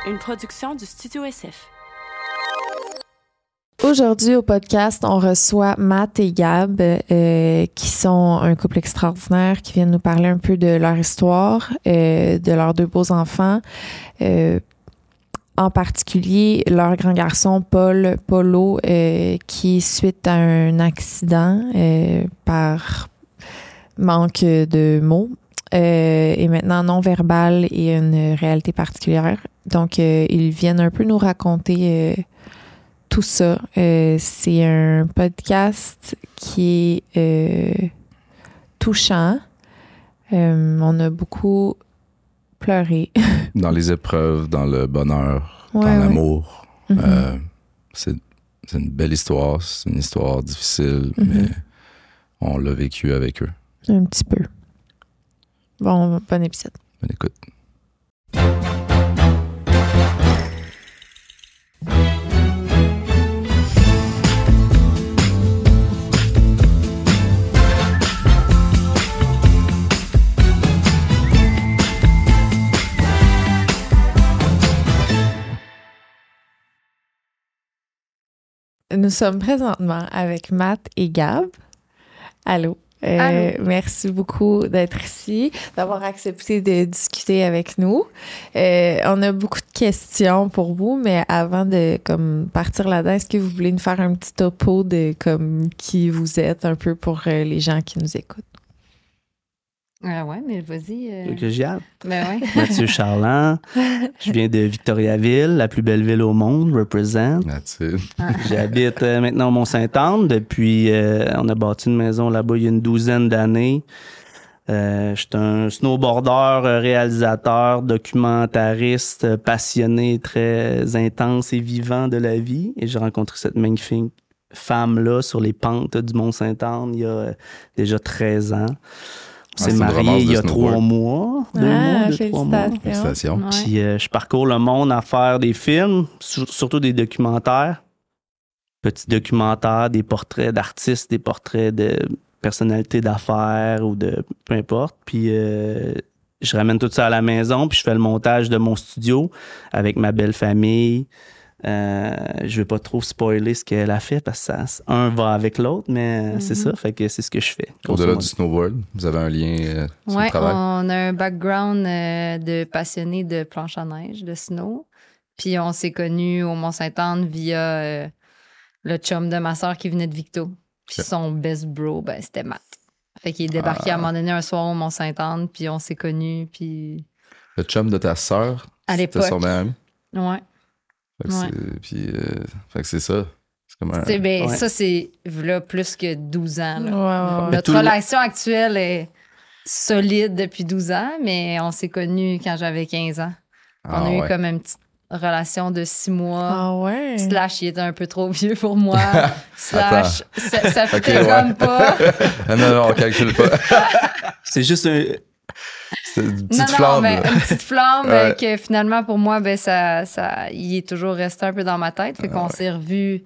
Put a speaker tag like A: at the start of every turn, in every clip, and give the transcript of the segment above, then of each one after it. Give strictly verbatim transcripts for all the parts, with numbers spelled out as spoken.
A: une production du Studio S F.
B: Aujourd'hui, au podcast, on reçoit Matt et Gab, euh, qui sont un couple extraordinaire, qui viennent nous parler un peu de leur histoire, euh, de leurs deux beaux enfants. Euh, en particulier, leur grand garçon, Paul Polo, euh, qui, suite à un accident euh, par manque de mots, euh, est maintenant non-verbal et a une réalité particulière. Donc, euh, ils viennent un peu nous raconter... Euh, tout ça. Euh, c'est un podcast qui est euh, touchant. Euh, on a beaucoup pleuré.
C: Dans les épreuves, dans le bonheur,
B: ouais,
C: dans
B: ouais.
C: l'amour.
B: Mm-hmm.
C: Euh, c'est, c'est une belle histoire. C'est une histoire difficile,
B: Mm-hmm.
C: mais on l'a vécu avec eux.
B: Un petit peu. Bon, bon épisode.
C: Bonne écoute.
B: Nous sommes présentement avec Matt et Gab. Allô. Euh,
D: Allô.
B: Merci beaucoup d'être ici, d'avoir accepté de discuter avec nous. Euh, on a beaucoup de questions pour vous, mais avant de comme partir là-dedans, est-ce que vous voulez nous faire un petit topo de comme qui vous êtes un peu pour euh, les gens qui nous écoutent?
D: Ah ouais, mais vas-y. Euh...
E: Que j'y aille.
D: Ben ouais.
E: Mathieu Charland. Je viens de Victoriaville, la plus belle ville au monde, represent.
C: That's it.
E: J'habite euh, maintenant au Mont-Sainte-Anne. Depuis, euh, on a bâti une maison là-bas il y a une douzaine d'années. Euh, je suis un snowboarder, euh, réalisateur, documentariste, euh, passionné, très intense et vivant de la vie. Et j'ai rencontré cette magnifique femme-là sur les pentes du Mont-Sainte-Anne il y a euh, déjà treize ans. On s'est
C: c'est une
E: mariés
C: romance
E: il y
C: de
E: a
C: snowboard.
E: trois mois, deux
B: Ah,
E: mois, deux, trois mois.
B: félicitations.
C: Félicitations.
D: Ouais.
E: Puis euh, je parcours le monde à faire des films, sur- surtout des documentaires. Petits documentaires, des portraits d'artistes, des portraits de personnalités d'affaires ou de peu importe. Puis euh, je ramène tout ça à la maison, puis je fais le montage de mon studio avec ma belle famille. Euh, je vais pas trop spoiler ce qu'elle a fait parce que ça, un va avec l'autre, mais
D: Mm-hmm.
E: c'est ça, fait que c'est ce que je fais. grosso
C: Au-delà
E: modo.
C: du snowboard, vous avez un lien euh, sur
D: Ouais,
C: le travail?
D: on a un background euh, de passionnés de planche à neige, de snow. Puis on s'est connus au Mont-Sainte-Anne via euh, le chum de ma soeur qui venait de Victo. Puis
C: Ok.
D: son best bro, ben, c'était Matt. Fait qu'il est débarqué
C: Ah.
D: à un moment donné un soir au Mont-Sainte-Anne, puis on s'est connus, puis
C: Le chum de ta sœur,
D: à
C: c'était
D: l'époque.
C: son meilleur ami?
D: Ouais.
C: Fait que
D: Ouais.
C: c'est, puis, euh, fait que c'est ça. C'est comme un...
D: C'est, ben,
E: Ouais.
D: Ça, c'est là, plus que douze ans. là.
B: Ouais, ouais, ouais.
E: Mais
D: Notre
E: tout le-
D: relation actuelle est solide depuis douze ans, mais on s'est connus quand j'avais quinze ans.
C: Ah,
D: on a eu
C: ouais.
D: comme une petite relation de six mois.
B: Ah ouais?
D: Slash, il était un peu trop vieux pour moi. Slash, ça, ça
C: Ok,
D: fitait
C: ouais.
D: comme pas.
C: Ah, non, non, on calcule pas.
E: C'est juste un,
C: C'est une petite
D: non, non,
C: flamme.
D: mais
C: là.
D: une petite flamme
C: Ouais.
D: euh, que finalement, pour moi, ben, ça, ça, il est toujours resté un peu dans ma tête. Fait
C: Ah,
D: qu'on
C: ouais.
D: s'est revus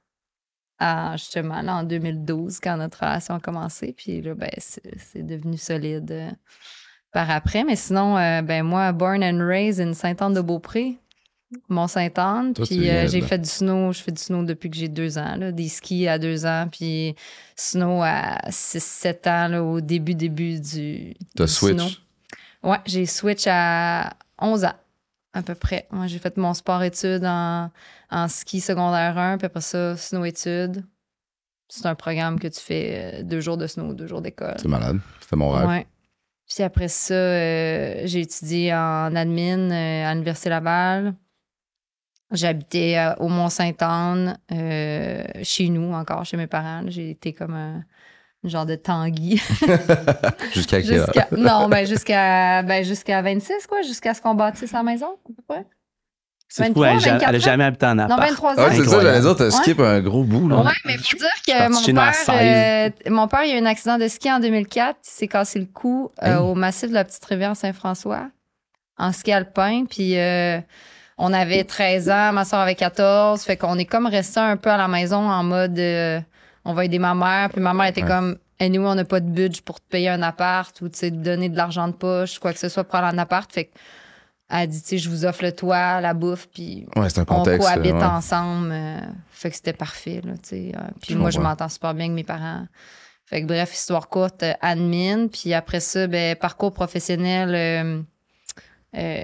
D: à, justement là, en deux mille douze, quand notre relation a commencé. Puis là, ben, c'est, c'est devenu solide euh, par après. Mais sinon, euh, ben, moi, born and raised in Sainte-Anne-de-Beaupré, Mont-Sainte-Anne.
C: Toi, tu
D: Puis
C: viens
D: euh,
C: de
D: j'ai
C: là.
D: fait du snow. Je fais du snow depuis que j'ai deux ans. Là, des skis à deux ans. Puis snow à six sept ans, là, au début, début du.
C: T'as
D: du
C: switch.
D: snow. Ouais, j'ai switch à onze ans, à peu près. Moi, j'ai fait mon sport-études en, en ski secondaire un, puis après ça, snow-études. C'est un programme que tu fais euh, deux jours de snow, deux jours d'école.
C: C'est malade. C'était mon rêve.
D: Ouais. Puis après ça, euh, j'ai étudié en admin euh, à l'Université Laval. J'habitais euh, au Mont-Sainte-Anne, euh, chez nous encore, chez mes parents. J'ai été comme un, un genre de Tanguy.
C: Jusqu'à quelle heure?
D: Jusqu'à, non, ben jusqu'à, ben jusqu'à vingt-six, quoi, jusqu'à ce qu'on bâtisse la maison, à peu près.
E: c'est fou,
D: vingt-trois,
E: elle, a jamais- elle a
D: vingt-quatre
E: jamais habité en
D: Non,
E: appart.
D: vingt-trois ans.
C: Ah, c'est ça,
E: Incroyable.
C: j'allais dire, t'as skip un gros bout, là.
D: Ouais, mais il faut dire
E: suis
D: que
E: parti
D: mon
E: chez nous à
D: père,
E: seize.
D: euh, mon père, il a eu un accident de ski en deux mille quatre. Il s'est cassé le cou euh,
C: Hey.
D: au massif de la Petite-Rivière Saint-François, en ski alpin. Puis euh, on avait treize ans, ma soeur avait quatorze. Fait qu'on est comme resté un peu à la maison en mode euh, on va aider ma mère. Puis ma mère était
C: Ouais.
D: comme et nous, on n'a pas de budget pour te payer un appart ou tu sais, te donner de l'argent de poche, quoi que ce soit pour aller en appart. Fait que elle a dit, tu sais, je vous offre le toit, la bouffe, puis
C: Ouais, c'est un
D: on
C: contexte.
D: cohabite
C: ouais.
D: ensemble. euh, fait que c'était parfait, là, tu sais. euh, puis
C: Je
D: moi, je
C: comprends.
D: m'entends super bien avec mes parents. Fait que bref, histoire courte, euh, admin. Puis après ça, ben, parcours professionnel, euh, euh,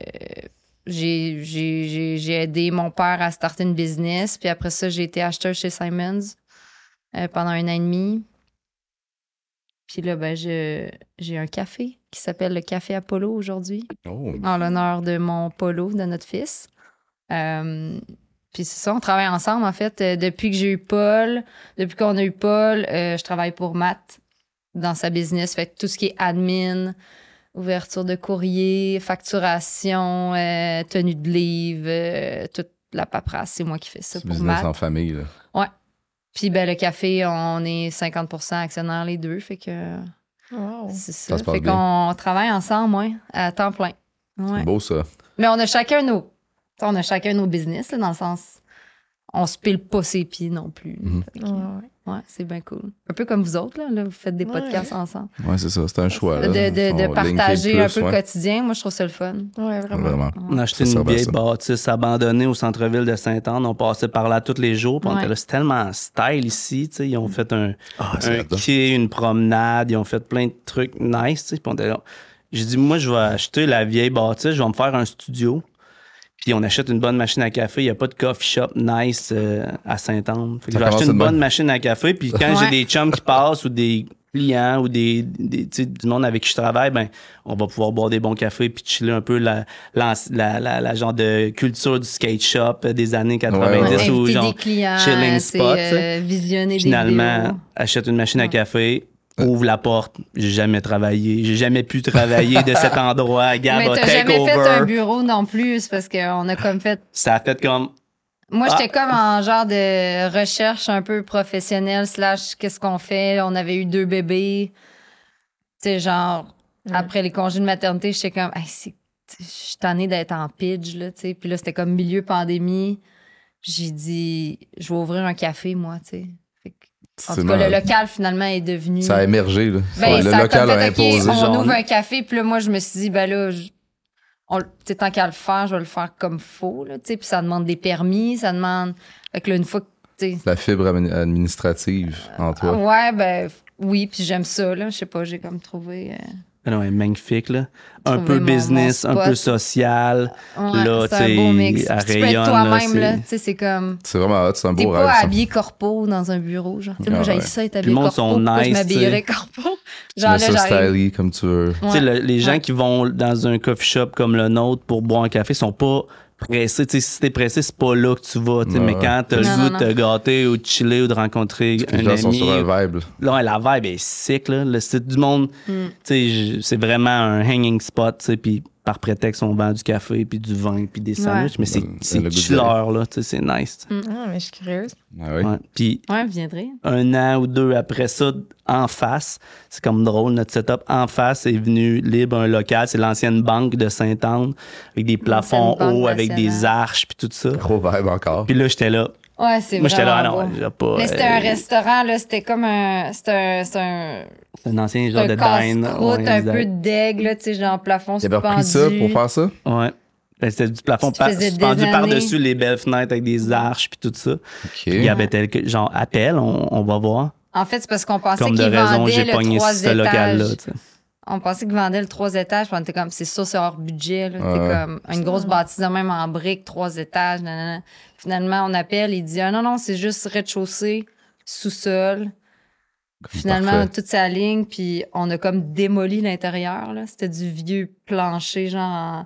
D: j'ai, j'ai, j'ai, j'ai aidé mon père à starter une business. Puis après ça, j'ai été acheteur chez Simons euh, pendant un an et demi. Puis là, ben, je, j'ai un café qui s'appelle le Café Apollo aujourd'hui,
C: Oh,
D: en l'honneur de mon Polo, de notre fils. Euh, puis c'est ça, on travaille ensemble, en fait. Euh, depuis que j'ai eu Paul, depuis qu'on a eu Paul, euh, je travaille pour Matt dans sa business. Fait que tout ce qui est admin, ouverture de courrier, facturation, euh, tenue de livre, euh, toute la paperasse, c'est moi qui fais ça
C: c'est
D: pour
C: business
D: Matt.
C: en famille. Là.
D: Puis ben, le café, on est cinquante pour cent actionnaires les deux, fait que
B: Wow.
D: c'est ça.
C: Ça se passe
D: Fait
C: bien.
D: qu'on travaille ensemble, ouais, à temps plein. Ouais.
C: C'est beau, ça.
D: Mais on a chacun nos, t'sais, on a chacun nos business, là, dans le sens, on se pile pas ses pieds non plus. là.
C: Mhm.
D: Fait que,
B: Ouais, ouais.
D: ouais, c'est bien cool. Un peu comme vous autres, là, là vous faites des
B: Ouais.
D: podcasts ensemble.
C: Ouais, c'est ça. C'est un choix. Là.
D: De, de, de
C: On
D: partager
C: linkait
D: un
C: plus,
D: peu
C: ouais.
D: le quotidien, moi, je trouve ça le fun.
B: Ouais, vraiment.
C: Vraiment.
E: On a acheté
C: Ça
E: une
C: sert à
E: vieille
C: ça.
E: bâtisse abandonnée au centre-ville de Sainte-Anne. On passait par là tous les jours. Puis on
D: Ouais.
E: était là, c'est tellement style ici. tu sais. Ils ont fait un,
C: Ah,
E: un
C: c'est
E: quai, une promenade. Ils ont fait plein de trucs nice. tu sais. Puis on était là. J'ai dit, moi, je vais acheter la vieille bâtisse. Je vais me faire un studio. Puis on achète une bonne machine à café. Il n'y a pas de coffee shop nice euh, à Sainte-Anne. Fait que
C: Ça
E: je vais acheter
C: commence
E: une
C: de
E: bonne
C: même.
E: machine à café. Puis quand j'ai
D: Ouais.
E: des chums qui passent ou des clients ou des, des tu sais, du monde avec qui je travaille, ben on va pouvoir boire des bons cafés puis chiller un peu la, la, la, la, la genre de culture du skate shop euh, des années quatre-vingt-dix
C: Ouais, ouais.
E: ou
D: Inviter
E: genre
D: des clients,
E: chilling
D: c'est,
E: spot. tu sais.
D: euh, visionner des
E: Finalement,
D: vidéos.
E: achète une machine à
D: Ouais.
E: café, ouvre la porte. J'ai jamais travaillé. J'ai jamais pu travailler de cet endroit. Gab
D: Mais
E: a
D: t'as
E: take
D: jamais fait
E: over.
D: un bureau non plus, c'est parce qu'on a comme fait.
E: Ça a fait comme
D: Moi,
E: Ah.
D: j'étais comme en genre de recherche un peu professionnelle, slash, qu'est-ce qu'on fait? On avait eu deux bébés. Tu sais, genre,
B: Ouais.
D: après les congés de maternité, j'étais comme, hey, c'est- je suis tannée d'être en pitch, là, tu sais. Puis là, c'était comme milieu pandémie. J'ai dit, je vais ouvrir un café, moi, tu sais. Fait que- En
C: C'est
D: tout cas, le
C: malade.
D: local, finalement, est devenu.
C: Ça a émergé. Là.
D: Ben,
C: Ouais, le
D: ça a
C: local
D: comme
C: a
D: fait, OK,
C: imposé.
D: on
E: genre.
D: ouvre un café, puis là, moi, je me suis dit, ben là, je- on- tu sais, tant qu'à le faire, je vais le faire comme faut, là, tu sais, puis ça demande des permis, ça demande. Fait que là, une fois que, tu sais.
C: La fibre admi- administrative en toi.
D: Ouais, ben, f- oui, puis j'aime ça, là, je sais pas, j'ai comme trouvé. euh,
E: ah non, ouais, magnifique, là. Un
D: Trouver
E: peu
D: mon-
E: business,
D: mon
E: un peu
D: spot.
E: social.
D: ouais,
E: Là,
D: c'est un
E: t'sais,
D: beau mix.
E: elle
D: Puis tu peux être
E: rayonne, là,
D: toi-même,
E: c'est-
D: là, tu sais, c'est comme.
C: C'est vraiment hot, c'est un
D: T'es
C: beau
D: pas
C: rêve. ça.
D: habillé corpo dans un bureau, genre. Tu sais, moi,
C: Ah
D: j'ai
C: ouais.
D: ça, être
E: le
D: habillé
E: monde
D: corpo.
E: sont
D: Pourquoi je
E: nice,
D: m'habillerais corpo?
C: Tu
D: Genre,
C: mets
D: là,
C: ça
D: j'arrive.
C: styly comme tu veux.
E: Tu sais,
D: Ouais.
E: le- les gens
D: Ouais.
E: qui vont dans un coffee shop comme le nôtre pour boire un café sont pas pressés. Tu sais, si t'es pressé, c'est pas là que tu vas. tu sais,
C: Ouais,
E: mais
C: ouais.
E: quand t'as le
D: Non,
E: goût
D: non,
E: de te
D: non.
E: gâter ou de chiller ou de rencontrer
C: Les
E: un
C: gens sont
E: ami.
C: sur un vibe.
E: Là, ouais, la vibe est sick. Là. Le site du monde,
D: Mm.
E: tu sais, je- c'est vraiment un hanging spot. tu sais, Puis par prétexte, on vend du café, puis du vin, puis des sandwichs. Mais c'est,
C: Le-
E: c'est
C: le goût d'y
E: chiller, là. tu sais, C'est nice.
B: Ah, mais je suis curieuse.
C: Ah oui.
E: Ouais. Puis
D: Ouais, je viendrai.
E: un an ou deux après ça, en face, c'est comme drôle, notre setup, en face est venu libre un local, c'est l'ancienne banque de Sainte-Anne, avec des plafonds
D: Banque
E: hauts, avec des
D: nationale.
E: arches, puis tout ça.
C: Gros vibe encore.
E: Puis là, j'étais là.
D: Ouais, c'est
E: Moi, j'étais là, ah
D: vraiment
E: non,
D: beau.
E: j'ai pas.
D: Mais c'était
E: euh,
D: un restaurant, là, c'était comme un. C'était un. C'était un.
E: C'est un ancien
D: C'est
E: genre
D: un
E: de dine.
D: casse-croûte,
E: ouais,
D: un
E: exact.
D: peu d'aigle, là, tu sais, genre plafond
C: Il avait
D: suspendu.
C: repris ça pour faire ça?
E: Ouais. Ben, c'était du plafond
D: Ça
E: par-
D: faisait des
E: suspendu
D: années.
E: par-dessus les belles fenêtres avec des arches, puis tout ça.
C: OK.
E: Puis il y avait tel que, genre, appel, on, on va voir.
D: En fait, c'est parce qu'on pensait
E: Comme de
D: qu'ils
E: raison,
D: vendaient
E: j'ai
D: le
E: pogné
D: trois
E: ce local-là.
D: étages.
E: tu sais.
D: On pensait qu'ils vendaient le trois étages, puis on était comme, c'est sûr, c'est hors budget, là.
C: Ouais.
D: C'est comme une grosse bâtisse de même en briques, trois étages, nanana. Finalement, on appelle, il dit, ah non, non, c'est juste rez-de-chaussée, sous-sol. Finalement,
C: Parfait.
D: toute sa ligne, puis on a comme démoli l'intérieur, là. C'était du vieux plancher, genre en-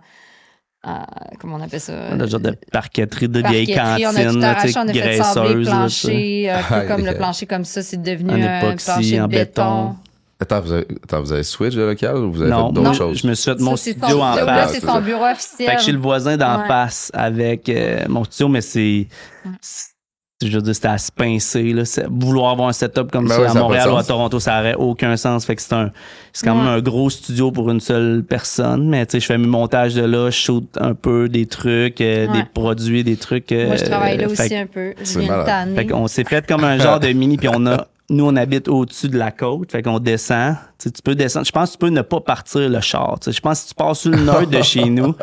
D: en- comment on appelle ça?
E: Un genre de parqueterie de vieille
D: Parqueterie,
E: cantine,
D: on a tout
E: là,
D: arraché,
E: tu sais,
D: on a fait sabler le
E: graisseuse. là, tu sais.
D: plancher, un peu
C: Aïe,
D: comme le
C: aïe.
D: plancher comme ça, c'est devenu
E: En
D: un
E: époxy,
D: plancher de
E: en
D: béton.
E: béton.
C: Attends, vous avez, attends, vous avez switch de local ou vous avez
E: Non,
C: fait
E: moi,
C: d'autres choses?
E: je me suis fait mon
D: Ça, c'est
E: studio
D: son,
E: en
D: là,
E: face.
D: c'est
C: c'est
D: son
C: ça.
D: bureau officiel.
E: Fait que je suis le voisin d'en
D: Ouais.
E: face avec euh, mon studio, mais c'est. c'est- Je veux dire, c'était à se pincer. Là. C'est- Vouloir avoir un setup comme
C: Ben
E: ça
C: ouais,
E: à
C: ça a pas de
E: Montréal ou à
C: sens.
E: Toronto, ça n'aurait aucun sens. Fait que c'est un. C'est quand même
D: Ouais.
E: un gros studio pour une seule personne. Mais tu sais, je fais mes montages de là, je shoot un peu des trucs, euh,
D: Ouais.
E: des produits, des trucs. euh,
D: Moi, je travaille là
E: fait
D: aussi
E: que-
D: un peu. Je
C: C'est
D: viens de
C: malade.
D: tanner.
E: Fait qu'on s'est fait comme un genre de mini, puis on a. Nous, on habite au-dessus de la côte, fait qu'on descend. Tu sais, tu peux descendre. Je pense que tu peux ne pas partir le char. Tu sais, je pense que si tu passes sur le nord de chez nous,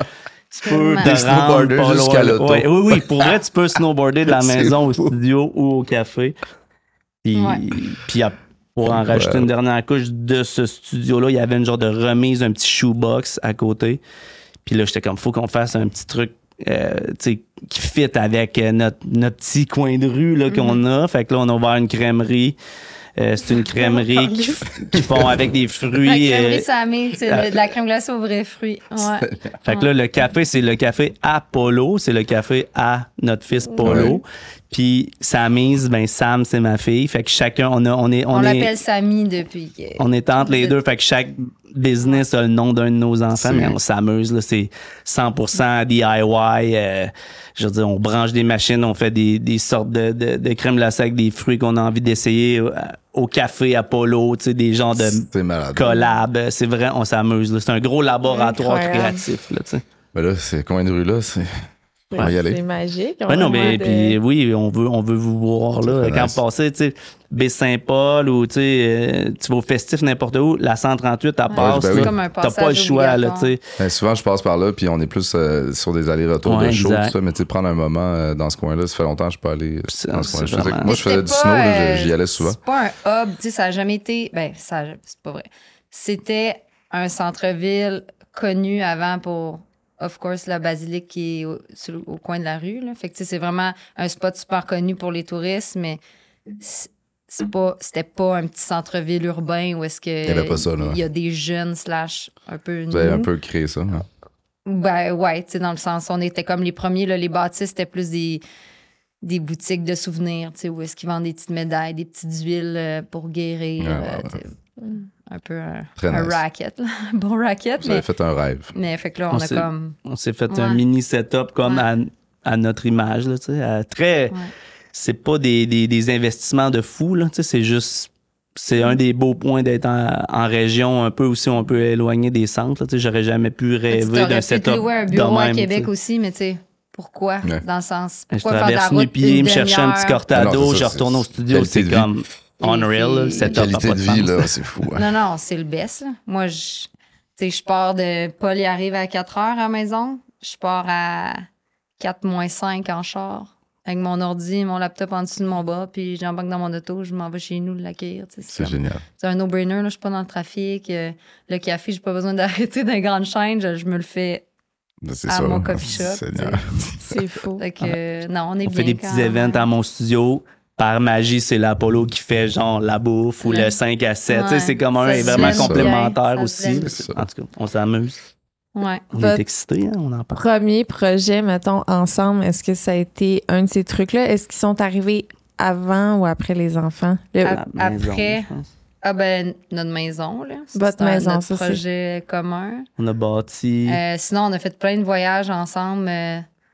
E: tu peux
D: Des
E: te rendre
C: snowboarders
E: pas
C: jusqu'à
E: loin.
C: l'auto.
E: Ouais, oui, oui, pour vrai, tu peux snowboarder de la
C: C'est
E: maison au
C: fou.
E: studio ou au café. Puis,
D: Ouais.
E: puis à- pour en rajouter une dernière couche de ce studio-là, il y avait une genre de remise, un petit shoebox à côté. Puis là, j'étais comme, faut qu'on fasse un petit truc euh, tu sais, qui fit avec euh, notre, notre petit coin de rue là, qu'on a. Fait que là, on a ouvert une crèmerie. Euh, c'est une crèmerie qui, f- qui font avec des
D: La
E: fruits.
D: crèmerie
E: euh,
D: Samé, c'est
E: euh,
D: le- de la crème glacée aux vrais fruits. Ouais.
E: Fait que là, le café, c'est le café à Polo. C'est le café à notre fils Polo.
C: Ouais.
E: Puis Samise, ben Sam, c'est ma fille. Fait que chacun, on, a, on est...
D: On,
E: On, est,
D: l'appelle Samy depuis que...
E: on est entre les
D: Vous
E: deux.
D: êtes-
E: Fait que chaque business a le nom d'un de nos enfants,
C: C'est-
E: mais on s'amuse. Là, c'est cent pour cent D I Y. Euh, je veux dire, on branche des machines, on fait des, des sortes de, de, de crème glacée avec des fruits qu'on a envie d'essayer euh, au café Apollo, tu sais, des genres de
C: C'est malade.
E: collabs. C'est vrai, on s'amuse. là. C'est un gros laboratoire
B: Incroyable.
E: créatif. Là, tu sais.
C: Mais là, ces coins de rue-là, c'est. On va y aller.
B: C'est magique.
E: Ouais, non, mais
B: de...
E: puis oui, on veut, on veut vous voir là.
C: C'est
E: Quand
C: nice.
E: vous passez, tu sais, Baie-Saint-Paul ou tu sais, euh, tu vas au festif n'importe où, la cent trente-huit à passe,
C: ben
E: là,
C: oui.
D: C'est comme un
E: t'as pas le
D: passage
E: choix, là,
D: obligatoire.
E: tu sais.
C: Ben, souvent, je passe par là, puis on est plus euh, sur des allers-retours
E: Ouais,
C: de show,
E: exact.
C: tout ça. Mais tu sais, prendre un moment euh, dans ce coin-là, ça fait longtemps que je peux aller euh,
E: C'est-
C: dans ce coin-là.
E: c'est
C: Je faisais-
E: vraiment-
C: Moi, je faisais
D: Mais
C: du
D: c'était
C: snow,
D: pas,
C: là,
D: euh,
C: j'y allais souvent.
D: C'est pas un hub, tu sais, ça a jamais été. Ben, ça, c'est pas vrai. C'était un centre-ville connu avant pour, of course, la basilique qui est au, sur le- au coin de la rue. Là. Fait que, tu sais, c'est vraiment un spot super connu pour les touristes, mais c'est c'est pas, c'était pas un petit centre-ville urbain où est-ce que.
C: Il y avait pas ça, là.
D: Il y a des jeunes, slash, un peu.
C: Vous avez un
D: nous.
C: peu créé ça. hein?
D: Ben ouais, tu sais, dans le sens, on était comme les premiers, là, les bâtisses, c'était plus des, des boutiques de souvenirs, tu sais, où est-ce qu'ils vendent des petites médailles, des petites huiles euh, pour guérir.
C: Ouais, ouais,
D: euh,
C: ouais.
D: tu sais, un peu un,
C: Très
D: un
C: nice.
D: racket, là. un bon racket.
C: Vous
D: Mais,
C: avez fait un rêve.
D: mais fait que là, on,
E: On
D: a
E: s'est-
D: comme.
E: On s'est fait
D: Ouais.
E: un mini setup comme
D: Ouais.
E: à, à notre image, là, tu sais. à Très.
D: Ouais.
E: C'est pas des, des, des investissements de fou, là, tu sais. C'est juste. C'est un des beaux points d'être en, en région, un peu aussi, on peut éloigner des centres. là, tu sais. J'aurais jamais pu
D: Tu
E: rêver
D: aurais
E: d'un
D: pu
E: setup.
D: te louer un
E: de
D: bureau à
E: même,
D: Québec
E: tu sais.
D: aussi, mais tu sais, pourquoi?
C: Ouais.
D: Dans le sens.
E: Je
D: Pourquoi faire de la
E: traverse
D: route
E: nu-pied,
D: une
E: me chercher un petit
D: demi-heure?
E: cortado,
C: Non, c'est
E: je
C: ça,
E: retourne au
C: c'est-
E: studio,
C: qualité
E: c'est
C: de vie.
E: comme unreal, là, le
D: c'est-
E: setup a
C: Qualité
E: pas
C: de
E: de
C: vie,
E: sens.
C: là, c'est fou. hein.
D: Non, non, c'est le best. Là. Moi, je, tu sais, je pars de. Paul y arrive à quatre heures à la maison. Je pars à quatre moins cinq en char. Avec mon ordi, mon laptop en dessous de mon bas, puis j'embarque dans mon auto, je m'en vais chez nous l'accueillir. tu sais,
C: C'est
D: comme-
C: génial.
D: C'est un no-brainer, là, je suis pas dans le trafic. euh, le café, j'ai pas besoin d'arrêter dans les grandes chaînes, je, je me le fais
C: C'est
D: à
C: ça.
D: mon coffee shop.
C: Seigneur.
D: tu sais.
B: C'est fou.
D: Fait que, euh, non, on est
E: On
D: bien.
E: fait des
D: quand
E: petits events
D: même.
E: à mon studio. Par magie, c'est l'Apollo qui fait genre la bouffe ou
D: Ouais.
E: le cinq à sept. Tu sais,
D: Ouais.
E: c'est comme
D: Ça
E: un
D: se
E: est vraiment
C: blende
E: complémentaire
D: bien, ça se
E: aussi.
D: blende.
C: C'est ça.
E: En tout cas, on s'amuse.
D: Ouais.
E: On
B: Votre-
E: est excités, hein, on en parle.
B: Premier projet, mettons, ensemble, est-ce que ça a été un de ces trucs-là? Est-ce qu'ils sont arrivés avant ou après les enfants? Le-
D: Ah,
E: La maison,
D: après-
E: je pense.
D: Ah ben, notre maison, là. Ça,
B: Votre
D: c'est un-
B: maison,
D: notre
B: ça, c'est-
D: projet commun.
E: On a bâti.
D: Euh, sinon, on a fait plein de voyages ensemble. euh,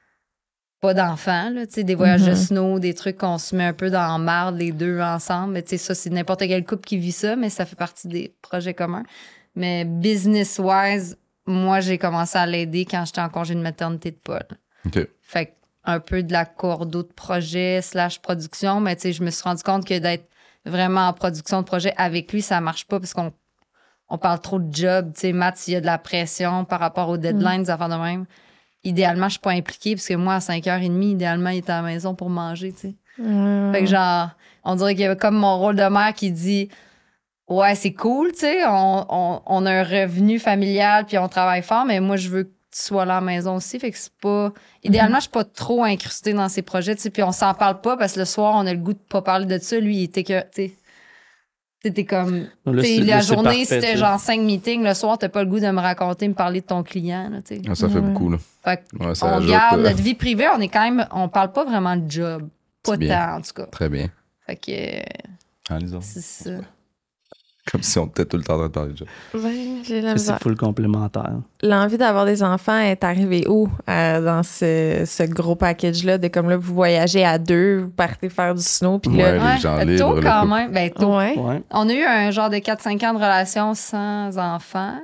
D: pas d'enfants, là, tu sais, des voyages de
B: Mhm.
D: snow, des trucs qu'on se met un peu dans la marde, les deux ensemble. Mais tu sais, ça, c'est n'importe quel couple qui vit ça, mais ça fait partie des projets communs. Mais business-wise, moi, j'ai commencé à l'aider quand j'étais en congé de maternité de Paul.
C: OK.
D: Fait que un peu de la cordeau de projet slash production, mais tu sais, je me suis rendu compte que d'être vraiment en production de projet avec lui, ça marche pas parce qu'on on parle trop de job. Tu sais, Matt, s'il y a de la pression par rapport aux deadlines, des affaires de même, idéalement, je suis pas impliquée parce que moi, à cinq heures trente, idéalement, il est à la maison pour manger, tu sais.
B: Ouais.
D: Fait que genre, on dirait qu'il y avait comme mon rôle de mère qui dit ouais, c'est cool, tu sais, on, on, on a un revenu familial puis on travaille fort, mais moi, je veux que tu sois là à la maison aussi. Fait que c'est pas. Idéalement, je suis pas trop incrustée dans ses projets, tu sais, puis on s'en parle pas parce que le soir, on a le goût de pas parler de ça. Lui, il était que. Tu sais, Tu sais, t'es comme.
E: Là,
D: tu sais,
E: c'est-
D: la
E: là, c'est
D: journée,
E: parfait,
D: c'était
E: tu sais.
D: genre cinq meetings. Le soir, t'as pas le goût de me raconter, me parler de ton client, là, tu sais.
C: Ah, ça fait
B: Ouais.
C: beaucoup, là.
D: Fait que
C: Ouais, ça
D: on
C: ajoute,
D: garde
C: euh,
D: notre vie privée, on est quand même. On parle pas vraiment de job. Pas
C: C'est bien.
D: tant, en tout cas.
C: Très bien.
D: Fait que. euh,
C: Ah, les autres.
D: c'est ça.
C: Comme si on était tout le temps en train de parler de ça.
B: Ouais, j'ai la
E: Ça,
B: misère.
E: c'est full complémentaire.
B: L'envie d'avoir des enfants est arrivée où euh, dans ce, ce gros package-là de comme là, vous voyagez à deux, vous partez faire du snow, puis
C: Ouais,
B: là...
C: les gens
D: euh,
C: libres,
D: tôt
C: le
D: quand
C: couple.
D: même. Ben, tôt.
B: Ouais.
E: Ouais.
D: On a eu un genre de quatre cinq ans de relation sans enfants.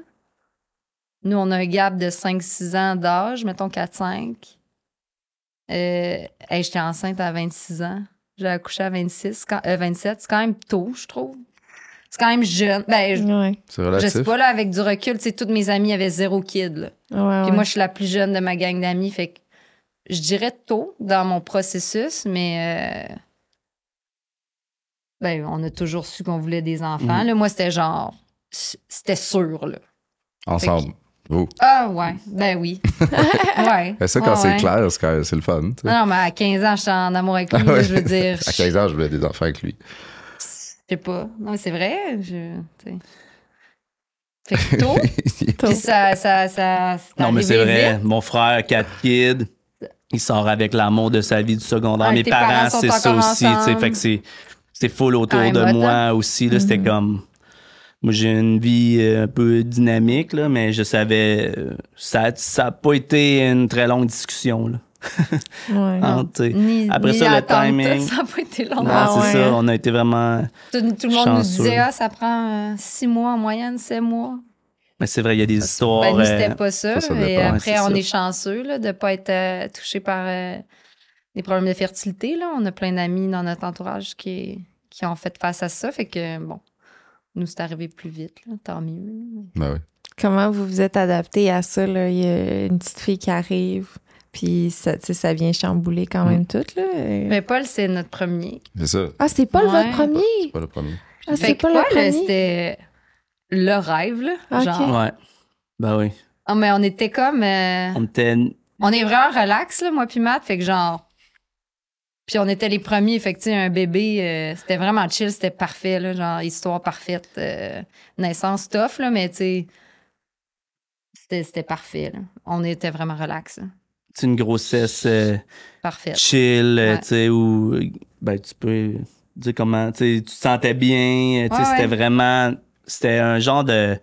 D: Nous, on a un gap de cinq six ans d'âge, mettons quatre cinq. Euh, hey, j'étais enceinte à vingt-six ans. J'ai accouché à vingt-six, quand- euh, vingt-sept. C'est quand même tôt, je trouve. c'est quand même jeune. Ben, je,
B: Ouais.
C: C'est
D: je
C: relatif.
D: sais pas, là, avec du recul, tu sais, toutes mes amies avaient zéro kid, là.
B: Ouais,
D: Puis
B: ouais.
D: moi, je suis la plus jeune de ma gang d'amis, fait que je dirais tôt dans mon processus, mais euh, ben, on a toujours su qu'on voulait des enfants.
E: Mm.
D: Là, moi, c'était genre, c'était sûr, là.
C: Ensemble. Vous.
D: Ah, ouais, ben oui. ouais.
C: Ben ça, quand
D: Ouais,
C: c'est
D: ouais.
C: clair, c'est, quand- c'est le fun. tu sais.
D: Non, non, mais à quinze ans, j'étais en amour avec lui,
C: Ah ouais.
D: là, je veux dire.
C: À quinze ans, je voulais des enfants avec lui.
D: Je sais pas. Non, mais c'est vrai. Je, tu sais. Fait que tôt, puis ça, ça, ça, c'est
E: Non, mais c'est
D: arrivé
E: vrai.
D: vite.
E: Mon frère, quatre kids, il sort avec l'amour de sa vie du secondaire.
D: Ah,
E: Mes
D: tes
E: parents,
D: parents sont
E: c'est ça
D: encore
E: aussi. tu sais.
D: ensemble.
E: Fait que c'est, c'est full autour
D: Ah,
E: de
D: émote,
E: moi
D: hein?
E: aussi. Là, C'était
B: Mhm.
E: comme. Moi, j'ai une vie euh, un peu dynamique, là, mais je savais. euh, Ça n'a pas été une très longue discussion. Là.
B: Ouais.
E: Entre, tu sais.
D: Ni,
E: Après
D: ni
E: ça, le
D: attendre,
E: timing.
D: Ça n'a pas été long.
E: Non,
B: Ah
E: c'est
B: ouais,
E: ça.
B: hein?
E: On a été vraiment.
D: Tout, tout le monde nous
E: Chanceux.
D: disait, ah, ça prend euh, six mois en moyenne, sept mois.
E: Mais c'est vrai, il y a des histoires.
D: Ben, nous,
E: euh,
D: c'était pas ça.
C: ça, ça
D: et
C: dépend,
D: après,
E: c'est
D: on
E: ça.
D: est chanceux là, de ne pas être euh, touché par euh, des problèmes de fertilité. Là. On a plein d'amis dans notre entourage qui, qui ont fait face à ça. Fait que, bon, nous, c'est arrivé plus vite. Là, tant mieux.
C: Ben oui.
B: Comment vous vous êtes adapté à ça? Là? Il y a une petite fille qui arrive, puis ça, tu sais, ça vient chambouler quand même tout. Là.
D: Mais Paul, c'est notre premier.
C: C'est ça.
B: Ah, c'est pas
D: Ouais.
B: votre premier?
C: C'est pas le premier.
B: Ah,
D: Fait
B: c'est
D: que
B: pas le
D: Paul,
B: premier?
D: c'était le rêve. Là,
B: Ok.
D: genre.
E: Ouais. Ben oui.
D: Ah, mais on était comme... euh,
E: On était.
D: On est vraiment relax, là, moi puis Matt. Fait que genre... Puis on était les premiers. Fait que, tu sais, un bébé, euh, c'était vraiment chill. C'était parfait, là. Genre, histoire parfaite. euh, naissance tough, là. Mais, tu sais... C'était, c'était parfait, là. On était vraiment relax, là.
E: C'est une grossesse euh,
D: Parfaite.
E: chill, euh,
D: Ouais.
E: tu sais, où ben, tu peux dire comment, tu sais, tu te sentais bien, tu sais,
D: Ouais,
E: c'était
D: ouais.
E: vraiment, c'était un genre de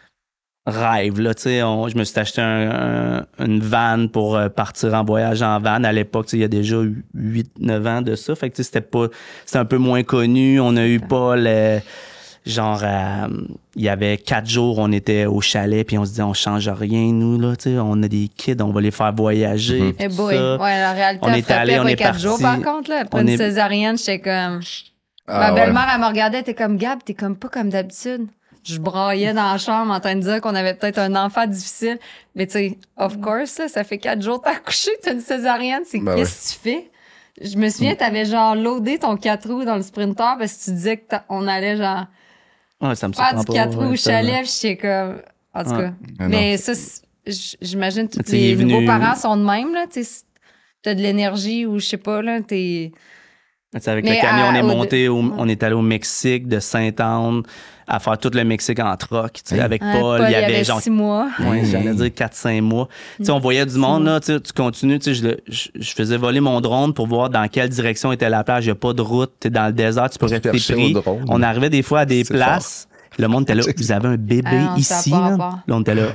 E: rêve, là, tu sais, on- je me suis acheté un- un- une van pour euh, partir en voyage en van à l'époque, tu sais, il y a déjà huit neuf ans de ça, fait que tu sais, c'était pas, c'était un peu moins connu, on a eu pas le, genre, euh, il y avait quatre jours, on était au chalet, puis on se disait, on change rien, nous, là, tu sais, on a des kids, on va les faire voyager,
C: Mhm.
E: puis
D: Eh
E: tout
D: boy.
E: ça.
D: Ouais, la réalité,
E: On
D: elle
E: est
D: frappait
E: allé, on
D: après
E: est
D: quatre
E: parti.
D: jours, par contre, là. Après
E: On
D: une
E: est-
D: césarienne, j'étais comme...
C: Ah,
D: Ma
C: ouais.
D: belle-mère, elle me regardait, elle était comme, Gab, t'es comme pas comme d'habitude. Je braillais dans la chambre en train de dire qu'on avait peut-être un enfant difficile. Mais tu sais, of course, là, ça fait quatre jours que t'as accouché, t'as une césarienne, c'est
C: Ben
D: qu'est-ce que tu fais? Je me souviens, t'avais genre loadé ton quatre roues dans le sprinter parce que tu disais qu'on allait genre
E: Ouais, ça me
D: faire
E: surprend
D: du
E: pas,
D: quatre roues
E: ouais,
D: au chalet,
E: tellement.
D: puis j'étais comme... En tout
E: Ouais.
D: cas.
C: Mais
D: Mais
C: non.
D: ça, c'est- j- j'imagine que tous
E: Tu sais, il est
D: les nouveaux
E: venu-
D: parents sont de même, là. Tu sais, t'as de l'énergie ou je sais pas, là, t'es...
E: Tu sais, avec
D: Mais
E: le camion,
D: à-
E: on est
D: au-
E: monté, au- on est allé au Mexique, de Sainte-Anne, à faire tout le Mexique en troc. Tu sais,
C: Hein?
E: avec
D: Ouais,
E: Paul, il y avait genre,
D: six mois.
E: ouais,
C: Mmh.
E: j'allais dire quatre cinq mois. Tu sais, on voyait du monde, là, tu sais, tu continues, tu sais, je, le- je, je faisais voler mon drone pour voir dans quelle direction était la plage. Il n'y a pas de route, tu es dans le désert, tu peux rester
C: percher
E: pris.
C: au drone.
E: On arrivait des fois à des
C: C'est
E: places, le monde était là, vous avez un bébé
D: Ah non, ça a
E: ici,
D: pas
E: là.
D: rapport.
E: Là, on était là.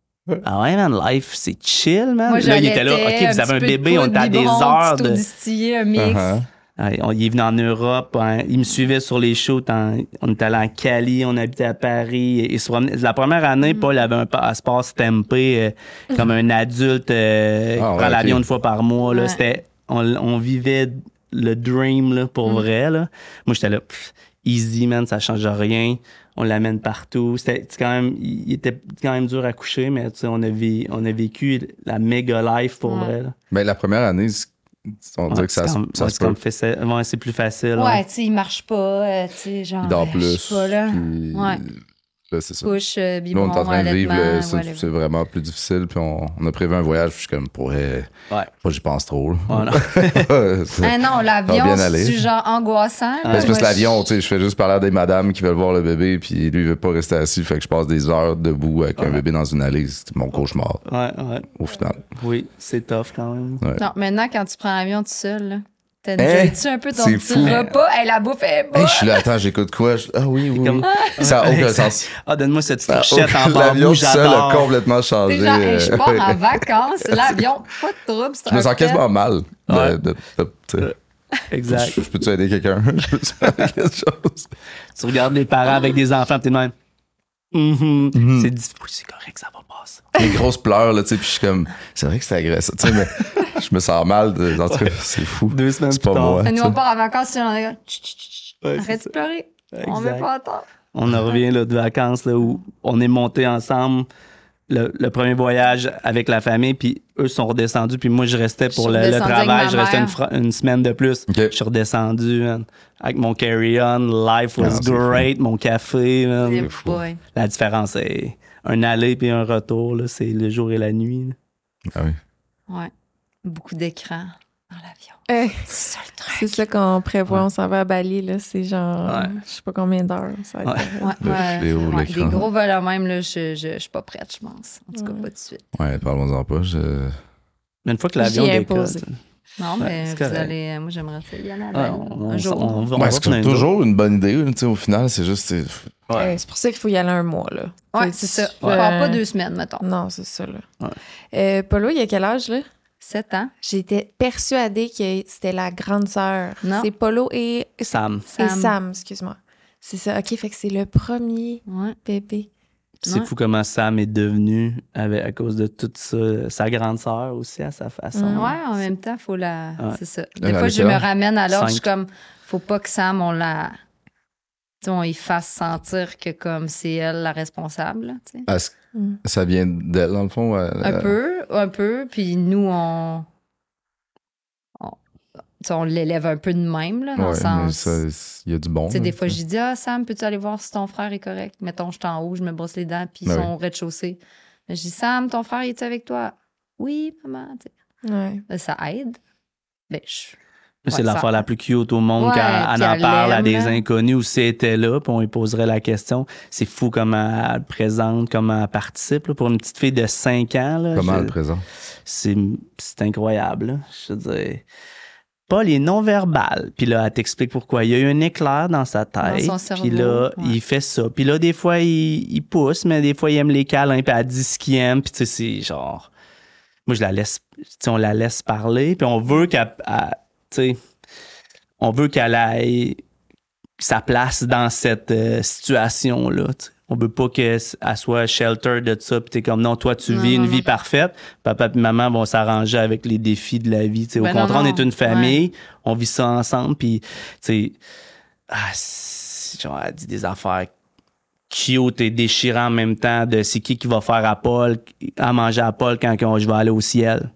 E: Ah ouais, man, life, c'est chill, man.
D: Moi,
E: là, il était là,
D: j'allaitais,
E: OK, vous avez un
D: petit peu de
E: bébé, on
D: poudre,
E: est à des
D: biberon,
E: heures
D: petit eau
E: de...
D: distillée, un mix.
C: Uh-huh.
E: Ouais, on- il est venu en Europe, hein, il me suivait sur les shoots, en- on était allé en Cali, on habitait à Paris. Et, et se promenait- la première année,
D: Mm.
E: Paul avait un passeport stampé euh, comme un adulte euh, qui
C: Ah,
E: prend
C: ouais,
E: l'avion
C: ok.
E: une fois par mois. Là.
D: Ouais.
E: C'était, on, on vivait le dream là, pour
D: Mm.
E: vrai. Là. Moi, j'étais là, pff, easy, man, ça change rien. On l'amène partout. C'était c'est quand même, il était quand même dur à coucher, mais tu sais, on a, vé- on a vécu la méga life pour
D: Ouais.
E: vrai. Là.
C: Ben, la première année, c'est- on dirait
E: Ouais,
C: que ça,
E: c'est
C: se-
E: comme-
C: ça
E: ouais,
C: se
E: c'est comme
C: peut.
E: fait ça- ouais, c'est plus facile.
D: Ouais,
E: ouais.
D: tu sais, il marche pas, euh, tu sais, genre.
C: Il dort
D: euh, je
C: plus.
D: sais pas, là.
C: puis-
D: Ouais.
C: Là, c'est ça.
D: Couche, euh,
C: Là,
D: biberon,
C: on est en train de vivre,
D: allaitement,
C: le- c'est
D: whatever.
C: c'est vraiment plus difficile. Puis on, on a prévu un voyage, puis je suis comme, pourrais.
E: Ouais.
C: Pas, j'y pense trop. Là.
E: Ouais, non.
C: C'est-
D: Ah non, l'avion,
C: bien aller.
D: c'est genre angoissant. là.
C: Ben, c'est parce que
D: Moi,
C: l'avion,
D: je-
C: tu sais, je fais juste parler à des madames qui veulent voir le bébé, puis lui, il veut pas rester assis, fait que je passe des heures debout avec un
E: Ouais.
C: bébé dans une allée. C'est mon cauchemar,
E: Ouais, ouais.
C: au final.
E: Oui, c'est tough quand même.
C: Ouais.
D: Non, maintenant, quand tu prends l'avion tout seul, là, t'as
C: Hein?
D: tu un peu ton
C: C'est
D: petit
C: fou.
D: repas? Hey, la bouffe est
C: Hey,
D: bonne.
C: je suis là, attends, j'écoute quoi? Je- Ah oui, oui,
E: Comme-
C: oui. Ça n'a aucun sens.
E: Ah, donne-moi cette
C: Ça a
E: fourchette en
C: aucun- L'avion
E: bambou,
C: tout seul a
E: j'adore.
C: complètement changé.
D: T'es genre, hey, je pars
C: euh,
D: en vacances, l'avion, pas de trouble. c'est
C: Je me
D: un
C: sens
D: pet.
C: quasiment mal. De,
E: Ouais.
C: de- de- tu sais.
E: Exact.
C: Je, je peux-tu aider quelqu'un? Je peux-tu aider quelque chose?
E: Tu regardes les parents avec des enfants, t'es de même. Mhm.
C: Mhm.
E: C'est difficile. Oui, c'est correct, ça va passer.
C: Les grosses pleurs, là, tu sais, puis je suis comme, c'est vrai que c'est agressif. Tu sais, mais je me sens mal. De, en tout cas, c'est fou.
E: Deux semaines
C: C'est
E: plus
C: pas
E: tard.
C: moi.
D: Nous, on part en vacances, on est comme, Chut, chut, chut,
E: Ouais, c'est
D: arrête de
E: ça.
D: pleurer. On veut
E: Exact.
D: pas attendre.
E: On en revient là, de vacances là, où on est montés ensemble. Le, le premier voyage avec la famille, puis eux sont redescendus, puis moi, je restais pour
D: Je
E: le,
D: suis
E: le
D: redescendue avec
E: travail.
D: ma
E: Je restais une,
D: mère.
E: fra- une semaine de plus.
C: OK.
E: Je suis redescendu, man, avec mon carry-on. Life was
C: Ah, c'est
E: great. Mon café, man.
D: C'est
C: fou.
D: boy.
E: La différence, c'est un aller puis un retour. Là, c'est le jour et la nuit. Là.
C: Ah oui.
D: Ouais. Beaucoup d'écrans dans l'avion.
B: Euh,
D: C'est ça le truc.
B: c'est ça qu'on prévoit.
E: Ouais.
B: On s'en va à Bali, là. C'est genre,
E: Ouais.
B: je sais pas combien d'heures. Ça va être-
D: Ouais,
C: Le
D: ouais,
C: fléau,
D: ouais.
C: l'écran.
D: Des gros vols même, là, je, je, je suis pas prête, je pense. En tout cas,
B: Ouais.
D: pas tout de suite.
C: Ouais, parlons-en pas. Je...
E: Mais une fois que l'avion
B: J'y ai
E: décolle.
B: imposé.
D: Non,
E: Ouais,
D: mais
E: c'est
D: vous
E: correct.
D: allez. Moi, j'aimerais ça y aller à
E: Ouais,
D: Bali,
E: on,
D: un
E: on,
D: jour.
E: on, on va
C: Ouais,
E: on
C: c'est
E: va
C: comme
E: plein
C: toujours une bonne idée. tu sais, Au final, c'est juste... c'est-
E: Ouais.
B: Euh, c'est pour ça qu'il faut y aller un mois, là.
D: Ouais,
B: Tu sais,
D: c'est ça.
B: tu-
D: On part pas
B: euh,
D: deux semaines, mettons.
B: Non, c'est ça, là.
E: Ouais.
B: Euh, Paulo, il y a quel âge, là?
D: Sept ans.
B: J'étais persuadée que c'était la grande sœur.
D: Non.
B: C'est Paulo et, et
E: Sam.
B: Sam,
D: Sam.
B: excuse-moi. C'est ça. OK, fait que c'est le premier
D: Ouais.
B: bébé.
E: C'est
D: Ouais.
E: fou comment Sam est devenu, avec, à cause de tout ça, sa grande sœur aussi, à sa façon.
B: Mm.
D: Ouais, en même temps, faut la.
E: Ouais.
D: C'est ça.
C: Elle
D: Des
C: a
D: fois, je
C: quel
D: me
C: âge?
D: ramène à l'ordre. Je
E: Cinq.
D: suis comme, faut pas que Sam, on la. Tu sais, on y fasse sentir que comme c'est elle la responsable, là, tu sais.
C: Est-ce que
B: Mm.
C: ça vient d'elle, dans le fond? euh,
D: Un
C: euh,
D: peu, un peu. Puis nous, on. on, tu sais, on l'élève un peu de même, là, dans
C: Ouais,
D: le
C: mais
D: sens.
C: ça, il y a du bon.
D: Tu sais,
C: là,
D: des fois,
C: tu sais.
D: j'ai dit, ah, Sam, peux-tu aller voir si ton frère est correct? Mettons, je suis en haut, je me brosse les dents, puis ils
C: Ben
D: sont
C: oui.
D: au rez-de-chaussée. Je dis, Sam, ton frère, est-tu avec toi? Oui, maman. Tu sais.
B: Ouais.
D: Ben, ça aide. Ben, je.
E: C'est
D: Ouais,
E: l'affaire
D: ça-
E: la plus cute au monde
D: Ouais,
E: quand elle
D: puis
E: en
D: elle
E: parle à
D: l'aime,
E: des
D: là.
E: inconnus ou si elle était là, puis on lui poserait la question. C'est fou comment elle présente, comment elle participe. Là. Pour une petite fille de cinq ans, là,
C: Comment
E: je-
C: elle le présente?
E: c'est, c'est incroyable. Là. Je veux dire, Paul est non-verbal. Puis là, elle t'explique pourquoi. Il y a eu un éclair dans sa tête.
D: Dans son cerveau,
E: Puis là,
D: ouais.
E: il fait ça. Puis là, des fois, il, il pousse, mais des fois, il aime les câlins. Puis elle dit ce qu'il aime. Puis tu sais, c'est genre... Moi, je la laisse... Tu sais, on la laisse parler. Puis on veut qu'elle... elle- Tu sais... On veut qu'elle ait sa place dans cette euh, situation-là. tu sais. On veut pas qu'elle soit shelter de ça. Puis t'es comme, non, toi, tu
D: Non,
E: vis
D: non,
E: une
D: non.
E: vie parfaite. Papa et maman vont s'arranger avec les défis de la vie. tu sais. Au
D: Ben non,
E: contraire, on est
D: non.
E: une famille. On vit ça ensemble. Puis, tu sais, ah, c'est- genre, elle dit des affaires cute et déchirant en même temps de c'est qui qui va faire à Paul, à manger à Paul quand on- je vais aller au ciel.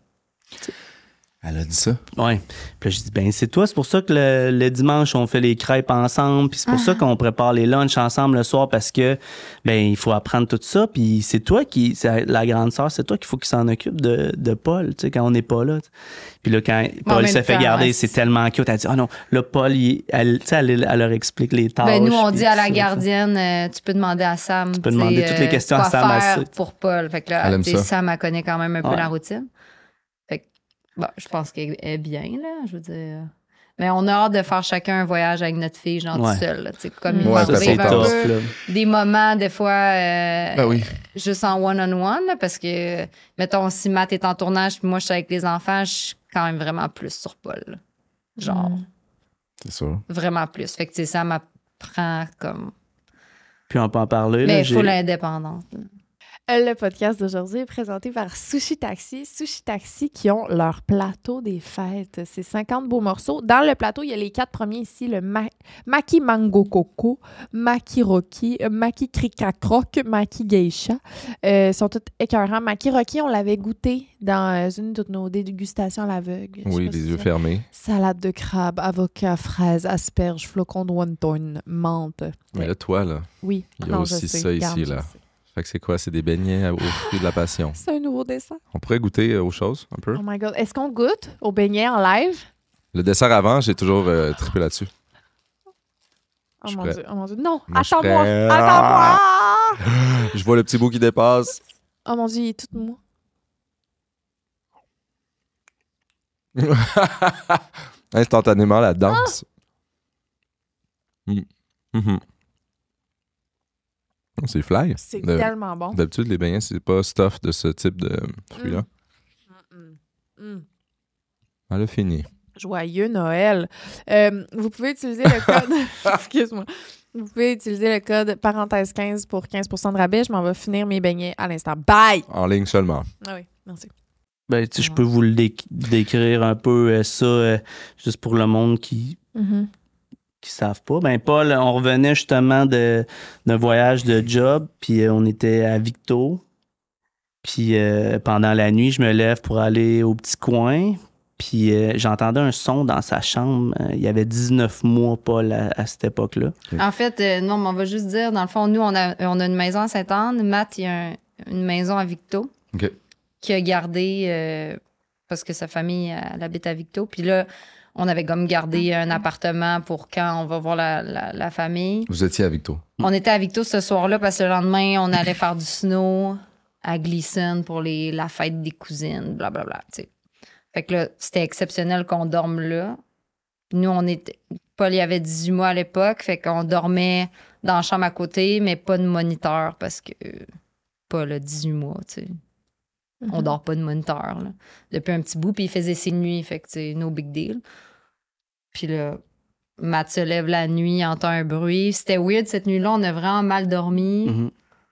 C: Elle a dit ça?
E: Ouais. Puis là, je dis, ben, c'est toi. C'est pour ça que le, le dimanche, on fait les crêpes ensemble. Puis c'est pour ça qu'on prépare les lunchs ensemble le soir parce que, ben, il faut apprendre tout ça. Puis c'est toi qui, c'est la grande sœur, c'est toi qu'il faut qu'il s'en occupe de, de Paul, tu sais, quand on n'est pas là. Puis là, quand Paul
D: même
E: se fait
D: temps,
E: garder,
D: ouais,
E: c'est
D: c'est-
E: tellement cute. Elle dit, oh non, là, Paul, il- elle, tu sais, elle, elle leur explique les tâches.
D: Ben, nous, on
E: puis
D: dit à
E: tout
D: la
E: ça.
D: gardienne, euh, tu peux demander à Sam. Tu
E: peux demander toutes les questions à Sam, elle
D: faire
E: sait.
D: pour Paul. Fait que
C: Elle
D: là,
C: aime
D: tu sais,
C: ça.
D: Sam, elle connaît quand même un peu
E: Ouais.
D: la routine. Fait que, bon, je pense qu'elle est bien, là. Je veux dire. Mais on a hâte de faire chacun un voyage avec notre fille, genre
E: Ouais.
D: tout seul. là, tu sais, comme
B: Mm.
D: il
C: Ouais,
D: va
C: c'est
E: Ça, c'est
D: arriver un
C: important.
E: tough,
D: peu
E: là.
D: des moments, des fois, euh,
C: Ben oui.
D: juste en one-on-one, là, parce que, mettons, si Matt est en tournage puis moi, je suis avec les enfants, je suis quand même vraiment plus sur Paul. là. Genre,
B: Mm.
C: C'est sûr.
D: vraiment plus. Fait que, tu sais, ça m'apprend comme.
E: Puis on peut en parler.
D: Mais
E: là,
D: il faut
E: j'ai-
D: l'indépendance. là.
B: Euh, Le podcast d'aujourd'hui est présenté par Sushi Taxi. Sushi Taxi qui ont leur plateau des fêtes. C'est cinquante beaux morceaux. Dans le plateau, il y a les quatre premiers ici, le ma- Maki Mango Coco, Maki Rocky, euh, Maki Krikakroc, Maki Geisha. Euh, ils sont tous écœurants. Maki Rocky, on l'avait goûté dans euh, une de nos dégustations à l'aveugle. Je sais
C: Oui,
B: pas
C: les
B: si
C: yeux
B: ça-
C: fermés.
B: Salade de crabe, avocat, fraises, asperges, flocons de wonton, menthe.
C: Mais là, toi, là,
B: Oui.
C: il y a
B: Non, je
C: aussi
B: sais.
C: ça
B: Regarde,
C: ici,
B: je
C: là.
B: sais.
C: Fait que c'est quoi? C'est des beignets aux fruits de la passion.
B: C'est un nouveau dessin.
C: On pourrait goûter euh, aux choses, un peu.
B: Oh my God. Est-ce qu'on goûte au beignet en live?
C: Le dessert avant, j'ai toujours euh, trippé là-dessus.
B: Oh
C: Je suis
B: mon
C: prêt.
B: Dieu, oh mon Dieu. Non,
C: Moi, je suis
B: attends-moi,
C: prêt.
B: attends-moi!
C: Je vois le petit bout qui dépasse.
B: Oh mon Dieu, il est tout mou.
C: Instantanément, la danse. Mm. Mhm. Oh, c'est fly.
B: C'est
C: De-
B: tellement bon.
C: D'habitude, les beignets, c'est pas stuff de ce type de fruits-là.
B: Mm, mm.
C: Elle a fini.
B: Joyeux Noël. Euh, vous pouvez utiliser le code... Excuse-moi. Vous pouvez utiliser le code parenthèse quinze pour quinze pour cent de rabais. Je m'en vais finir mes beignets à l'instant. Bye!
C: En ligne seulement.
B: Ah oui, merci.
E: Ben, tu sais, je peux vous le dé- décrire un peu, euh, ça, euh, juste pour le monde qui
B: Mhm.
E: qui savent pas. Ben, Paul, on revenait justement de, d'un voyage de job, puis euh, on était à Victo. Puis euh, pendant la nuit, je me lève pour aller au petit coin. Puis euh, j'entendais un son dans sa chambre. Euh, il y avait dix-neuf mois, Paul, à, à cette époque-là.
D: En fait, euh, non, mais on va juste dire, dans le fond, nous, on a, on a une maison à Sainte-Anne. Matt, il a un- une maison à Victo
C: OK.
D: qu'il a gardée euh, parce que sa famille, elle habite à Victo. Puis là, on avait comme gardé un appartement pour quand on va voir la, la, la famille.
C: Vous étiez à Victo.
D: On était à Victo ce soir-là parce que le lendemain, on allait faire du snow à Gleason pour les, la fête des cousines, blablabla, tu sais. Fait que là, c'était exceptionnel qu'on dorme là. Nous, on était... Paul, il avait dix-huit mois à l'époque, fait qu'on dormait dans la chambre à côté, mais pas de moniteur parce que... Paul a dix-huit mois, tu sais. On dort pas de moniteur, là. Depuis un petit bout, puis il faisait ses nuits, fait que c'est no big deal. Puis là, Matt se lève la nuit, il entend un bruit. C'était weird cette nuit-là, on a vraiment mal dormi.
E: Mm-hmm.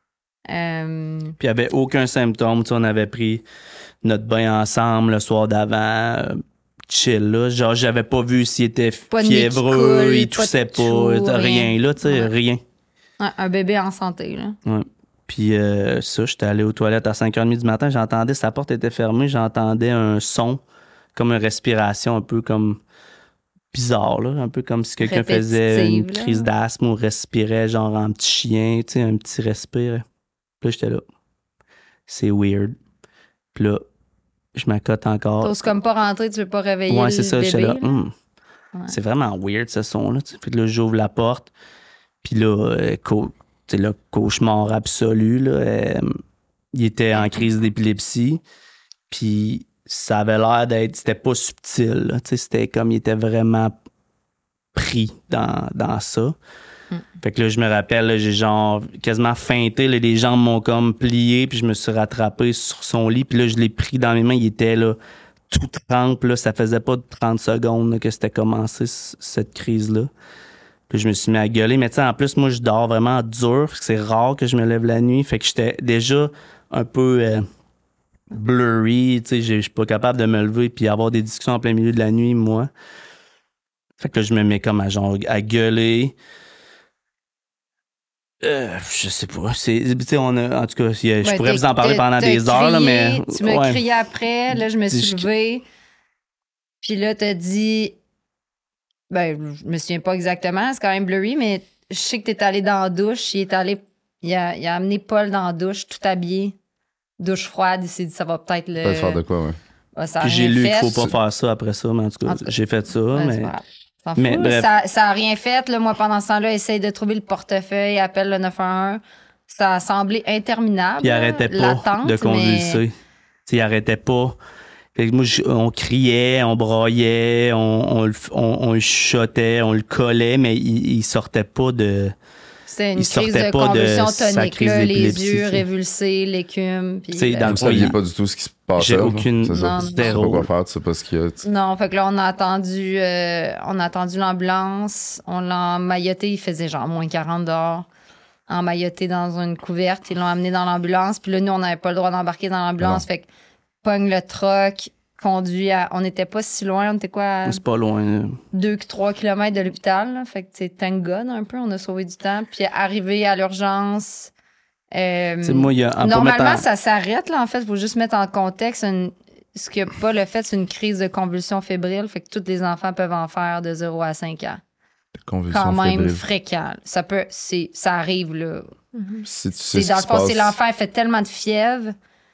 D: Euh,
E: Puis il n'y avait aucun symptôme. Tu sais, on avait pris notre bain ensemble le soir d'avant. euh, chill, là. Genre, j'avais pas vu s'il était
D: Pas de nez qui
E: fiévreux,
D: coule,
E: il
D: pas de
E: toussait pas.
D: toux,
E: rien,
D: rien.
E: là, tu sais,
D: Ouais.
E: rien.
D: un, un bébé en santé, là.
E: Ouais. Puis euh, ça, j'étais allé aux toilettes à cinq heures trente du matin. J'entendais, sa porte était fermée, j'entendais un son, comme une respiration un peu comme bizarre, là. Un peu comme si quelqu'un faisait une
D: Répétitive, là.
E: crise d'asthme ou respirait genre un petit chien, tu sais, un petit respire. Puis là, j'étais là. C'est weird. Puis là, je m'accote encore.
D: T'oses comme pas rentrer, tu veux pas réveiller
E: Ouais,
D: le
E: c'est ça,
D: bébé.
E: j'étais là.
D: là.
E: hum.
D: Ouais.
E: C'est vraiment weird, ce son-là. tu sais. Fait que là, j'ouvre la porte. Puis là, euh, co- tu sais, le cauchemar absolu, là, euh, il était en crise d'épilepsie. Puis ça avait l'air d'être... C'était pas subtil, là. Tu sais, c'était comme il était vraiment pris dans, dans ça.
D: Mm.
E: Fait que là, je me rappelle, là, j'ai genre quasiment feinté. Là, les jambes m'ont comme plié, puis je me suis rattrapé sur son lit. Puis là, je l'ai pris dans mes mains. Il était là, tout trempe. Là, ça faisait pas trente secondes là, que c'était commencé, c- cette crise-là. Puis je me suis mis à gueuler. Mais tu sais, en plus, moi, je dors vraiment dur. Parce que c'est rare que je me lève la nuit. Fait que j'étais déjà un peu euh, blurry. Tu sais, je suis pas capable de me lever puis avoir des discussions en plein milieu de la nuit, moi. Fait que là, je me mets comme à, genre, à gueuler. Euh, je sais pas. C'est, tu sais, on a, en tout cas, je
D: Ouais,
E: pourrais
D: t'as-
E: vous en parler
D: t'as-
E: pendant
D: t'as
E: des heures, là,
D: crié,
E: mais.
D: Tu m'as
E: ouais.
D: crié après, là, je me suis
E: Je-
D: levée. Puis là, t'as dit. Ben, je me souviens pas exactement, c'est quand même blurry, mais je sais que t'es allé dans la douche. Il est allé. Il a, il a amené Paul dans la douche, tout habillé. Douche froide, il s'est dit, ça va peut-être le.
C: Peut-être faire de quoi, ouais.
D: Ouais, ça a
E: Puis j'ai
D: rien
E: lu qu'il
D: fait.
E: faut pas faire ça après ça, mais en tout cas,
D: En tout cas,
E: j'ai fait ça.
D: Ouais, c'est
E: mais...
D: pas grave. S'en
E: mais
D: fout.
E: bref.
D: Ça, ça a rien fait. Là, moi, pendant ce temps-là, essaye de trouver le portefeuille, appelle le neuf un un. Ça a semblé interminable.
E: Puis il arrêtait pas
D: l'attente,
E: de
D: mais-
E: convulser. Tu sais, il arrêtait pas. Fait que moi, je- on criait, on braillait, on, on, le f- on, on le chuchotait, on le collait, mais il, il sortait pas de...
D: C'était une
E: Il
D: crise
E: sortait
D: de
E: pas de
D: convulsion
E: sa
D: tonique,
E: crise
D: là, les
E: d'épilepsie,
D: yeux
E: tu sais.
D: révulsés, l'écume. puis,
E: Tu sais,
D: euh,
E: dans
C: Vous
E: le
C: saviez
E: il-
C: pas du tout ce qui se passait.
E: J'ai
C: là.
E: aucune-
C: C'est ça.
D: Non,
C: Tu sais pas
E: zéro.
C: quoi faire, tu sais pas ce qu'il y a. tu-
D: Non, fait que là, on a attendu, euh, on a attendu l'ambulance. On l'a emmailloté. Il faisait genre moins quarante dehors. Emmailloté dans une couverte. Ils l'ont amené dans l'ambulance. Puis là, nous, on n'avait pas le droit d'embarquer dans l'ambulance.
C: Non.
D: Fait que pogne le troc, conduit à. On n'était pas si loin. On était quoi? À
E: C'est pas loin. là.
D: deux trois kilomètres de l'hôpital. Là. Fait que, c'est thank God un peu. On a sauvé du temps. Puis arrivé à l'urgence. euh,
E: Tu sais, moi, il y a... en- pour
D: Normalement,
E: mettre en-
D: ça s'arrête, là, en fait. Il faut juste mettre en contexte. Une- Ce que pas le fait, c'est une crise de convulsion fébrile. Fait que tous les enfants peuvent en faire de zéro à cinq ans.
C: Convulsion
D: Quand même
C: fébrile.
D: fréquent. Ça peut, c'est, ça arrive, là.
C: Si tu sais
D: C'est,
C: ce
D: dans
C: qui
D: le
C: se
D: fond,
C: passe,
D: c'est l'enfant il fait tellement de fièvre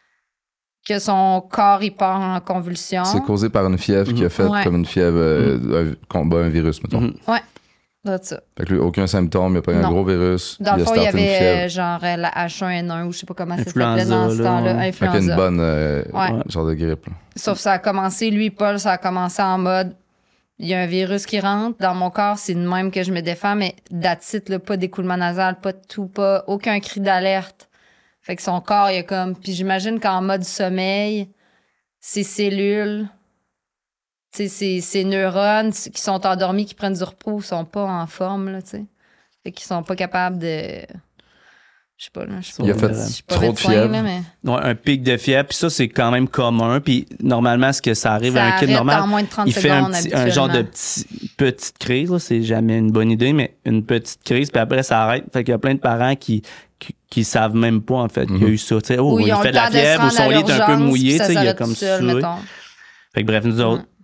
D: que son corps, il part en convulsion.
C: c'est causé par une fièvre qui a fait
D: Ouais.
C: comme une fièvre euh, un- combat un virus, mettons.
E: Mhm.
D: C'est ça.
C: Fait que lui, aucun symptôme, il n'y a pas eu un
D: Non.
C: gros virus.
D: Dans le
C: il a
D: fond, il y
C: starté une
D: avait
C: fièvre.
D: euh, genre euh, la H un N un ou je sais pas comment ça
E: Influenza,
D: s'appelait dans ce
E: là,
D: temps-là.
E: ouais.
C: Fait qu'il y a
D: Influenza.
C: une bonne euh,
D: Ouais.
C: genre de grippe. là.
D: Sauf que ça a commencé, lui, Paul, ça a commencé en mode il y a un virus qui rentre dans mon corps, c'est de même que je me défends, mais d'attitude, là, pas d'écoulement nasal, pas de tout, pas aucun cri d'alerte. Fait que son corps, il y a comme. Puis j'imagine qu'en mode sommeil, ses cellules, tu sais, ses, ses neurones qui sont endormis, qui prennent du repos, sont pas en forme, là, tu sais. Fait qu'ils sont pas capables de. Je sais pas, là. Je suis
C: Il a
D: pas-
C: fait
D: je suis pas
C: trop de
D: médecin,
C: fièvre.
D: là, mais
E: Ouais, un pic de fièvre, puis ça, c'est quand même commun. Puis normalement, ce que ça arrive
D: ça
E: à un kid
D: arrête
E: normal,
D: en moins de trente
E: il fait un,
D: secondes
E: petit- un genre de
D: habituellement.
E: petit, petite crise, là, c'est jamais une bonne idée, mais une petite crise, puis après, ça arrête. Fait qu'il y a plein de parents qui, qui, qui savent même pas, en fait, mm-hmm. qu'il y a eu ça. T'sais, oh,
D: oui,
E: il fait de la fièvre, ou son lit est un peu mouillé, il a comme ça. Fait que bref, nous autres, mm.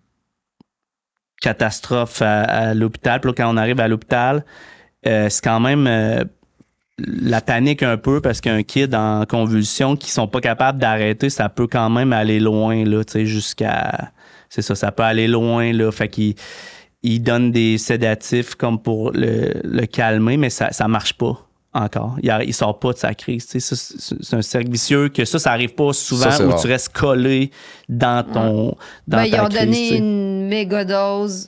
E: catastrophe à, à l'hôpital. Puis là, quand on arrive à l'hôpital, euh, c'est quand même euh, la panique un peu parce qu'un kid en convulsion qui sont pas capables d'arrêter, ça peut quand même aller loin, là, tu sais, jusqu'à... C'est ça, ça peut aller loin, là. Fait qu'il il donne des sédatifs comme pour le, le calmer, mais ça ça marche pas encore. Il, il sort pas de sa crise. Tu sais, ça, c'est un cercle vicieux que ça, ça arrive pas souvent ça, où rare. Tu restes collé dans ton ouais. dans
D: ben, ta
E: ils ont
D: crise,
E: donné
D: t'sais. Une méga dose.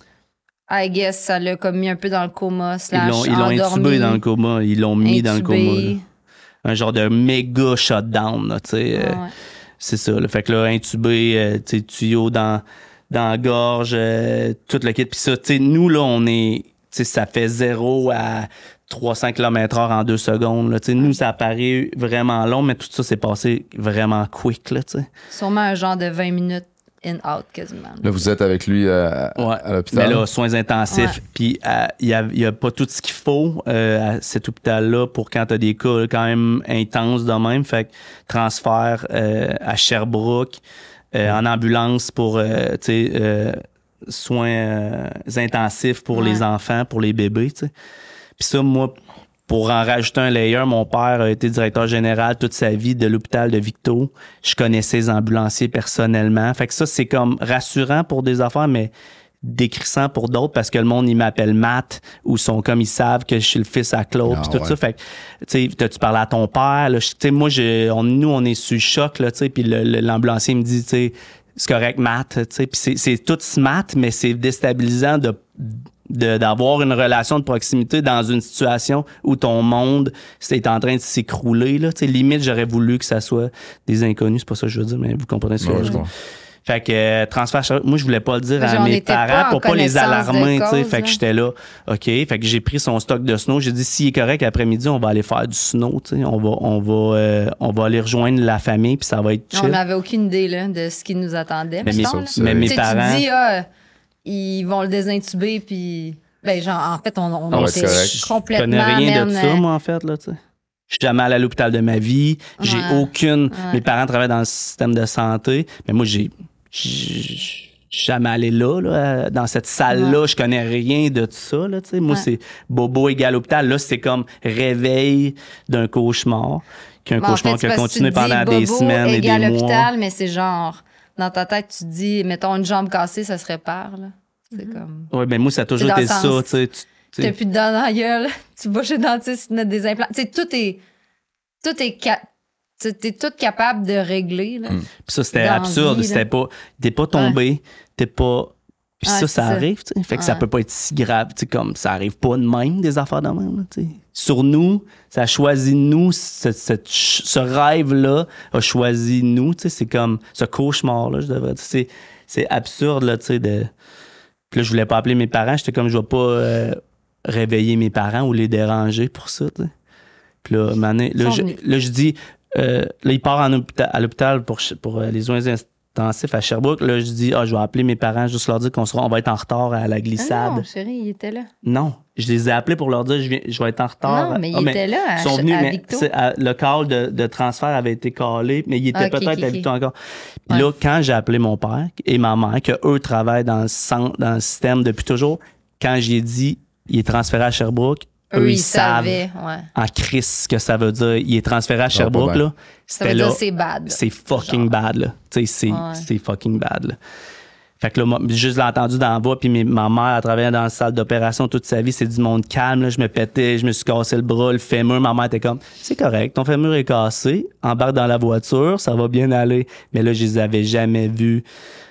D: I guess ça l'a comme mis un peu dans le coma.
E: Ils l'ont, ils l'ont intubé dans le coma. Ils l'ont mis intubé. Dans le coma. Là. Un genre de méga shutdown. Là, tu sais, ah, ouais. euh, c'est ça. Là. Fait que là, intubé, euh, tu sais, tuyau dans dans la gorge, euh, tout le kit. Puis ça, tu sais, nous, là, on est... Tu sais, ça fait zéro à trois cents kilomètres heure en deux secondes. Là. Tu sais, nous, ça a paru vraiment long, mais tout ça s'est passé vraiment quick, là, tu sais.
D: Sûrement un genre de vingt minutes in-out, quasiment.
C: Là, vous êtes avec lui euh,
E: ouais.
C: à l'hôpital?
E: Mais là, soins intensifs. Ouais. Puis, il n'y a, a pas tout ce qu'il faut euh, à cet hôpital-là pour quand tu as des cas quand même intenses de même. Fait que transfert euh, à Sherbrooke, Euh, en ambulance pour euh, tu sais euh, soins euh, intensifs pour ouais. les enfants, pour les bébés, tu sais. Puis ça, moi, pour en rajouter un layer, mon père a été directeur général toute sa vie de l'hôpital de Victo. Je connaissais les ambulanciers personnellement. Fait que ça, c'est comme rassurant pour des affaires, mais décrissant pour d'autres parce que le monde, il m'appelle Matt ou sont comme ils savent que je suis le fils à Claude pis tout ouais. ça. Fait que, tu sais, t'as-tu parlé à ton père? Tu sais, moi, je, on, nous, on est sous le choc, là, tu sais, puis le, le, l'ambulancier me dit, tu sais, c'est correct, Matt, tu sais, puis c'est, c'est tout smart, mais c'est déstabilisant de, de, d'avoir une relation de proximité dans une situation où ton monde c'est en train de s'écrouler, là, tu sais, limite, j'aurais voulu que ça soit des inconnus, c'est pas ça que je veux dire, mais vous comprenez ce que je veux dire. Fait que euh, transfert, moi je voulais pas le dire
D: mais
E: à mes parents pour pas les alarmer, tu sais. Fait que j'étais là, OK. Fait que j'ai pris son stock de snow. J'ai dit s'il est correct après-midi, on va aller faire du snow, tu sais. On va, on va, euh, on va aller rejoindre la famille puis ça va être chill.
D: On n'avait aucune idée là de ce qui nous attendait.
E: Mais,
D: mes,
E: temps, mais mes parents,
D: tu dis ah, ils vont le désintuber puis ben genre en fait on, on, on était complètement.
E: Je connais rien de ça moi en fait là, tu sais. Je suis jamais allé à l'hôpital de ma vie. J'ai ouais. aucune. Ouais. Mes parents travaillent dans le système de santé, mais moi j'ai Je suis jamais allé là, là, dans cette salle-là. Ouais. Je connais rien de tout ça. Là, moi, ouais. c'est bobo égale hôpital. Là, c'est comme réveil d'un cauchemar. Qu'un bon, cauchemar en fait, qui a continué pendant des semaines et des mois. Bobo égale hôpital,
D: mais c'est genre... Dans ta tête, tu te dis, mettons, une jambe cassée, ça se répare. Là. C'est mm-hmm. comme...
E: Oui, mais moi, ça a toujours été ça. Tu
D: n'as plus de dents dans la gueule. Tu vas chez le dentiste, tu mets des implants. T'sais, tout est... Tout est... Ca- T'es tout capable de régler. Là.
E: Mm. Puis ça, c'était absurde. Vie, c'était pas, t'es pas tombé, ouais. t'es pas... Puis ouais, ça, ça arrive, tu sais. Fait que ouais. ça peut pas être si grave, tu sais, comme ça arrive pas de même, des affaires de même, tu sais. Sur nous, ça a choisi nous, ce, ce, ce rêve-là a choisi nous, tu sais. C'est comme ce cauchemar-là, je devrais dire. C'est, c'est absurde, là, tu sais, de... Puis là, je voulais pas appeler mes parents. J'étais comme, je vais pas euh, réveiller mes parents ou les déranger pour ça, tu sais. Puis là, mané, là, je, là, je dis... Euh, là, il part en hôpital, à l'hôpital pour, pour euh, les soins intensifs à Sherbrooke. Là, je dis, ah, je vais appeler mes parents, juste leur dire qu'on sera, on va être en retard à la glissade.
D: Ah non, chérie, il était là.
E: Non, je les ai appelés pour leur dire, je, viens, je vais être en retard.
D: Non, mais il ah, était mais, là à,
E: sont venus,
D: à
E: mais
D: Victo.
E: À, le call de, de transfert avait été callé, mais il était okay, peut-être okay, à Victo okay. encore. Puis ouais. là, quand j'ai appelé mon père et ma mère, qu'eux travaillent dans le, centre, dans le système depuis toujours, quand j'ai dit, il est transféré à Sherbrooke, eux, ils, ils savent ouais. en crise ce que ça veut dire. Il est transféré à Sherbrooke, oh, là.
D: Ça veut
E: là,
D: dire c'est bad.
E: C'est fucking genre. bad, là. Tu sais, c'est, ouais. c'est fucking bad, là. Fait que là, moi, juste l'ai entendu dans la voix, puis mes, ma mère a travaillé dans la salle d'opération toute sa vie. C'est du monde calme, là. Je me pétais, je me suis cassé le bras, le fémur. Ma mère était comme, c'est correct, ton fémur est cassé. Embarque dans la voiture, ça va bien aller. Mais là, je les avais jamais vus.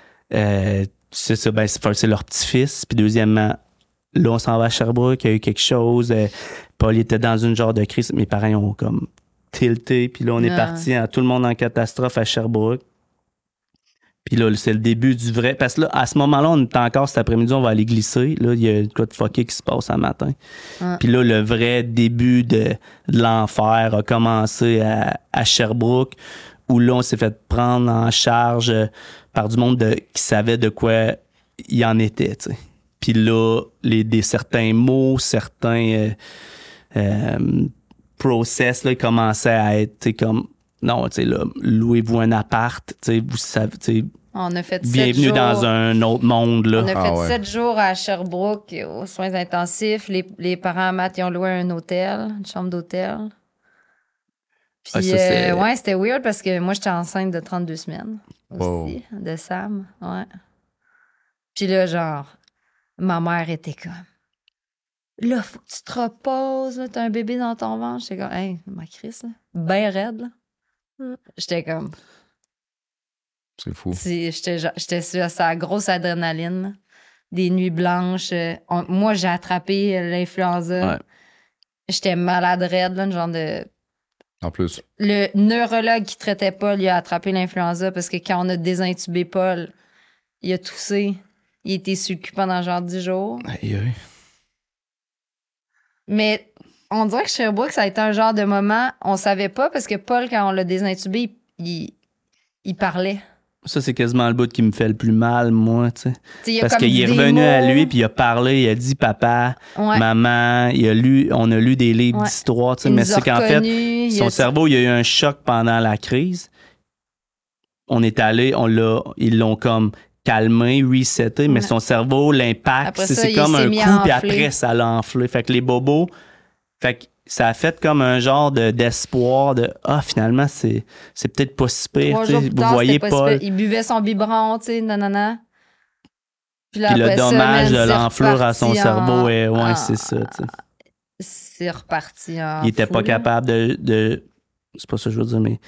E: Euh, c'est ça, ben, c'est, c'est leur petit-fils. Puis deuxièmement, là, on s'en va à Sherbrooke, il y a eu quelque chose. Euh, Paul était dans une genre de crise. Mes parents ont comme tilté. Puis là, on est ah. parti, hein, tout le monde en catastrophe à Sherbrooke. Puis là, c'est le début du vrai... Parce que là, à ce moment-là, on est encore cet après-midi, on va aller glisser. Là, il y a quoi de fucké qui se passe un matin. Ah. Puis là, le vrai début de, de l'enfer a commencé à, à Sherbrooke, où là, on s'est fait prendre en charge par du monde de, qui savait de quoi il en était, tu sais. Puis là, les, des, certains mots, certains euh, euh, process, là, ils commençaient à être comme, non, tu sais, là, louez-vous un appart, tu sais, vous savez, tu sais,
D: On a fait sept
E: bienvenue
D: jours.
E: dans un autre monde, là.
D: On a
C: Ah
D: fait
C: ouais.
D: sept jours à Sherbrooke aux soins intensifs. Les, les parents à Matt, ils ont loué un hôtel, une chambre d'hôtel. Puis,
E: Ah, ça, c'est-
D: euh, ouais, c'était weird parce que moi, j'étais enceinte de trente-deux semaines aussi,
C: Wow.
D: de Sam. Ouais. Puis là, genre, ma mère était comme, là, faut que tu te reposes, là, t'as un bébé dans ton ventre. J'étais comme, hey, ma Chris, là, ben raide, là. J'étais comme,
C: C'est fou.
D: c'est- j'étais genre- j'étais sur sa grosse adrénaline, là. Des nuits blanches. euh, on- moi, j'ai attrapé l'influenza.
E: Ouais.
D: J'étais malade raide, là, genre de...
C: En plus.
D: Le neurologue qui traitait Paul, il a attrapé l'influenza parce que quand on a désintubé Paul, il a toussé. Il était sur le cul pendant genre dix jours.
C: Aïe, aïe.
D: Mais on dirait que Sherbrooke, ça a été un genre de moment, on savait pas parce que Paul, quand on l'a désintubé, il, il parlait.
E: Ça, c'est quasiment le bout qui me fait le plus mal, moi, tu sais.
D: Tu sais, il a
E: Parce
D: comme
E: qu'il
D: dit
E: est
D: des
E: revenu
D: mots.
E: à lui, puis il a parlé, il a dit papa,
D: Ouais.
E: maman, il a lu, on a lu des livres
D: Ouais.
E: d'histoire, tu sais,
D: Il
E: mais
D: nous a
E: c'est qu'en fait,
D: reconnus, il
E: son
D: a-
E: cerveau, il a eu un choc pendant la crise. On est allé, on l'a, ils l'ont comme calmé, reseté, mais
D: Ouais.
E: son cerveau, l'impact,
D: Après
E: c'est
D: ça,
E: c'est
D: il
E: comme
D: s'est
E: un
D: mis
E: coup,
D: à
E: puis
D: enfler.
E: après, ça l'a enflé. Fait que les bobos, fait que ça a fait comme un genre de, d'espoir de ah, finalement, c'est, c'est peut-être pas si pire.
D: Trois
E: tu sais.
D: jours plus
E: Vous
D: tard,
E: voyez
D: c'était pas si
E: Paul.
D: pire. Il buvait son biberon, tu sais, nanana. là,
E: Puis le
D: après ça,
E: dommage
D: man,
E: de
D: c'est
E: l'enflure à son
D: reparti
E: cerveau,
D: en-
E: est, ouais,
D: en-
E: c'est ça. tu sais.
D: C'est reparti en
E: Il était
D: fou,
E: pas
D: là.
E: capable de, de. C'est pas ça que je veux dire, mais.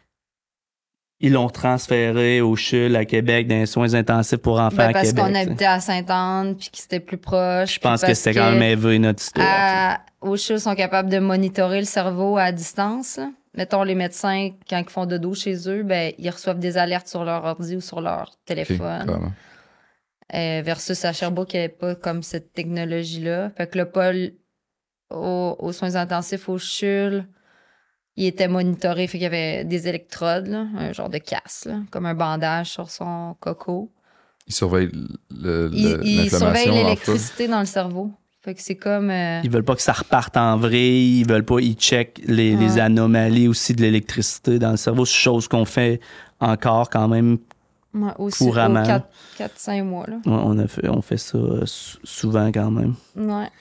E: Ils l'ont transféré au C H U L à Québec dans les soins intensifs pour enfants
D: Ben,
E: à
D: parce
E: Québec.
D: qu'on
E: tu sais.
D: habitait à Sainte-Anne, puis que c'était plus proche.
E: Je pense
D: puis
E: que
D: parce
E: c'était quand même élevé notre histoire. tu sais.
D: à- Au C H U L, ils sont capables de monitorer le cerveau à distance. là. Mettons, les médecins, quand ils font dodo chez eux, ben, ils reçoivent des alertes sur leur ordi ou sur leur
C: Ok,
D: téléphone.
C: carrément.
D: Euh, versus à Sherbrooke, il n'y avait pas comme cette technologie-là. Fait que le Paul, au- aux soins intensifs au C H U L, il était monitoré. Fait qu'il y avait des électrodes, là, un genre de casse, là, comme un bandage sur son coco.
C: Il surveille le, le-
D: Il, il
C: l'inflammation.
D: surveille
C: l'enflure.
D: l'électricité dans le cerveau. Fait que c'est comme... euh,
E: Ils veulent pas que ça reparte en vrille. Ils veulent pas. Ils checkent les, les
D: Ouais.
E: anomalies aussi de l'électricité dans le cerveau. C'est chose qu'on fait encore quand même.
D: ouais, aussi,
E: couramment.
D: quatre cinq mois, là.
E: Ouais, on, a fait, on fait ça euh, sou- souvent quand même.
D: Ouais.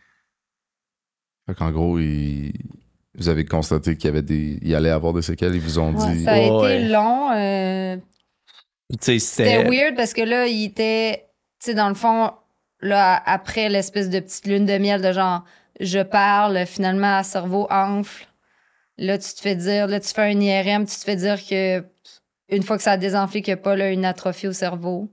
C: Fait qu'en gros, il- vous avez constaté qu'il y avait des, il allait avoir des séquelles. Ils vous ont
D: Ouais,
C: dit.
D: ça a
E: Ouais.
D: été long. euh,
E: Tu sais,
D: C'était
E: c'était.
D: weird parce que là, il était, tu sais, dans le fond, là, après l'espèce de petite lune de miel de genre, je parle, finalement, le cerveau enfle. Là, tu te fais dire, là, tu fais un I R M, tu te fais dire que une fois que ça a désenflé, qu'il n'y a pas là, une atrophie au cerveau.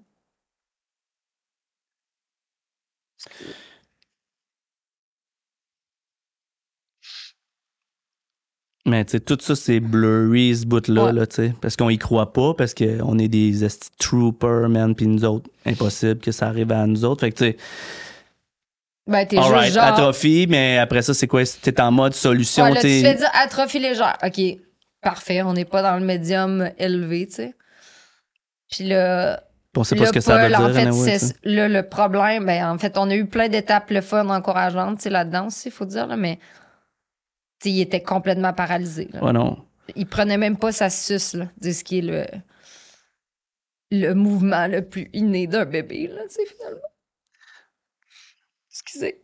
E: Mais tu sais, tout ça, c'est blurry, ce bout-là,
D: Ouais.
E: là, tu sais. Parce qu'on y croit pas, parce qu'on est des esti troopers, man, puis nous autres, impossible que ça arrive à nous autres. Fait que, tu sais,
D: Ben, t'es
E: alright,
D: juste genre...
E: atrophie, mais après ça, c'est quoi? T'es en mode solution,
D: Ouais, là, tu
E: tu
D: te fais
E: sais.
D: dire atrophie légère. OK, parfait, on n'est pas dans le médium élevé, tu sais. Puis là...
E: On sait pas
D: Là,
E: ce que ça veut
D: Paul,
E: dire.
D: en fait,
E: anyway,
D: c'est
E: tu sais.
D: là, le problème. Ben, en fait, on a eu plein d'étapes le fun, encourageantes, tu sais, là-dedans aussi, il faut dire, là, mais tu sais, il était complètement paralysé. Là.
E: Ouais, non.
D: Il prenait même pas sa suce, là, de ce qui est le, le mouvement le plus inné d'un bébé, là, tu sais, finalement. Excusez.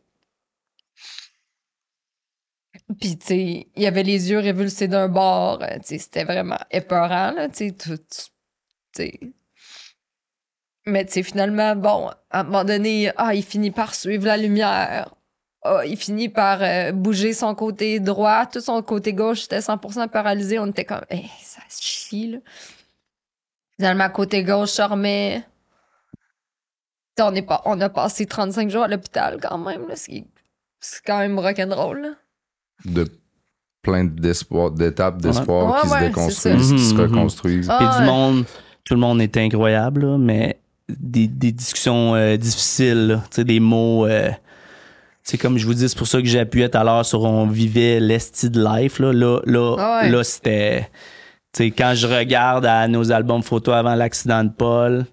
D: Puis, tu sais, il avait les yeux révulsés d'un bord. euh, Tu sais, c'était vraiment épeurant, là, tu sais, tout... Tu sais... Mais tu sais, finalement, bon, à un moment donné, ah, il finit par suivre la lumière. Ah, il finit par euh, bouger son côté droit. Tout son côté gauche était cent pour cent paralysé. On était comme, hey, ça se chie, là. Finalement, côté gauche, je remets. Tu sais, On, est pas, on a passé trente-cinq jours à l'hôpital quand même, là. C'est c'est quand même rock'n'roll, là.
C: De plein d'espoir, d'étapes d'espoir
D: Ouais,
C: qui
D: ouais,
C: se déconstruisent,
E: c'est ça.
C: qui se
E: Mhm, mhm.
C: reconstruisent.
D: Ah,
E: Puis
D: ouais.
E: du monde, tout le monde était incroyable, là, mais des, des discussions euh, difficiles, là. Tu sais, des mots. euh, tu sais, comme je vous dis, c'est pour ça que j'appuyais tout à l'heure sur on vivait l'esti de life. Là, là, là,
D: Ah ouais.
E: là c'était. Tu sais, quand je regarde à nos albums photos avant l'accident de Paul,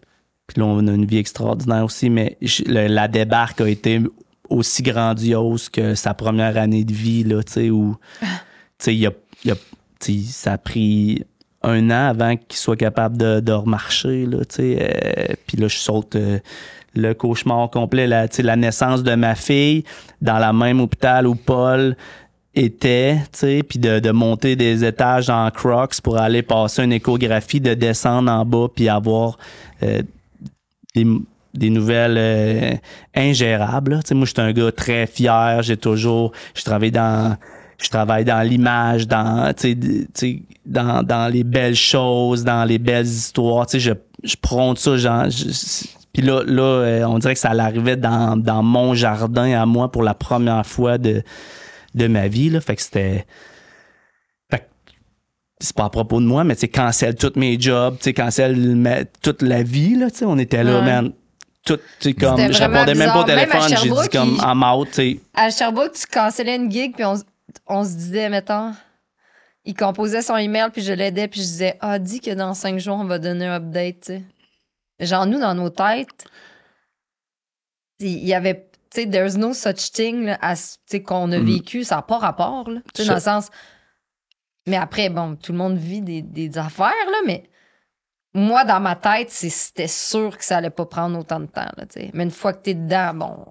E: Puis là, on a une vie extraordinaire aussi, mais je- le- la débarque a été aussi grandiose que sa première année de vie, là, tu sais, où, tu sais, il a, il a- tu sais, ça a pris un an avant qu'il soit capable de, de remarcher, là, tu sais. Euh, puis là, je saute euh, le cauchemar complet, la, tu sais, la naissance de ma fille dans la même hôpital où Paul était, tu sais, puis de, de monter des étages en Crocs pour aller passer une échographie, de descendre en bas puis avoir euh, des, des nouvelles euh, ingérables. là. Tu sais, moi, je suis un gars très fier. J'ai toujours... Je travaille dans... Je travaille dans l'image, dans, tu sais, tu sais, dans, dans les belles choses, dans les belles histoires. Tu sais, je, je prône ça, genre... je- Puis là, là euh, on dirait que ça l'arrivait dans, dans mon jardin à moi pour la première fois de, de ma vie. Là. Fait que c'était... Fait que c'est pas à propos de moi, mais tu sais, cancelle tous mes jobs, tu sais, cancelle ma- toute la vie, là, tu sais, on était là,
D: Ouais.
E: man. Tout, tu sais, comme,
D: C'était
E: je
D: vraiment
E: répondais même pas au
D: bizarre. Même à
E: téléphone, j'ai dit
D: Sherbrooke,
E: comme,
D: il-
E: I'm out, tu sais.
D: À Sherbrooke, tu cancellais une gig, puis on, s- on se disait, mettons, il composait son email, puis je l'aidais, puis je disais, ah, dis que dans cinq jours, on va donner un update, tu sais. Genre, nous, dans nos têtes, il y avait, tu sais, there's no such thing, là, à s- tu sais, qu'on a
E: Mm.
D: vécu, ça n'a pas rapport, là. Tu sais, dans le sens. Mais après, bon, tout le monde vit des, des affaires, là, mais moi, dans ma tête, c'est- c'était sûr que ça allait pas prendre autant de temps, là, tu sais. Mais une fois que t'es dedans, bon.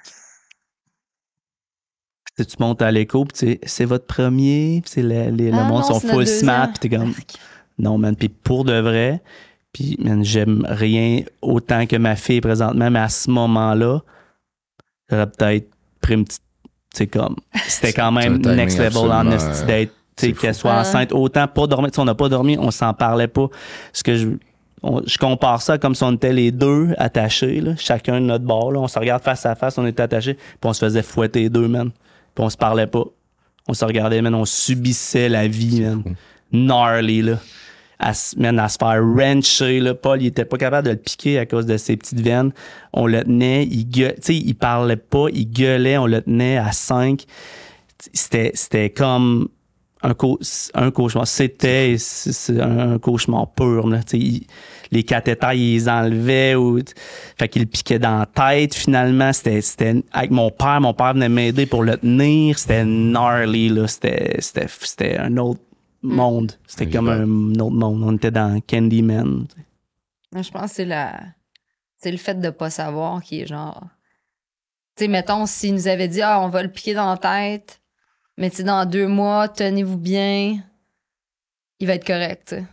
E: Tu sais, tu montes à l'écho, puis tu sais, c'est votre premier, puis c'est le, les- le
D: Ah
E: monde
D: non,
E: sont
D: c'est notre
E: full smart,
D: deuxième.
E: puis t'es comme, non, man, puis pour de vrai, puis, man, j'aime rien autant que ma fille présentement, mais à ce moment-là, j'aurais peut-être pris une petite, tu sais, comme, c'était quand
C: C'est un
E: même
C: timing
E: next level en
C: absolument,
E: esti
C: euh,
E: d'être, tu sais,
C: c'est
E: qu'elle
C: fou.
E: soit
D: Ah.
E: enceinte, autant pas dormir, tu sais, on n'a pas dormi, on s'en parlait pas. Ce que je, on- je compare ça comme si on était les deux attachés, là, chacun de notre bord, là, on se regarde face à face, on était attachés, puis on se faisait fouetter les deux, man, puis on se parlait pas. On se regardait, man, on subissait la vie, man. Gnarly, là. À, se- man, à se faire wrencher, là. Paul, il était pas capable de le piquer à cause de ses petites veines. On le tenait, il gueulait, tu sais, il parlait pas, il gueulait, on le tenait à cinq. C'était, c'était comme un, cau- un cauchemar. C'était c'est- c'est un cauchemar pur, là. Tu sais, il- les cathéters, ils les enlevaient ou, fait qu'il le piquait dans la tête, finalement. C'était, c'était avec mon père. Mon père venait m'aider pour le tenir. C'était gnarly, là. C'était, c'était, c'était un autre monde. C'était comme un, un autre monde. On était dans Candyman. tu sais.
D: Moi, je pense que c'est la... c'est le fait de pas savoir qui est genre. Tu sais, mettons, s'il nous avait dit, ah, on va le piquer dans la tête, mais tu sais, dans deux mois, tenez-vous bien, il va être correct, tu sais.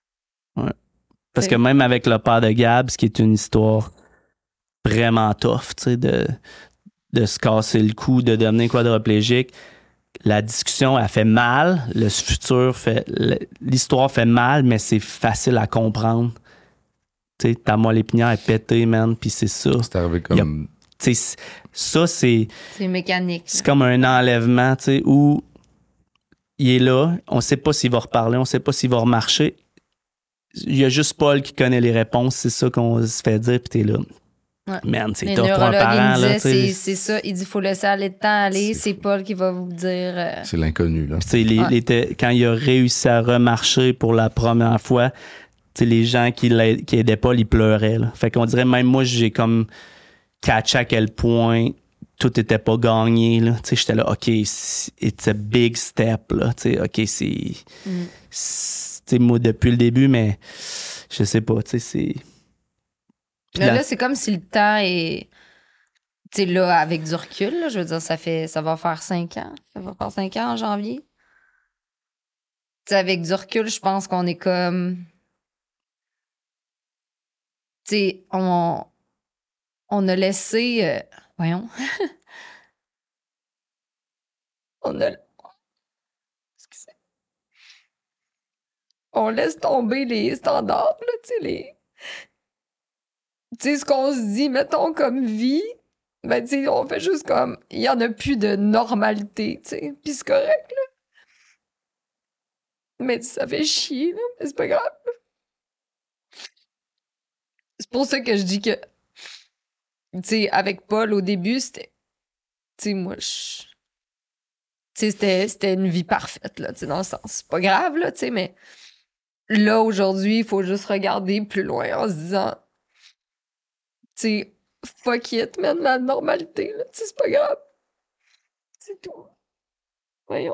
E: Parce
D: C'est-
E: que même avec le père de Gab, ce qui est une histoire vraiment tough, tu sais, de, de se casser le cou, de devenir quadriplégique, la discussion, elle fait mal, le futur fait... L'histoire fait mal, mais c'est facile à comprendre. Tu sais, ta moelle épinière est pétée, man, puis c'est ça.
C: C'est arrivé comme.
E: Tu sais, ça, c'est...
D: C'est mécanique.
E: C'est comme un enlèvement, tu sais, où il est là, on sait pas s'il va reparler, on sait pas s'il va remarcher. Il y a juste Paul qui connaît les réponses, c'est ça qu'on se fait dire, puis t'es là.
D: Ouais.
E: Man, c'est
D: Les
E: tough pour un
D: neurologues, ils
E: parent,
D: me
E: là,
D: disaient,
E: tu sais.
D: c'est, c'est ça. Il dit, faut laisser aller le temps aller.
C: C'est
D: C'est Paul qui va vous dire. euh,
C: C'est l'inconnu, là.
E: Puis, tu sais, les-
D: Ouais.
E: les te- quand il a réussi à remarcher pour la première fois, tu sais, les gens qui, l'aid- qui aidaient Paul, ils pleuraient, là. Fait qu'on dirait, même moi, j'ai comme catché à quel point tout était pas gagné, là. Tu sais, j'étais là, OK, it's it's a big step, là. Tu sais, OK, c'est...
D: Mm.
E: c'est- Tu sais, moi, depuis le début, mais je sais pas, tu sais, c'est... Puis
D: Mais
E: la-
D: là, c'est comme si le temps est. Tu sais, là, avec du recul, là, je veux dire, ça fait. Ça va faire cinq ans. Ça va faire cinq ans en janvier. Tu sais, avec du recul, je pense qu'on est comme. Tu sais, on. On a laissé. euh, Voyons. on a. Excusez. On laisse tomber les standards, là, tu sais, les. Tu sais, ce qu'on se dit, mettons, comme vie, ben, tu sais, on fait juste comme, il y en a plus de normalité, tu sais, pis c'est correct, là. Mais ça fait chier, là, mais c'est pas grave. C'est pour ça que je dis que, tu sais, avec Paul, au début, c'était, tu sais, moi, je... Tu sais, c'était, c'était une vie parfaite, là, tu sais, dans le sens, c'est pas grave, là, tu sais, mais là, aujourd'hui, il faut juste regarder plus loin en se disant, sais, fuck it, man, la normalité, là, tu sais, c'est pas grave. C'est tout. Voyons.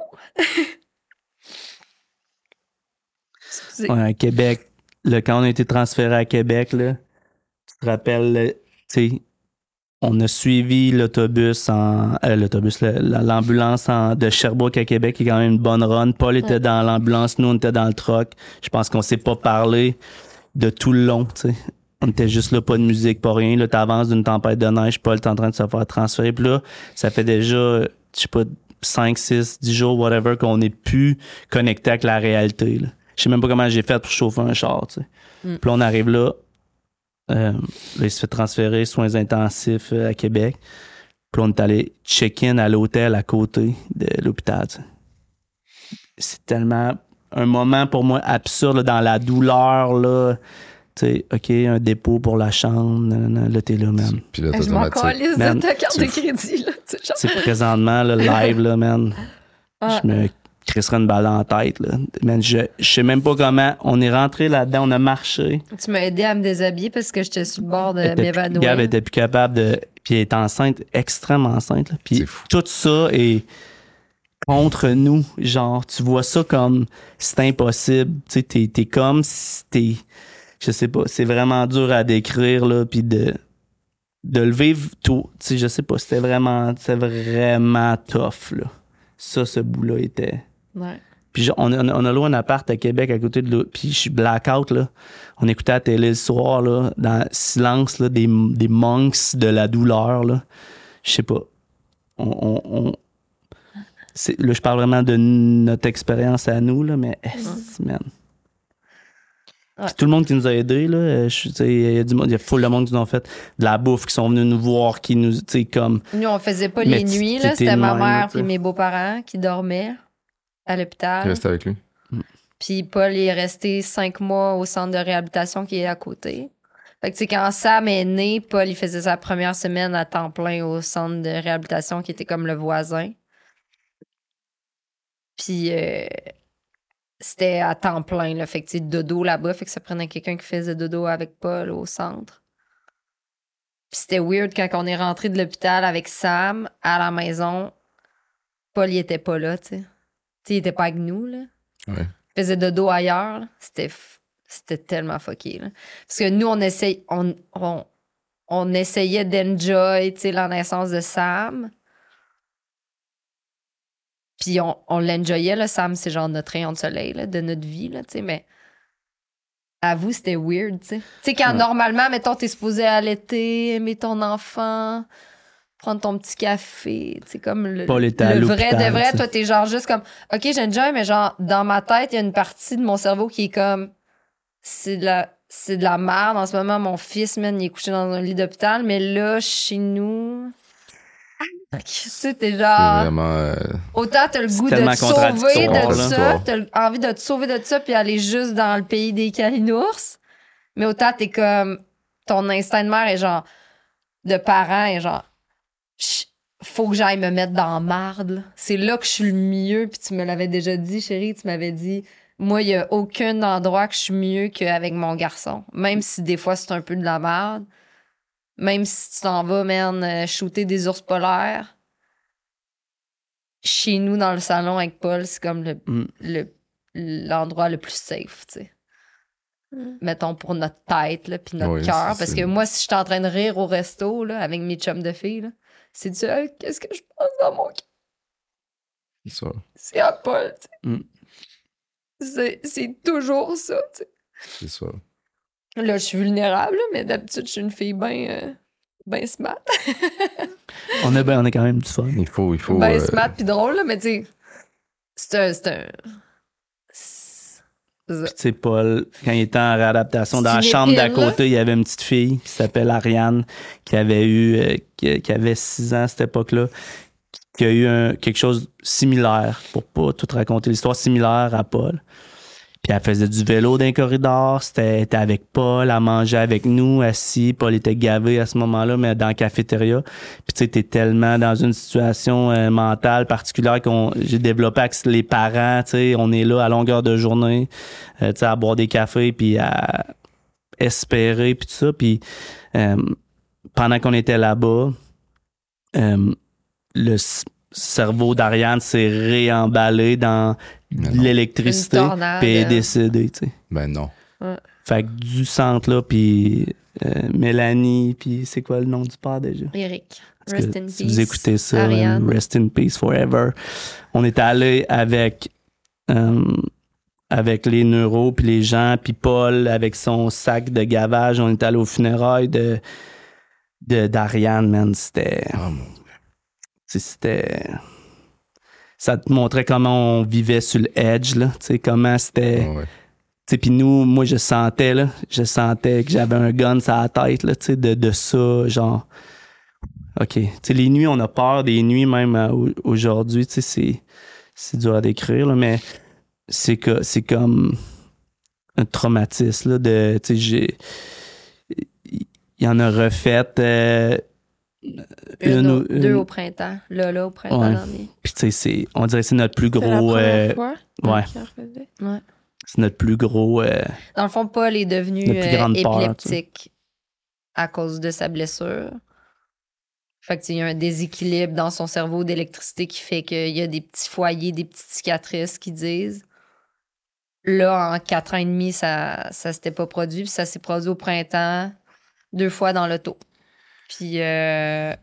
D: Excusez.
E: Ouais, à Québec, là, quand on a été transféré à Québec, là, tu te rappelles, tu sais, on a suivi l'autobus en euh, l'autobus, le- la- l'ambulance en- de Sherbrooke à Québec, qui est quand même une bonne run. Paul était
D: Ouais.
E: dans l'ambulance, nous on était dans le truck. Je pense qu'on s'est pas parlé de tout le long, tu sais. On était juste là, pas de musique, pas rien. Là, t'avances d'une tempête de neige, Paul est en train de se faire transférer. Puis là, ça fait déjà, je sais pas, cinq, six, dix jours, whatever, qu'on n'est plus connecté avec la réalité. Là. Je sais même pas comment j'ai fait pour chauffer un char, tu sais.
D: Mm.
E: Puis là, on arrive là, euh, là, il se fait transférer soins intensifs euh, à Québec. Puis là, on est allé check-in à l'hôtel à côté de l'hôpital, tu sais. C'est tellement un moment pour moi absurde là, dans la douleur, là. Tu sais, OK, un dépôt pour la chambre, nanana, là, t'es là, man.
C: Pilote
D: Je m'en
C: automatique.
D: calisse
E: Man,
D: de ta carte de
C: c'est fou.
D: crédit, là. Tu sais, genre.
E: Tu sais, présentement, le live, là, man,
D: Ah.
E: je me crisserais une balle en tête, là. Man, je, je sais même pas comment. On est rentré là-dedans, on a marché.
D: Tu m'as aidé à me déshabiller parce que j'étais sur le bord de
E: Elle était plus-
D: m'évanouir.
E: Gab était plus capable de. Puis elle est enceinte, extrêmement enceinte. Là. Puis
C: C'est fou.
E: tout ça est contre nous. Genre, tu vois ça comme c'est impossible. Tu sais, t'es, t'es comme si t'es. Je sais pas, c'est vraiment dur à décrire, là. Puis de, de le vivre tout. Tu sais, je sais pas, c'était vraiment, c'était vraiment tough, là. Ça, ce bout-là était.
D: Ouais.
E: Puis on a, on a loué un appart à Québec à côté de l'autre. Puis je suis blackout, là. On écoutait la télé le soir, là, dans le silence, là, des, des monks de la douleur, là. Je sais pas. On, on, on- c'est, là, je parle vraiment de notre expérience à nous, là, mais est man.
D: Ouais.
E: Puis tout le monde qui nous a aidés, là, euh, je- tu sais, il y a du monde, il y a full de monde qui nous ont fait de la bouffe, qui sont venus nous voir, qui nous, tu sais, comme.
D: Nous, on faisait pas
E: Mais
D: les
E: tu-
D: nuits,
E: t'étais
D: là. C'était
E: de
D: ma
E: même, là,
D: mère
E: tu sais.
D: puis mes beaux-parents qui dormaient à l'hôpital.
C: Reste avec lui.
D: Puis Paul est resté cinq mois au centre de réhabilitation qui est à côté. Fait que, tu sais, quand Sam est né, Paul, il faisait sa première semaine à temps plein au centre de réhabilitation qui était comme le voisin. Puis euh, c'était à temps plein, là. Fait que, tu sais, dodo là-bas. Fait que ça prenait quelqu'un qui faisait dodo avec Paul au centre. Puis c'était weird quand on est rentré de l'hôpital avec Sam à la maison. Paul, il était pas là, tu sais. Tu sais, il était pas avec nous, là.
C: Ouais.
D: Il faisait dodo ailleurs, là. C'était, f- c'était tellement fucké, là. Parce que nous, on, essaye, on, on, on essayait d'enjoy, tu sais, la naissance de Sam. Puis on, on l'enjoyait, là. Sam, c'est genre notre rayon de soleil, là, de notre vie, là, tu sais, mais à vous, c'était weird, tu sais. Tu sais, quand
E: Ouais.
D: normalement, mettons, t'es supposé allaiter, aimer ton enfant, prendre ton petit café, tu sais, comme le,
E: Paul était à
D: le vrai
E: l'hôpital,
D: de vrai,
E: tu sais.
D: toi, t'es genre juste comme, OK, j'enjoy, mais genre, dans ma tête, il y a une partie de mon cerveau qui est comme, c'est de la, c'est de la merde. En ce moment, mon fils, man, il est couché dans un lit d'hôpital, mais là, chez nous, tu sais, t'es
C: C'est
D: genre,
C: vraiment. euh,
D: autant t'as le
E: C'est
D: goût de
E: tellement
D: te sauver
E: contradictoire,
D: de
C: là.
D: ça, t'as l- envie de te sauver de ça puis aller juste dans le pays des calinours, mais autant t'es comme, ton instinct de mère est genre, de parent est genre, Chut, faut que j'aille me mettre dans la marde, là. C'est là que je suis le mieux, puis tu me l'avais déjà dit, chérie, tu m'avais dit, moi, il y a aucun endroit que je suis mieux qu'avec mon garçon, même si des fois c'est un peu de la merde, même si tu t'en vas, man, euh, shooter des ours polaires, chez nous, dans le salon avec Paul, c'est comme le,
E: Mm.
D: le- l'endroit le plus safe, tu sais. Mettons pour notre tête, là, puis notre
C: Oui,
D: cœur.
C: c'est-
D: Parce
C: c'est-
D: que moi, si je suis en train de rire au resto, là, avec mes chums de filles, là, c'est du Hey, qu'est-ce que je pense dans mon cœur?
C: c'est ça.
D: C'est à Paul, tu sais.
E: Mm.
D: C'est, c'est toujours ça, tu sais.
C: C'est ça.
D: Là, je suis vulnérable, là, mais d'habitude, je suis une fille bien euh, ben smart.
E: On est, ben, on est quand même du fun.
C: Il faut. Il faut
D: Ben
C: euh,
D: smart puis drôle, là, mais tu sais, c'est un... C'est un... c'est ça.
E: Puis, tu sais, Paul, quand il était en réadaptation,
D: C'est
E: dans la
D: une
E: chambre d'à
D: épine, là.
E: côté, il y avait une petite fille qui s'appelle Ariane, qui avait eu, euh, qui, qui avait six ans à cette époque-là, qui a eu un- quelque chose similaire, pour pas tout raconter l'histoire, similaire à Paul. Puis elle faisait du vélo dans les corridors, c'était, elle était avec Paul, elle mangeait avec nous, assis. Paul était gavé à ce moment-là, mais dans la cafétéria. Puis tu sais, t'es tellement dans une situation euh, mentale particulière qu'on j'ai développé avec les parents, tu sais, on est là à longueur de journée, euh, tu sais, à boire des cafés, puis à espérer, puis tout ça. Puis euh, pendant qu'on était là-bas, euh, le c- cerveau d'Ariane s'est réemballé dans
C: Mais non.
E: l'électricité,
D: Une tornade.
E: puis elle est décédée, tu sais.
C: Ben non.
E: Fait que du centre, là, puis euh, Mélanie, puis c'est quoi le nom du père déjà?
D: Eric.
E: Parce
D: Rest
E: que
D: in
E: si
D: peace.
E: vous écoutez ça,
D: Ariane.
E: euh, Rest in Peace Forever. On est allé avec, euh, avec les neuros, puis les gens, puis Paul avec son sac de gavage. On est allé aux funérailles de, de, d'Ariane, man. C'était.
C: Oh, mon
E: C'était. Ça te montrait comment on vivait sur le edge, là. Tu sais, comment c'était.
C: Ouais, ouais.
E: Tu sais, puis nous, moi, je sentais, là, je sentais que j'avais un gun sur la tête, là, tu sais, de, de ça, genre, OK. Tu sais, les nuits, on a peur des nuits, même euh, au- aujourd'hui, tu sais, c'est, c'est dur à décrire, là, mais c'est, que, c'est comme un traumatisme, là, de, tu sais, j'ai... Il y en a refait euh,
D: Une
E: une,
D: au-
E: ou-
D: deux
E: une-
D: au printemps. Là, là, au printemps
E: Ouais.
D: dernier.
E: Puis, tu sais, c'est, on dirait que c'est notre plus
B: C'est la
E: gros...
B: première
E: euh,
B: fois
E: ouais.
B: qu'il en faisait.
D: Ouais.
E: c'est notre plus gros... euh,
D: Dans le fond, Paul est devenu
E: Notre plus
D: euh,
E: grande peur,
D: épileptique à cause de sa blessure. Fait que, tu sais, il y a un déséquilibre dans son cerveau d'électricité qui fait qu'il y a des petits foyers, des petites cicatrices qui disent. Là, en quatre ans et demi, ça ça s'était pas produit. Puis ça s'est produit au printemps, deux fois dans l'auto. Puis... euh,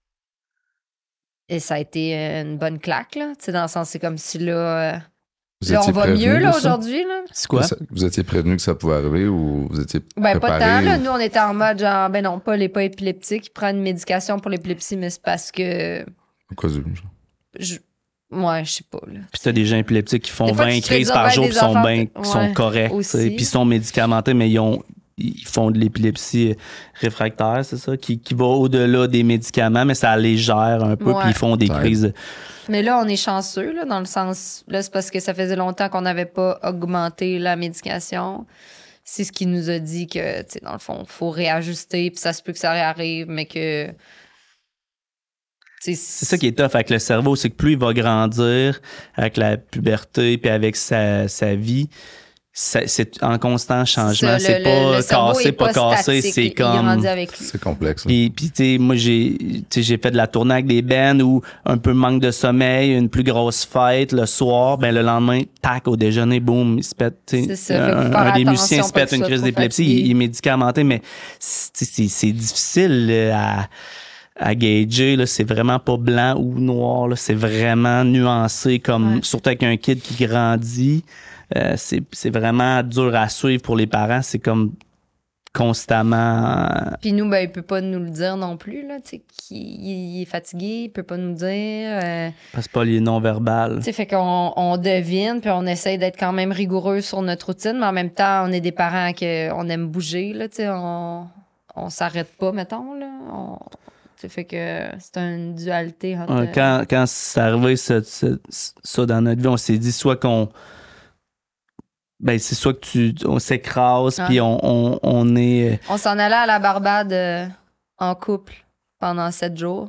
D: Et ça a été une bonne claque, là. Tu sais, dans le sens, c'est comme si là... euh,
C: Vous
D: Là, on
C: étiez
D: va
C: prévenu
D: mieux,
C: de
D: là,
C: ça?
D: aujourd'hui, là.
E: c'est quoi?
C: Ça- Vous étiez prévenu que ça pouvait arriver ou vous étiez
D: Ben, pas
C: préparé?
D: tant, là.
C: ou-
D: Nous, on était en mode genre, ben non, Paul n'est pas épileptique. Il prend une médication pour l'épilepsie, mais c'est parce que.
C: Au cas où, genre.
D: Je... Ouais, je sais pas, là.
E: Puis t'as des gens épileptiques qui font
D: Des fois,
E: vingt
D: tu te fais
E: crises
D: dire,
E: par
D: ben,
E: jour
D: des
E: puis sont
D: enfants,
E: bien,
D: ouais,
E: qui sont corrects.
D: aussi.
E: tu sais, Puis ils sont médicamentés, mais ils, ont, ils font de l'épilepsie réfractaire, c'est ça, qui, qui va au-delà des médicaments, mais ça les gère un peu,
D: Ouais.
E: puis ils font des
C: Ouais.
E: crises.
D: Mais là, on est chanceux, là, dans le sens. Là, c'est parce que ça faisait longtemps qu'on n'avait pas augmenté la médication. C'est ce qui nous a dit que, tu sais, dans le fond, il faut réajuster, puis ça se peut que ça réarrive, mais que.
E: C'est ça qui est tough avec le cerveau, c'est que plus il va grandir avec la puberté puis avec sa, sa vie, ça- c'est en constant changement.
D: ça,
E: C'est
D: le-
E: pas
D: le- le cerveau
E: cassé,
D: est
E: pas cassé,
D: statique,
E: c'est
D: il
E: comme...
D: grandit avec lui.
C: C'est complexe. là.
E: Puis, puis tu sais, moi, j'ai, tu sais, j'ai fait de la tournée avec des bands où un peu manque de sommeil, une plus grosse fête le soir, ben le lendemain, tac, au déjeuner, boum, il se pète. tu sais,
D: C'est ça, fait qu'il faut
E: un,
D: faire
E: un des
D: attention
E: musiciens se
D: pas
E: pète
D: qu'il
E: une
D: soit
E: crise
D: trop
E: d'épilepsie,
D: fatigué.
E: il, il est médicamenté, mais c'est, c'est, c'est difficile là, à, à gager. Là, c'est vraiment pas blanc ou noir. Là, c'est vraiment nuancé, comme
D: Ouais.
E: surtout avec un kid qui grandit. Euh, c'est, c'est vraiment dur à suivre pour les parents. C'est comme constamment.
D: Puis nous, ben, il peut pas nous le dire non plus, là, tu sais, qu'il il est fatigué, il peut pas nous dire. euh,
E: Parce que pas les non-verbal.
D: tu sais, fait qu'on on devine, puis on essaye d'être quand même rigoureux sur notre routine, mais en même temps, on est des parents qu'on aime bouger, là, tu sais, on, on s'arrête pas, mettons, là. On, tu sais, fait que c'est une dualité entre...
E: Ouais, Quand, quand c'est arrivé ça, ça, ça dans notre vie, on s'est dit soit qu'on. Ben, c'est soit que tu, on s'écrase,
D: Ouais.
E: puis on, on, on est.
D: On s'en allait à la Barbade euh, en couple pendant sept jours.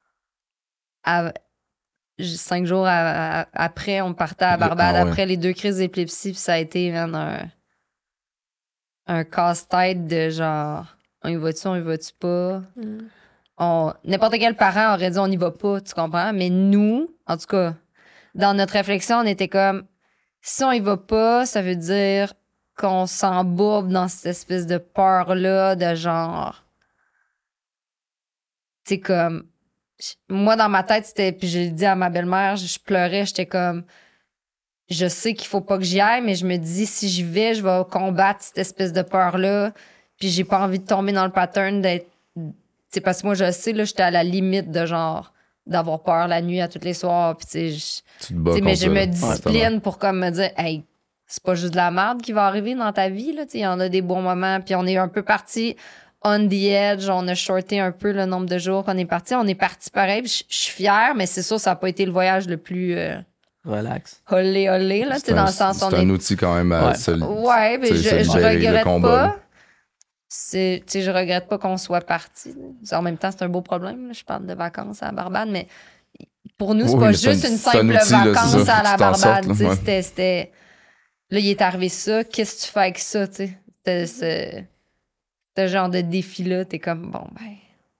D: À- j- cinq jours à- à- après, on partait à la Barbade
C: Ah ouais.
D: après les deux crises d'épilepsie, puis ça a été man, un, un casse-tête de genre on y va-tu, on y va-tu pas.
B: Mm.
D: On, n'importe quel parent aurait dit on y va pas, tu comprends? Mais nous, en tout cas, dans notre réflexion, on était comme si on y va pas, ça veut dire qu'on s'embourbe dans cette espèce de peur-là, de genre. Tu sais, comme. Moi, dans ma tête, c'était. Puis je l'ai dit à ma belle-mère, je, je pleurais, j'étais comme. Je sais qu'il faut pas que j'y aille, mais je me dis, si j'y vais, je vais combattre cette espèce de peur-là. Puis j'ai pas envie de tomber dans le pattern d'être. Tu sais, parce que moi, je sais, là, j'étais à la limite de genre. D'avoir peur la nuit à tous les soirs. Puis, tu sais, je-
C: Tu te bats
D: T'sais, mais
C: contre
D: je me
C: ça, là.
D: discipline pour comme me dire, hey, c'est pas juste de la merde qui va arriver dans ta vie. Il y en a des bons moments. Puis on est un peu parti on the edge. On a shorté un peu le nombre de jours qu'on est parti. On est parti pareil. puis Je je suis fière, mais c'est sûr, ça n'a pas été le voyage le plus euh,
E: Relax.
D: olé olé. Là,
C: C'est
D: dans
C: un,
D: le sens
C: c'est
D: on
C: un
D: est.
C: outil quand même à
E: Ouais.
C: se-
D: Ouais, mais
C: tu
D: je,
C: sais,
D: je
C: se libérer, le
D: regrette
C: combat,
D: pas.
C: là.
D: C'est, tu sais, je regrette pas qu'on soit parti. En même temps, c'est un beau problème. là. Je parle de vacances à la Barbade, mais pour nous, c'est
C: Oui,
D: pas
C: mais c'est
D: juste
C: un-
D: une
C: c'est un
D: simple
C: outil, là, c'est
D: vacances
C: ça.
D: à la
C: Tu t'en
D: Barbade.
C: sortes, là,
D: tu sais,
C: ouais.
D: C'était, c'était. Là, il est arrivé ça. Qu'est-ce que tu fais avec ça? tu sais? C'était ce, ce genre de défi-là. T'es comme, bon, ben,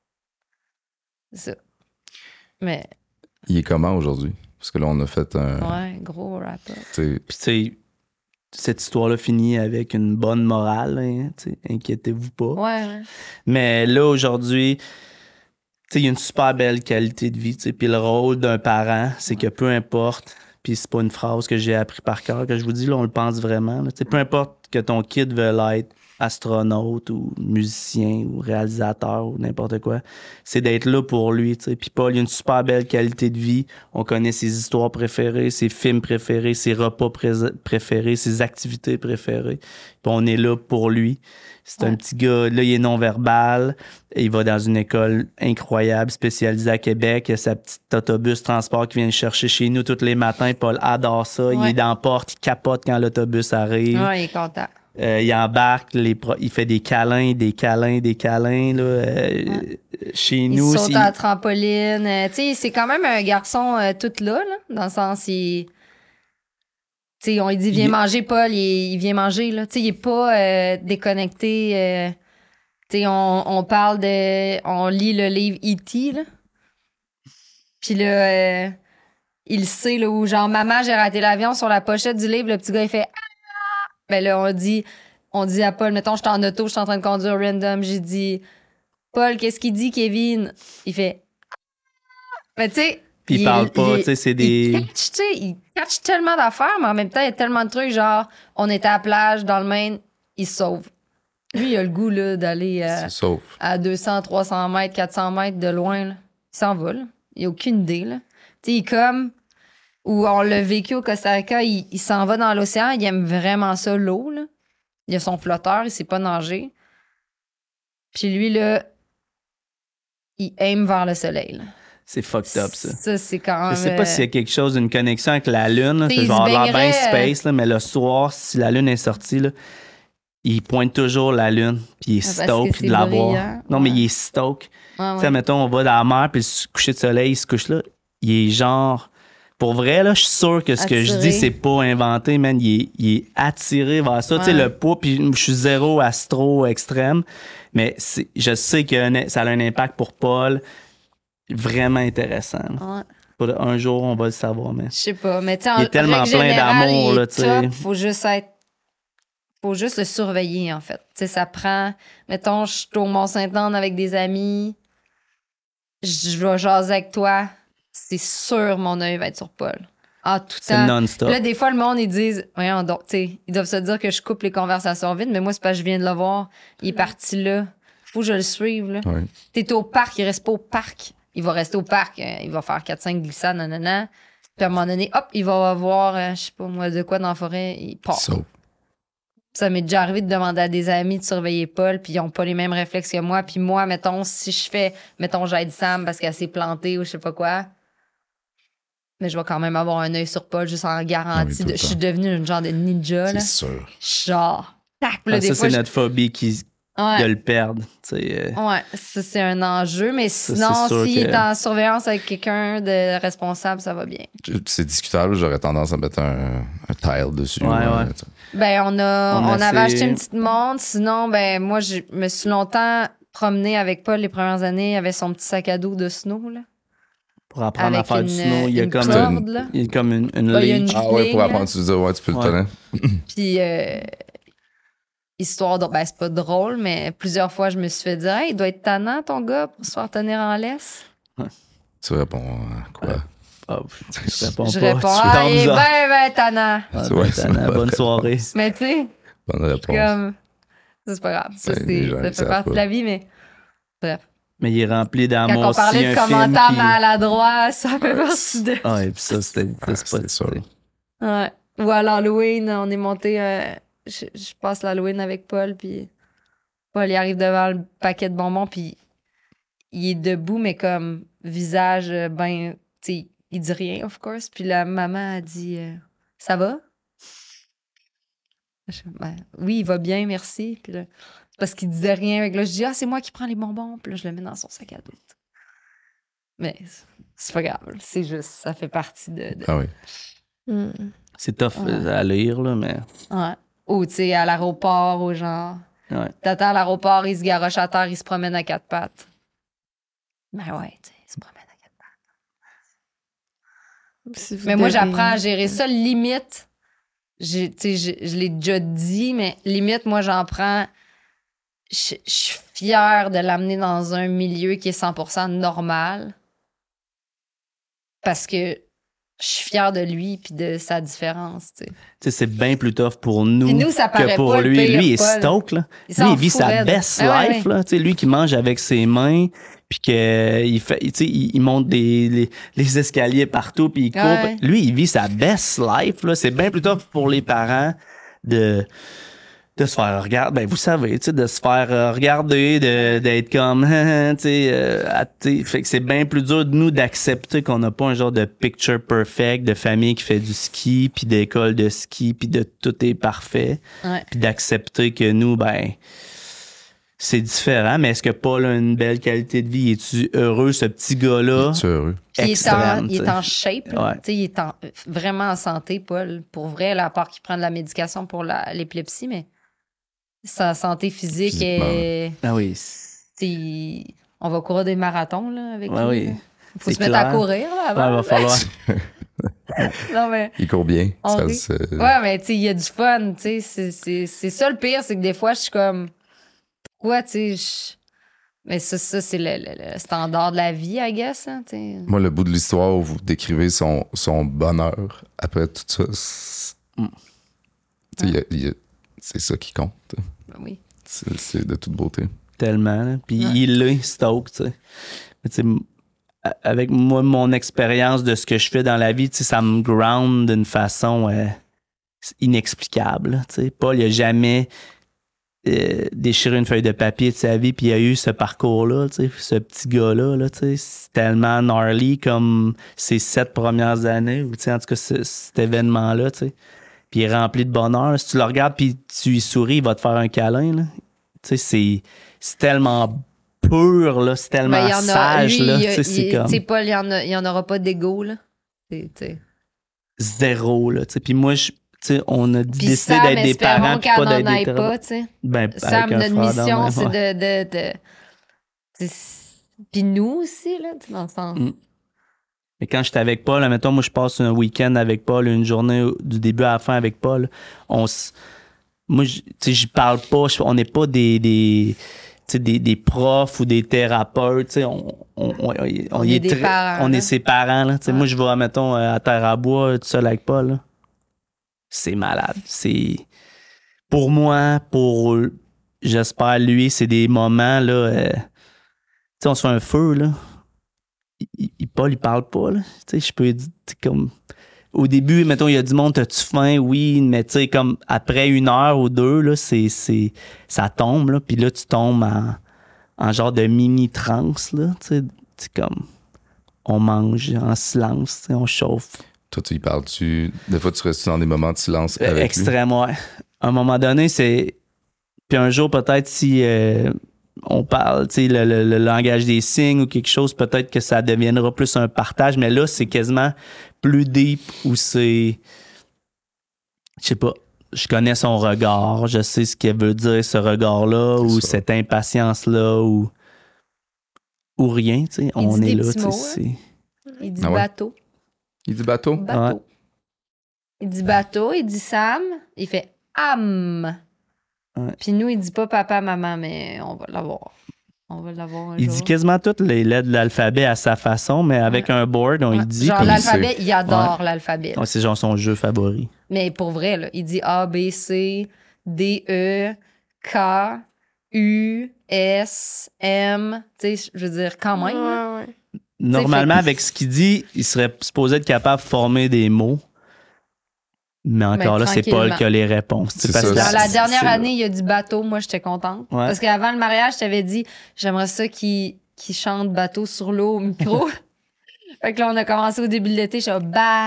D: C'est ça. Mais,
C: Il est comment aujourd'hui? Parce que là, on a fait un.
D: ouais, gros wrap-up.
C: tu sais,
E: Puis, tu sais, cette histoire-là finit avec une bonne morale, hein, tu sais, inquiétez-vous pas.
D: Ouais, ouais.
E: Mais là, aujourd'hui, tu sais, il y a une super belle qualité de vie, tu sais. Puis le rôle d'un parent, c'est que peu importe, puis c'est pas une phrase que j'ai appris par cœur, que je vous dis, là, on le pense vraiment. Là, tu sais, peu importe que ton kid veuille être astronaute ou musicien ou réalisateur ou n'importe quoi, c'est d'être là pour lui, tu sais. Puis Paul, il a une super belle qualité de vie. On connaît ses histoires préférées, ses films préférés, ses repas pré- préférés, ses activités préférées. Puis on est là pour lui. C'est
D: Ouais.
E: un petit gars, là, il est non-verbal. Il va dans une école incroyable, spécialisée à Québec. Il a sa petite autobus transport qui vient le chercher chez nous tous les matins. Paul adore ça. Il
D: Ouais.
E: est dans la porte, il capote quand l'autobus arrive.
D: Ouais, il est content.
E: Euh, il embarque, les pro- il fait des câlins, des câlins, des câlins. Là, euh,
D: Ouais.
E: Chez
D: Il
E: nous,
D: saute
E: c'est-
D: à la trampoline. Euh, tu sais, c'est quand même un garçon euh, tout là, là, dans le sens, il... Tu sais, on lui dit, viens
E: Il-
D: manger, Paul, il, il vient manger, là. Tu sais, il est pas euh, déconnecté. euh, tu sais, on, on parle de... On lit le livre E T, là. Puis là, euh, il sait, là, où genre, maman, j'ai raté l'avion, sur la pochette du livre, le petit gars, il fait... Ah! Ben là, on dit, on dit à Paul, mettons, je suis en auto, je suis en train de conduire random, j'ai dit... Paul, qu'est-ce qu'il dit, Kevin? Il fait... Mais tu sais...
E: Puis il parle pas,
D: est-
E: tu sais, c'est
D: Il
E: des...
D: catch, tu sais, il catch tellement d'affaires, mais en même temps, il y a tellement de trucs, genre, on était à la plage, dans le Maine, il se sauve. Lui, il a le goût, là, d'aller euh,
C: c'est sauf.
D: à deux cents, trois cents mètres, quatre cents mètres de loin, là. Il s'en va, là. Il a aucune idée, là. Tu sais, il est comme... Où on l'a vécu au Costa Rica, il, il s'en va dans l'océan, il aime vraiment ça, l'eau, là. Il a son flotteur, il sait pas nager. Puis lui, là, il aime vers le soleil, là.
E: C'est fucked up, ça.
D: Ça, c'est quand même...
E: Je sais pas
D: euh,
E: s'il y a quelque chose, une connexion avec la Lune. là.
D: T'sais,
E: C'est
D: il se
E: genre l'air bien
D: baignerait,
E: space, là, mais le soir, si la Lune est sortie, là, il pointe toujours la Lune, puis il est
D: Ah, parce
E: stoke
D: que c'est
E: de la voir.
D: brillant.
E: Non, mais
D: Ouais.
E: il est stoke.
D: ouais,
E: Tu sais,
D: ouais.
E: mettons, on va dans la mer, puis le coucher de soleil, il se couche là. Il est genre. Pour vrai, là, je suis sûr que ce que je
D: Attiré.
E: dis, c'est pas inventé, man. Il est, il est attiré vers ça. Tu sais,
D: Ouais.
E: le poids, puis je suis zéro astro extrême, mais c'est- je sais que ça a un impact pour Paul vraiment intéressant. là.
D: Ouais.
E: Pour un jour, on va le savoir, mais.
D: Je sais pas, mais tu sais,
E: Il
D: en
E: est tellement
D: règle
E: plein
D: générale,
E: d'amour,
D: il est
E: là, tu sais.
D: top, faut juste être... Faut juste le surveiller, en fait. Tu sais, ça prend... Mettons, je suis au Mont-Saint-Anne avec des amis, je vais jaser avec toi, c'est sûr mon œil va être sur Paul. En tout
E: C'est
D: temps.
E: non-stop.
D: Là, des fois, le monde, ils disent, voyons donc, tu sais, ils doivent se dire que je coupe les conversations vite, mais moi, c'est parce que je viens de le voir. Il est parti là. Faut que je le suive, là.
C: Ouais.
D: T'es au parc, il reste pas au parc. Il va rester au parc, euh, il va faire quatre cinq glissades, nanana. Puis à un moment donné, hop, il va avoir, euh, je sais pas moi, de quoi dans la forêt, il part.
C: Sauf.
D: Ça m'est déjà arrivé de demander à des amis de surveiller Paul, puis ils ont pas les mêmes réflexes que moi. Puis moi, mettons, si je fais, mettons, j'aide Sam parce qu'elle s'est plantée ou je sais pas quoi, mais je vais quand même avoir un œil sur Paul juste en
C: Ah oui,
D: garantie.
C: tout
D: de-
C: le
D: je suis
C: temps.
D: devenue une genre de ninja, là.
C: C'est sûr.
D: Genre, tac, là,
E: Ah,
D: des
E: ça,
D: fois,
E: c'est
D: je-
E: notre phobie qui,
D: Ouais.
E: de le perdre. tu sais, euh.
D: Ouais, ça c'est un enjeu, mais
E: Ça,
D: sinon,
E: c'est sûr
D: s'il
E: que-
D: est en surveillance avec quelqu'un de responsable, ça va bien.
C: C'est discutable, j'aurais tendance à mettre un, un tile dessus.
E: Ouais, ouais.
C: tu sais.
D: Ben, on a,
E: On
D: on,
E: a
D: avait
E: fait-
D: acheté une petite montre, sinon, ben, moi, je me suis longtemps promenée avec Paul les premières années, il avait son petit sac à dos de snow, là.
E: Pour apprendre à
D: Avec
E: faire
D: une,
E: du snow, il y a
D: une
E: comme,
D: corde,
E: une,
D: là.
E: il y a comme une, une
D: Ouais, il y a
E: leash.
D: une-
C: Ah ouais, pour
D: Ligne,
C: apprendre, tu disais, ouais, tu peux le
E: Ouais.
C: tenir.
D: Puis, euh, histoire de. Ben, c'est pas drôle, mais plusieurs fois, je me suis fait dire, hey, il doit être tannant, ton gars, pour se faire tenir en laisse.
C: Tu réponds à quoi?
E: Ah, je réponds
D: je
E: pas.
D: réponds,
E: tu
D: ah, il est
E: thumbs up.
D: ben, ben tannant.
E: Ah,
C: Ouais,
E: ben,
C: c'est
E: Tana,
C: une bonne
E: bonne soirée.
C: réponse.
D: Mais tu sais,
C: Bonne réponse.
D: comme. Ça, c'est pas grave. Ça,
C: Ben,
D: c'est-
C: les gens,
D: ça
C: ils
D: fait
C: savent
D: partie de
C: pas.
D: la vie, mais. Bref.
E: Mais il est rempli
D: Quand
E: d'amour.
D: on parlait
E: S'il y
D: de
E: a un film
D: commentaires
E: qui-
D: maladroits, ça fait partie de.
E: Ah, et puis ça, c'était
C: Ah,
E: c'est pas
C: c'est sûr.
D: Ouais. Ou à l'Halloween, on est monté. euh, je, je passe l'Halloween avec Paul, puis Paul, il arrive devant le paquet de bonbons, puis il est debout, mais comme visage, euh, ben. Tu sais, il dit rien, of course. Puis la maman a dit euh, ça va? Je, ben, oui, il va bien, merci. Puis là, c'est parce qu'il disait rien. Fait que là, je dis, ah, c'est moi qui prends les bonbons. Puis là, je le mets dans son sac à dos. Mais c'est pas grave. C'est juste, ça fait partie de. de-
C: Ah oui.
B: Mm.
E: C'est tough
D: Ouais.
E: euh, à lire, là, mais.
D: Ouais. Ou, tu sais, à l'aéroport, ou genre.
E: Ouais.
D: T'attends à l'aéroport, il se garoche à terre, il se promène à quatre pattes. Ben ouais, tu sais, il se promène à quatre pattes.
B: Si vous
D: Mais moi,
B: devez-
D: j'apprends à gérer ça. Limite, j'ai, tu sais, je, je l'ai déjà dit, mais limite, moi, j'en prends. Je, je suis fière de l'amener dans un milieu qui est cent pour cent normal. Parce que je suis fière de lui puis de sa différence, tu sais.
E: Tu sais, c'est bien plus tough pour nous,
D: Puis nous, ça paraît
E: que pour
D: pas, le
E: lui.
D: pire,
E: lui, il est
D: Paul.
E: stoke, là.
D: Il
E: Lui,
D: s'en
E: il vit
D: fout
E: sa
D: raide.
E: best
D: Ah ouais,
E: life,
D: ouais.
E: là. Tu sais, lui qui mange avec ses mains, puis qu'il fait, tu sais, il, il monte des, les, les escaliers partout, puis il court.
D: Ouais.
E: Lui, il vit sa best life, là. C'est bien plus tough pour les parents de... de se faire regarder, ben vous savez, tu sais, de se faire euh, regarder, de, d'être comme, tu sais, euh, à- tu sais, fait que c'est bien plus dur de nous d'accepter qu'on n'a pas un genre de picture perfect de famille qui fait du ski, puis d'école de ski, puis de tout est parfait,
D: Ouais.
E: puis d'accepter que nous, ben, c'est différent, mais est-ce que Paul a une belle qualité de vie? Es-tu heureux, ce petit gars-là?
C: Es-tu heureux?
D: Puis il est en,
E: Extrême,
D: il est
E: tu sais.
D: en shape. là.
E: Ouais.
D: Tu sais, il est en- vraiment en santé, Paul. Pour vrai, là, à part qu'il prend de la médication pour la- l'épilepsie, mais sa santé physique
C: Physiquement,
D: est.
E: Ah oui.
D: tu sais, il- on va courir des marathons là, avec
E: Ouais,
D: lui.
E: oui.
D: là. Faut
E: C'est
D: se mettre à
E: clair.
D: courir là,
E: Ouais,
D: avant.
E: va falloir.
D: Non, mais.
C: Il court bien.
D: On
C: Ça,
D: rit.
C: c'est-
D: Ouais, mais tu sais, il y a du fun. Tu sais, c'est- c'est c'est ça le pire, c'est que des fois, je suis comme. Pourquoi, tu sais. je- Mais ça, ça c'est le, le- le standard de la vie, I guess. Hein, tu sais.
C: Moi, le bout de l'histoire où vous décrivez son, son bonheur après tout ça, c'est,
E: Mm.
C: tu sais, il y a- il y a- c'est ça qui compte.
D: Ben oui.
C: C'est, c'est de toute beauté.
E: Tellement. Là. Puis
D: Ouais.
E: il est Stoke, tu sais. Mais tu sais, m- a- avec moi, mon expérience de ce que je fais dans la vie, tu sais, ça me ground d'une façon euh, inexplicable. Là, tu sais. Paul, il a jamais euh, déchiré une feuille de papier de sa vie, puis il a eu ce parcours-là, tu sais, ce petit gars-là. Là, tu sais. C'est tellement gnarly comme ses sept premières années, ou tu sais, en tout cas, ce- cet événement-là. Tu sais. Puis il est rempli de bonheur. Là. Si tu le regardes puis tu lui souris, il va te faire un câlin. Là. Tu sais, c'est, c'est tellement pur, là, c'est tellement
D: Ben, il y en a,
E: sage.
D: lui,
E: là,
D: il-
E: tu sais, c'est
D: il-
E: comme
D: tu sais, Paul, il y en a- il y en aura pas d'ego, là. C'est- tu sais.
E: zéro. Là, tu sais. Puis moi, je, tu sais, on a
D: Puis
E: décidé
D: Sam,
E: d'être des
D: espérons
E: parents puis
D: qu'elle
E: pas
D: n'en
E: d'être des
D: aille
E: terrains.
D: pas, tu sais.
E: Ben,
D: Sam,
E: avec un
D: notre
E: frère
D: mission,
E: d'homme,
D: c'est
E: ouais.
D: de... de, de tu sais, puis nous aussi, là, tu sais, dans le sens...
E: Mm. Mais quand j'étais avec Paul, mettons, moi, je passe un week-end avec Paul, une journée du début à la fin avec Paul. On s- moi, je- tu sais, je parle pas, je- on n'est pas des, des, tu sais, des, des profs ou des thérapeutes, tu sais, on, on, on, on,
D: On
E: y
D: est des parents,
E: on
D: là.
E: est ses parents, là. Tu sais,
D: Ouais.
E: moi, je vais, mettons, à Terre à Bois, tout seul avec Paul, là. C'est malade. C'est, pour moi, pour, j'espère, lui, c'est des moments, là, euh, tu sais, on se fait un feu, là. Il, il, Paul, il parle pas, là. Tu sais, je peux dire, tu sais, comme... Au début, mettons, il y a du monde, t'as-tu faim? Oui, mais tu sais, comme après une heure ou deux, là, c'est, c'est, ça tombe, là. Puis là, tu tombes en, en genre de mini-transe, là. Tu sais, c'est comme... On mange en silence, tu sais, on chauffe.
C: Toi, tu y parles-tu? Des fois, tu restes dans des moments de silence
E: Euh,
C: avec lui?
E: extrême, ouais. À un moment donné, c'est... Puis un jour, peut-être, si... euh, on parle, tu sais, le, le, le langage des signes ou quelque chose, peut-être que ça deviendra plus un partage, mais là, c'est quasiment plus deep où c'est... Je sais pas, je connais son regard, je sais ce qu'elle veut dire, ce regard-là,
C: C'est
E: ou
C: ça.
E: cette impatience-là, ou... Ou rien, tu sais, on
D: dit
E: est
D: des
E: là,
D: petits
E: tu sais,
D: mots,
E: c'est...
D: Il dit
C: Ah ouais?
D: bateau.
C: Il dit bateau?
D: Bateau.
E: Ouais.
D: Il dit bateau, il dit Sam, il fait âme.
E: Ouais.
D: Puis nous, il dit pas papa, maman, mais on va l'avoir. On va l'avoir un
E: Il
D: jour.
E: dit quasiment toutes les lettres de l'alphabet à sa façon, mais avec un board, on
D: Ouais.
E: y dit...
D: Genre
E: puis-
D: l'alphabet, il adore l'alphabet.
E: Ouais, c'est genre son jeu favori.
D: Mais pour vrai, là, il dit A, B, C, D, E, K, U, S, M. Tu sais, je veux dire, quand même. là.
B: Ouais, ouais.
E: Normalement,
D: fait-
E: avec ce qu'il dit, il serait supposé être capable de former des mots. Mais encore
D: Mais
E: là, c'est Paul
D: tranquillement.
E: qui a les réponses.
C: C'est
E: Parce
C: ça,
E: que
D: Dans
C: c'est-
D: la dernière
E: c'est-
D: année, il a dit bateau. Moi, j'étais contente.
E: Ouais.
D: Parce qu'avant le mariage, je t'avais dit, j'aimerais ça qu'il qu'il chante bateau sur l'eau au micro. Fait que là, on a commencé au début de l'été. Je suis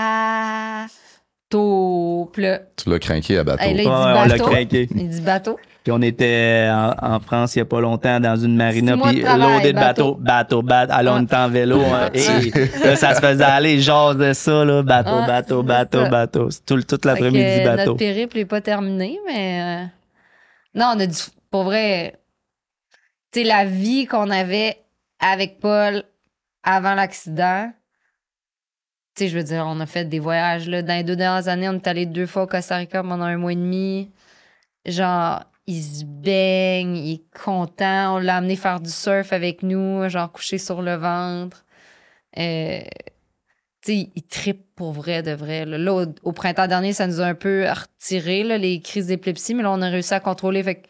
D: bateau. Puis là,
C: Tu l'as craqué à bateau.
D: hey, là, il
E: Ouais,
D: dit
E: on l'a
D: bateau.
E: craqué.
D: Il dit bateau.
E: Puis on était en, en France il n'y a pas longtemps dans une marina,
D: Six mois de
E: puis
D: travail,
E: loadé de bateau,
D: bateau.
E: bateau, bateau. Alors on
D: Ouais.
E: était en vélo, hein, et là, ça se faisait aller, genre de ça, là, bateau,
D: Ouais,
E: bateau,
D: c'est
E: bateau,
D: ça.
E: bateau. C'est Tout, toute
D: Fait
E: l'après-midi,
D: que
E: bateau.
D: notre périple n'est pas terminé, mais... euh, Non, on a du... Pour vrai... Tu sais, la vie qu'on avait avec Paul avant l'accident, tu sais, je veux dire, on a fait des voyages, là. Dans les deux dernières années, on est allé deux fois au Costa Rica pendant un mois et demi. Genre, il se baigne, il est content. On l'a amené faire du surf avec nous, genre couché sur le ventre. Euh, tu sais, il trippe pour vrai, de vrai. Là, Là, au, au printemps dernier, ça nous a un peu retiré, là, les crises d'épilepsie, mais là, on a réussi à contrôler. Fait que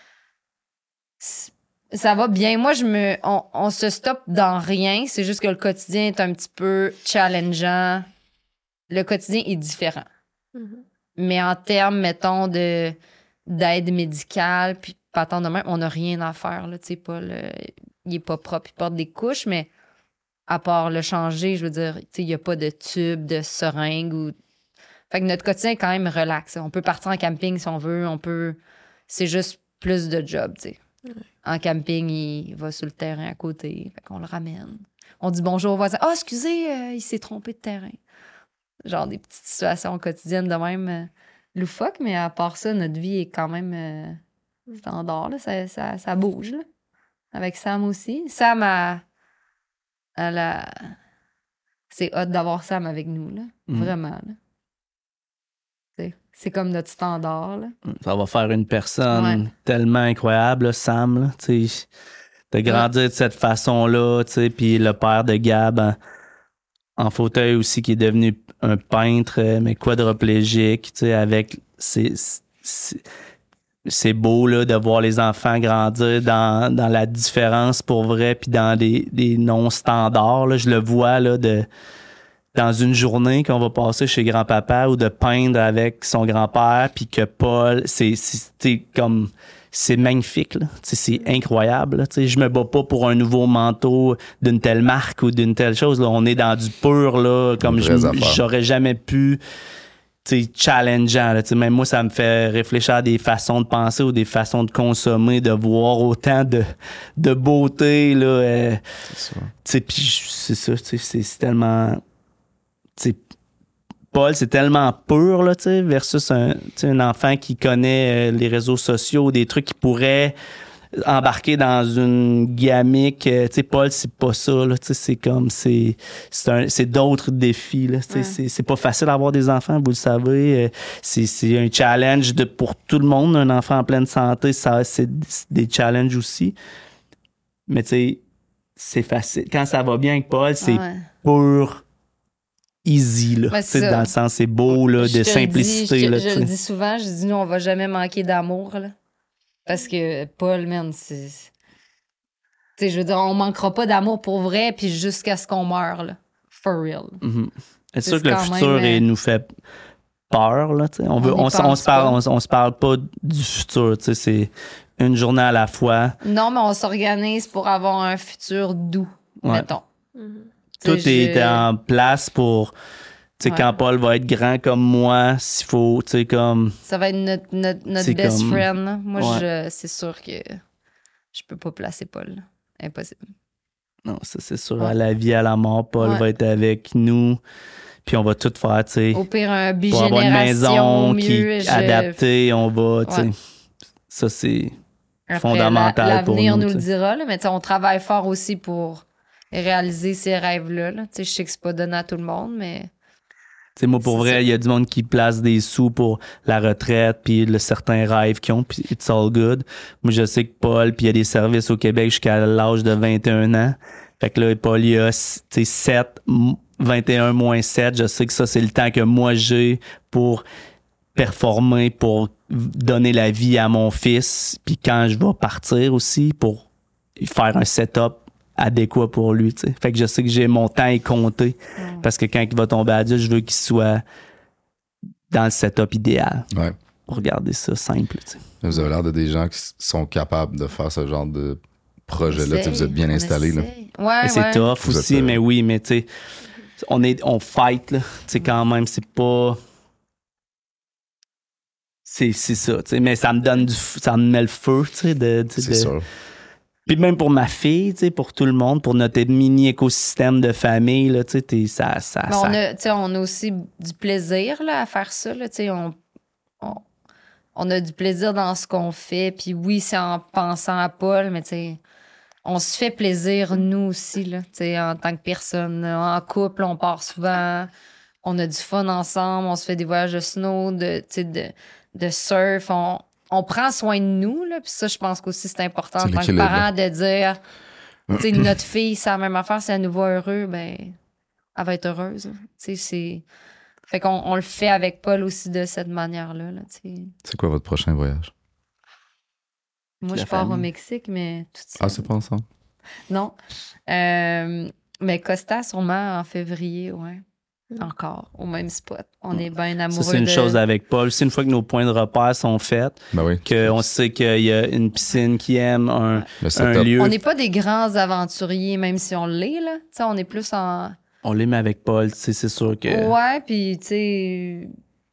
D: ça va bien. Moi, je me, on, on se stoppe dans rien. C'est juste que le quotidien est un petit peu challengeant. Le quotidien est différent.
B: Mhm.
D: Mais en termes, mettons, de, d'aide médicale, puis pas tant de même, on n'a rien à faire. Là, Paul, euh, il est pas propre, il porte des couches, mais à part le changer, je veux dire, il n'y a pas de tube, de seringue. Ou... Fait que notre quotidien est quand même relax. On peut partir en camping si on veut. On peut... C'est juste plus de job, tu sais.
B: Ouais.
D: En camping, il va sur le terrain à côté. Fait qu'on le ramène. On dit bonjour au voisin. Ah, oh, excusez, euh, il s'est trompé de terrain. Genre des petites situations quotidiennes de même euh, loufoques, mais à part ça, notre vie est quand même euh, standard. Là. Ça, ça, ça bouge. Là. Avec Sam aussi. Sam a. Elle a... C'est hot d'avoir Sam avec nous. Là.
E: Mm.
D: Vraiment. Là. C'est, c'est comme notre standard. Là.
E: Ça va faire une personne
D: Ouais.
E: tellement incroyable, là, Sam. Là, tu sais, de grandir de cette façon-là, tu sais, puis le père de Gab en, en fauteuil aussi, qui est devenu un peintre, euh, mais quadriplégique, tu sais, avec ses, ses- c'est beau là, de voir les enfants grandir dans, dans la différence pour vrai, puis dans des, des non-standards. Là. Je le vois là, de, dans une journée qu'on va passer chez grand-papa ou de peindre avec son grand-père, puis que Paul, c'est, c'est, c'est comme... C'est magnifique, là. C'est incroyable. Là. Je me bats pas pour un nouveau manteau d'une telle marque ou d'une telle chose. Là. On est dans du pur, là, comme je, j'aurais jamais pu... T'sais, challengeant. Là, même moi, ça me fait réfléchir à des façons de penser ou des façons de consommer, de voir autant de, de beauté. Là, euh, c'est puis c'est ça, c'est, c'est tellement... Paul, c'est tellement pur là, versus un, un enfant qui connaît euh, les réseaux sociaux, des trucs qui pourraient embarquer dans une gamique. Euh, Paul, c'est pas ça. Là, c'est comme, c'est, c'est, un, c'est d'autres défis. Là, ouais. c'est, c'est pas facile d'avoir des enfants, vous le savez. Euh, c'est, c'est un challenge de, pour tout le monde. Un enfant en pleine santé, ça, c'est, c'est des challenges aussi. Mais tu sais, c'est facile. Quand ça va bien avec Paul, c'est ouais. pur easy. Là, ouais, dans le sens, c'est beau, là, de simplicité.
D: Dis, je,
E: là,
D: je le dis souvent, je dis, nous, on va jamais manquer d'amour. Là. Parce que Paul, man, c'est... Tu sais, je veux dire, on manquera pas d'amour pour vrai, puis jusqu'à ce qu'on meure, là. For real.
E: Mm-hmm. C'est sûr que le futur même, il nous fait peur, là, tu sais. On, veut, on, on, on, se parle, on, on se parle pas du futur, tu sais, c'est une journée à la fois.
D: Non, mais on s'organise pour avoir un futur doux, ouais. mettons.
B: Mm-hmm.
E: Tout je... est en place pour... Tu sais, ouais. quand Paul va être grand comme moi, s'il faut, tu sais, comme...
D: Ça va être notre, notre, notre best comme... friend. Là. Moi, ouais. je, c'est sûr que je peux pas placer Paul. Impossible.
E: Non, ça, c'est sûr. Ouais. À la vie, à la mort, Paul ouais. va être avec nous. Puis on va tout faire, tu sais...
D: Au pire, un bigénération,
E: pour avoir une maison
D: mieux,
E: qui est
D: je...
E: adaptée, on va, tu sais... Ouais. Ça, c'est Après, fondamental
D: la,
E: pour nous.
D: L'avenir nous
E: t'sais.
D: le dira, là, mais on travaille fort aussi pour réaliser ces rêves-là. Là. Je sais que c'est pas donné à tout le monde, mais...
E: T'sais, moi, pour c'est vrai, il y a du monde qui place des sous pour la retraite, puis le certains rêves qu'ils ont, puis it's all good. Moi, je sais que Paul, puis il y a des services au Québec jusqu'à l'âge de vingt et un ans. Fait que là, Paul, il a sept, vingt et un moins sept. Je sais que ça, c'est le temps que moi, j'ai pour performer, pour donner la vie à mon fils. Puis quand je vais partir aussi, pour faire un setup adéquat pour lui, tu sais. Fait que je sais que j'ai mon temps est compté mm. parce que quand il va tomber adulte, je veux qu'il soit dans le setup idéal.
C: Ouais.
E: Pour regarder ça simple, tu sais.
C: Vous avez l'air de des gens qui sont capables de faire ce genre de projet-là. Essaye, vous êtes bien installés, là.
D: Ouais,
E: c'est
D: ouais.
E: tough
C: vous
E: aussi,
C: êtes, euh...
E: mais oui, mais tu sais, on est, on fight, là. Tu sais, quand même, c'est pas... C'est, c'est ça, tu sais, mais ça me donne du... ça me met le feu, tu sais, de...
C: C'est
E: de...
C: sûr.
E: Puis même pour ma fille, tu sais, pour tout le monde, pour notre mini-écosystème de famille, là, tu sais, ça... ça,
D: Mais
E: ça...
D: On, a, on a aussi du plaisir là, à faire ça, là, tu sais, on, on, on a du plaisir dans ce qu'on fait, puis oui, c'est en pensant à Paul, mais tu sais, on se fait plaisir, nous aussi, là, en tant que personne. En couple, on part souvent, on a du fun ensemble, on se fait des voyages de snow, de, de, de surf. On, on prend soin de nous. Là, puis ça, je pense qu'aussi c'est important
C: C'est
D: en tant que
C: l'équilibre.
D: parent de dire, t'sais, notre fille, c'est la même affaire, si elle nous voit heureux, ben, elle va être heureuse. T'sais, c'est... Fait qu'on on le fait avec Paul aussi de cette manière-là. Là, t'sais.
C: C'est quoi votre prochain voyage?
D: Moi,
E: La
D: je pars
E: famille.
D: au Mexique, mais tout ça.
C: Ah, c'est pas ensemble?
D: Non. Euh, mais Costa, sûrement en février, ouais. Encore, au même spot. On est bien amoureux.
E: Ça, c'est une
D: de...
E: chose avec Paul. C'est une fois que nos points de repère sont faits,
C: Ben oui.
E: qu'on sait qu'il y a une piscine qui aime, un,
C: Le
E: un
C: setup.
E: lieu.
D: On n'est pas des grands aventuriers, même si on l'est, là. T'sais, on est plus en...
E: On l'aime avec Paul, tu sais, c'est sûr que...
D: Ouais, puis, tu sais...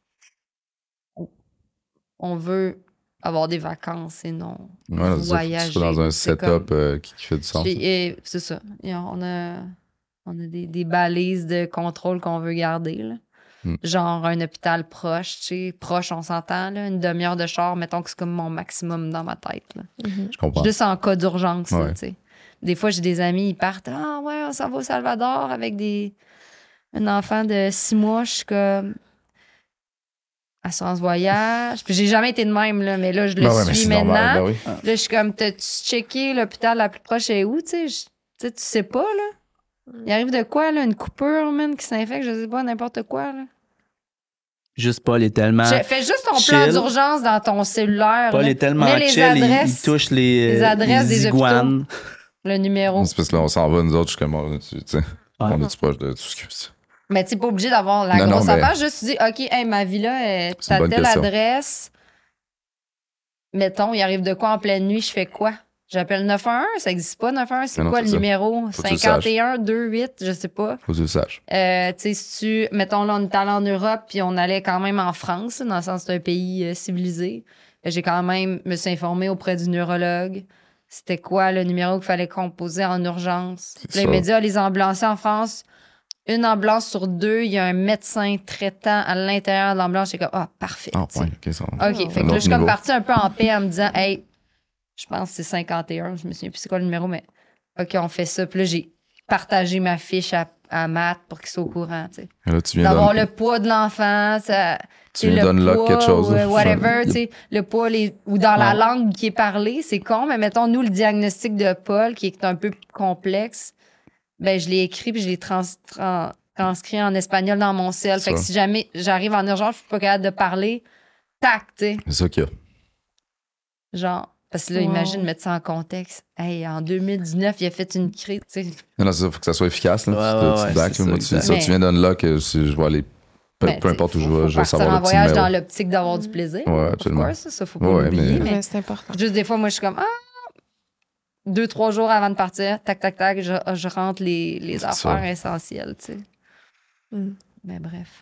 D: On veut avoir des vacances et non
C: Ouais, dans,
D: voyager.
C: c'est dans un
D: C'est
C: setup
D: comme-
C: euh, qui, qui fait du sens.
D: Et- et c'est ça. Et on a, on a des, des balises de contrôle qu'on veut garder. Là.
C: Mm.
D: Genre un hôpital proche, tu sais. Proche, on s'entend, là. Une demi-heure de char, mettons que c'est comme mon maximum dans ma tête. Là.
B: Mhm.
C: Je comprends.
D: Juste en cas d'urgence, là,
C: Ouais.
D: tu sais. Des fois, j'ai des amis, ils partent. Ah ouais, on s'en va au Salvador avec des un enfant de six mois. Je suis comme... Assurance voyage. Puis j'ai jamais été de même, là, mais là, je le
C: Ben ouais, mais
D: suis
C: c'est
D: maintenant.
C: normal, ben oui.
D: Là, je suis comme, t'as-tu checké l'hôpital la plus proche est où, tu sais? Je- Tu sais, tu sais pas, là. Il arrive de quoi, là? Une coupure, man, qui s'infecte, je sais pas, n'importe quoi, là.
E: Juste Paul est tellement...
D: Je- Fais juste ton plan
E: chill.
D: d'urgence dans ton cellulaire.
E: Paul
D: là.
E: est tellement
D: Mets les
E: chill, il-
D: adresses,
E: il, touche les,
D: les adresses
E: les
D: des
E: iguanes.
D: le numéro.
C: C'est parce que là, on s'en va, nous autres, je suis comme, on est-tu, tu sais,
E: Ouais.
C: on est-tu proche de tout ce que c'est.
D: Mais tu n'es pas obligé d'avoir la
C: Non, non,
D: grosse
C: mais-
D: affaire. Juste tu dis, OK, hey, ma villa, est
C: C'est une
D: à
C: bonne
D: telle
C: question.
D: adresse. Mettons, il arrive de quoi en pleine nuit, je fais quoi? J'appelle neuf un un, ça n'existe pas, neuf un un, c'est
C: Mais non,
D: quoi
C: c'est
D: le
C: ça.
D: numéro?
C: Faut que tu le
D: cinquante et un vingt-huit, je sais pas.
C: Faut que tu le saches.
D: Euh, tu sais, si tu, mettons là, on est allé en Europe, puis on allait quand même en France, dans le sens que c'est un pays euh, civilisé. J'ai quand même, me suis informée auprès du neurologue. C'était quoi le numéro qu'il fallait composer en urgence?
C: C'est
D: Puis là, il
C: ça.
D: m'a dit, ah, les ambulanciers en France, une ambulance sur deux, il y a un médecin traitant à l'intérieur de l'ambulance. J'ai comme, ah, parfait.
C: Ah,
D: tu sais.
C: ouais, ok, ça.
D: OK,
B: Un
D: fait que
C: autre
D: là, je suis comme
C: niveau.
D: partie un peu en paix en me disant, hey, je pense que c'est cinquante et un, je me souviens plus c'est quoi le numéro, mais OK, on fait ça. Puis là, j'ai partagé ma fiche à, à Matt pour qu'il soit au courant, tu sais.
C: Et là, tu viens
D: D'avoir
C: d'un-
D: le poids de l'enfant, ça.
C: Tu
D: sais,
C: viens
D: le
C: d'unlock
D: poids
C: quelque chose,
D: ou,
C: là.
D: euh, whatever,
C: Ouais.
D: tu sais, le poids, les, ou dans la
E: Ouais.
D: langue qui est parlée, c'est con, mais mettons, nous, le diagnostic de Paul, qui est un peu complexe, ben, je l'ai écrit puis je l'ai trans, trans- transcrit en espagnol dans mon cell. Fait que
C: Ça.
D: si jamais j'arrive en urgence, je suis pas capable de parler, tac, tu sais.
C: C'est ça qu'il y a.
D: Genre, parce que là,
B: Wow.
D: imagine mettre ça en contexte. Hey, en deux mille dix-neuf, il a fait une crise, tu sais.
C: Non, non, c'est ça, faut que ça soit efficace, là.
E: Ouais,
C: Tu-
E: ouais,
C: tu
E: ouais,
C: te back,
E: c'est
C: là. Moi,
E: ça,
C: tu,
E: exact.
C: ça,
D: Mais-
C: tu viens d'unlock, euh, si je vais aller. Peu,
D: Ben,
C: peu
D: t'sais,
C: importe où
D: faut-
C: je vais,
D: faut
C: je vais
D: partir
C: savoir
D: en
C: le petit
D: voyage
C: numéro.
D: dans l'optique d'avoir du plaisir.
C: Ouais,
D: Of
C: absolument.
D: course, ça, ça, faut pas
C: Ouais,
D: l'oublier.
C: mais-
D: Mais
B: Ouais, c'est important.
D: juste des fois, moi, je suis comme, ah, deux, trois jours avant de partir, tac, tac, tac, je, je rentre les, les
C: C'est
D: affaires
C: ça.
D: essentielles, tu sais.
B: Mm.
D: Mais bref.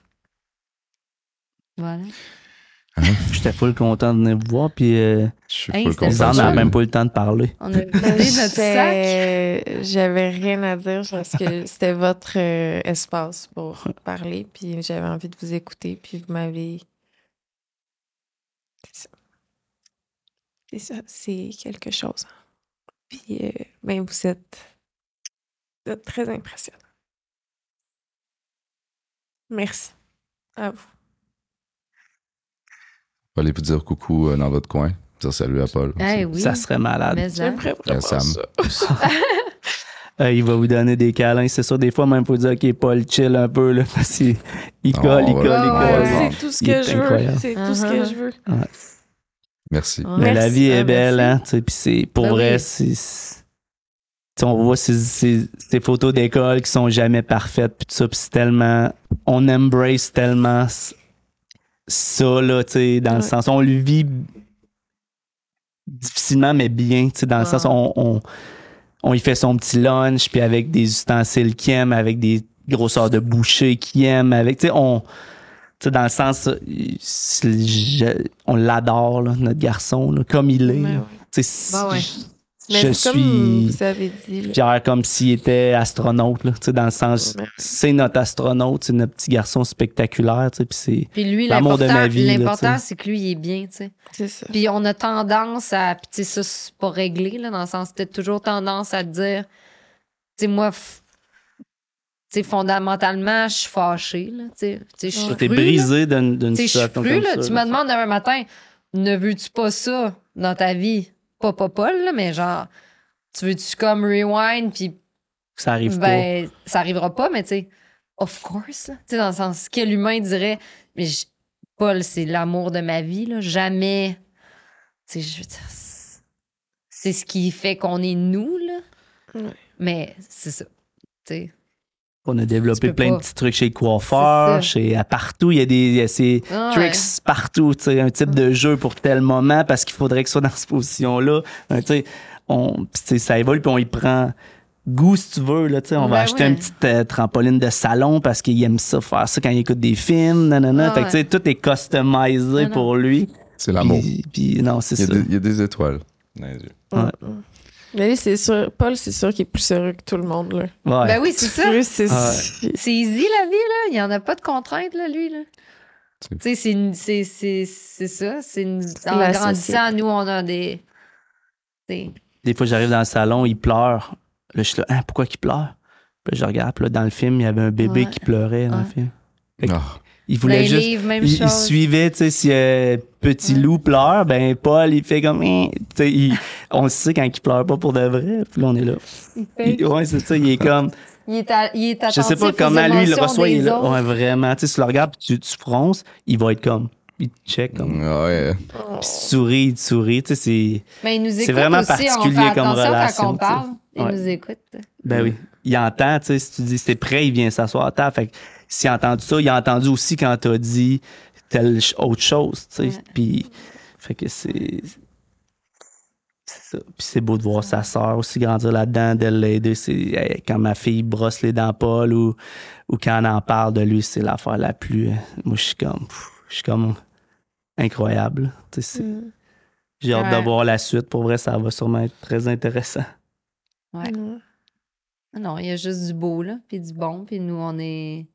D: Voilà.
E: J'étais full content de venir vous voir, puis euh,
C: Je suis
D: Hey,
C: full
D: c'était
C: content.
E: Zan
D: ça.
E: n'a même pas eu le temps de parler.
D: On a vidé notre sac.
B: J'étais- J'avais rien à dire parce que c'était votre euh, espace pour parler, puis j'avais envie de vous écouter, puis vous m'avez. C'est ça. C'est ça, c'est quelque chose. Puis, euh, ben, vous êtes, vous êtes très impressionnant. Merci à vous.
C: Allez vous dire coucou euh, dans votre coin. Dire salut à Paul.
D: Eh oui.
E: Ça serait malade.
D: Mais hein.
B: J'aimerais vraiment
C: Sam.
B: ça.
E: Euh, il va vous donner des câlins, c'est sûr. Des fois, même pour dire qu'il est Paul chill un peu, là, parce qu'il il
C: Oh,
E: colle, il
C: ouais.
E: colle,
D: Ouais,
E: il
D: ouais,
E: colle.
D: ouais.
B: C'est tout ce
E: Il
B: que
E: est
B: je veux.
E: incroyable.
B: C'est tout ce que
D: Uh-huh.
B: je veux.
C: Merci.
E: Mais la
B: Merci.
E: vie est
B: Ah,
E: belle,
B: merci.
E: hein, tu sais, puis c'est, pour
D: Ben
E: vrai,
D: oui.
E: c'est... c'est- tu sais, on voit ces, ces, ces photos d'école qui sont jamais parfaites, puis tout ça, puis c'est tellement... On embrace tellement c- ça, là, tu sais, dans le
B: Ouais.
E: sens... On le vit difficilement, mais bien, tu sais, dans le
D: Ouais.
E: sens... On, on, on y fait son petit lunch, puis avec des ustensiles qu'il aime, avec des grosseurs de bouchées qu'il aime, avec... Tu sais, on... Tu sais, dans le sens... euh, c'est- je- on l'adore, là, notre garçon, là, comme il est.
B: Ouais,
E: là.
B: ouais.
E: Tu sais,
D: Bah ouais.
E: je-
B: Mais
E: je
B: c'est comme
E: suis
B: vous avez dit. Là.
E: fier comme s'il était astronaute, là, tu sais, dans le sens,
B: Ouais.
E: c'est notre astronaute, c'est notre petit garçon spectaculaire, tu sais, puis c'est
D: Puis lui,
E: l'amour de
D: l'important,
E: ma vie, là,
D: l'important
E: tu sais.
D: c'est que lui, il est bien, tu sais.
B: C'est ça.
D: Puis on a tendance à. Puis tu sais, ça, c'est pas réglé, là, dans le sens, t'as toujours tendance à te dire, tu sais, moi, f- tu sais, fondamentalement, je suis fâchée, là, tu sais. Tu sais, je suis
E: T'es
D: crue, là.
E: brisé d'une, d'une
D: Tu sais, je suis
E: situation
D: crue,
E: comme
D: là.
E: ça.
D: Tu
E: là.
D: me demandes demain matin, ne veux-tu pas ça dans ta vie? Pas, pas, pas, là, mais genre, tu veux-tu comme rewind, puis
E: Ça arrive
D: ben, ça arrivera pas, mais tu sais, of course, là. Tu sais, dans le sens, quel humain dirait, mais je- Paul, c'est l'amour de ma vie, là. Jamais. Tu sais, je veux dire, c'est- c'est ce qui fait qu'on est nous, là.
B: Ouais.
D: Mais c'est ça. Tu sais.
E: pas. On a
D: Tu
E: développé
D: peux
E: plein
D: pas.
E: de petits trucs chez le coiffeur,
D: C'est
E: chez, à partout. Il y a des il y a ces
D: Ah,
E: tricks
D: ouais.
E: partout, tu sais, un type de jeu pour tel moment parce qu'il faudrait que ce soit dans cette position-là. Euh, tu sais, on, puis tu sais, ça évolue, puis on y prend goût, si tu veux. Là, tu sais, on va
D: Ben
E: acheter
D: ouais.
E: une petite euh, trampoline de salon parce qu'il aime ça, faire ça quand il écoute des films. Nanana.
D: Ah,
E: fait que, tu sais, tout est customisé
D: Non, non.
E: pour lui.
C: C'est l'amour.
E: Puis, puis non, c'est
C: Il y, a
E: ça.
C: des, il y a des étoiles dans les yeux.
E: Ouais.
B: Mm. Mais lui, c'est sûr, Paul, c'est sûr qu'il est plus heureux que tout le monde. Là.
E: Ouais.
D: Ben oui, c'est ça.
B: Lui, c'est
E: Ouais.
D: C'est easy, la vie, là. Il n'y en a pas de contraintes, là, lui, là.
C: C'est-
D: Tu sais, c'est une- c'est- c'est c'est ça. C'est une- en
B: la
D: grandissant, nous, on a des. des-
E: Des fois, j'arrive dans le salon, il pleure. Là, je suis là, hein, pourquoi qu'il pleure? Puis là, je regarde, puis là, dans le film, il y avait un bébé
D: Ouais.
E: qui pleurait dans le
D: Ouais.
E: film. Fait que
C: Ah,
E: Il
D: Dans
E: voulait
D: les
E: juste.
D: livres, même
E: Il, il
D: chose.
E: suivait, tu sais, si euh, Petit
D: Ouais.
E: Loup pleure, ben Paul, il fait comme. Hein, tu sais, il- on le sait quand il pleure pas pour de vrai. Puis là, on est là.
D: Il fait-
E: Il- ouais, c'est ça, il est comme.
D: Il est, à- il est
E: Je sais pas
D: attentif aux
E: comment lui, il le
D: émotions
E: reçoit. Il est
D: des
E: là.
D: autres.
E: Ouais, vraiment. Tu sais, si tu le regardes, puis tu, tu fronces, il va être comme. Il te check comme.
C: ouais.
E: Puis il sourit, il te sourit. Tu sais, c'est.
D: Mais il nous écoute
E: C'est vraiment
D: aussi, on
E: particulier
D: fait
E: comme
D: attention
E: relation,
D: quand on
E: tu sais.
D: parle. Il
E: Ouais.
D: nous écoute.
E: Ben oui. Il entend, tu sais, si tu dis c'est prêt, il vient s'asseoir à table. Fait que s'il a entendu ça, il a entendu aussi quand t'as dit telle ch- autre chose, tu sais.
D: Ouais.
E: Puis, fait que c'est. C'est ça. Puis c'est beau de voir sa sœur aussi grandir là-dedans, d'elle l'aider. C'est, hey, quand ma fille brosse les dents Paul ou, ou quand on en parle de lui, c'est l'affaire la plus. euh, Moi, je suis comme. pff, Je suis comme incroyable. Tu sais, c'est-
B: Mm.
E: J'ai hâte
D: Ouais.
E: de voir la suite. Pour vrai, ça va sûrement être très intéressant.
D: Ouais.
B: Mm.
D: Ah non, il y a juste du beau, là, puis du bon, puis nous, on est.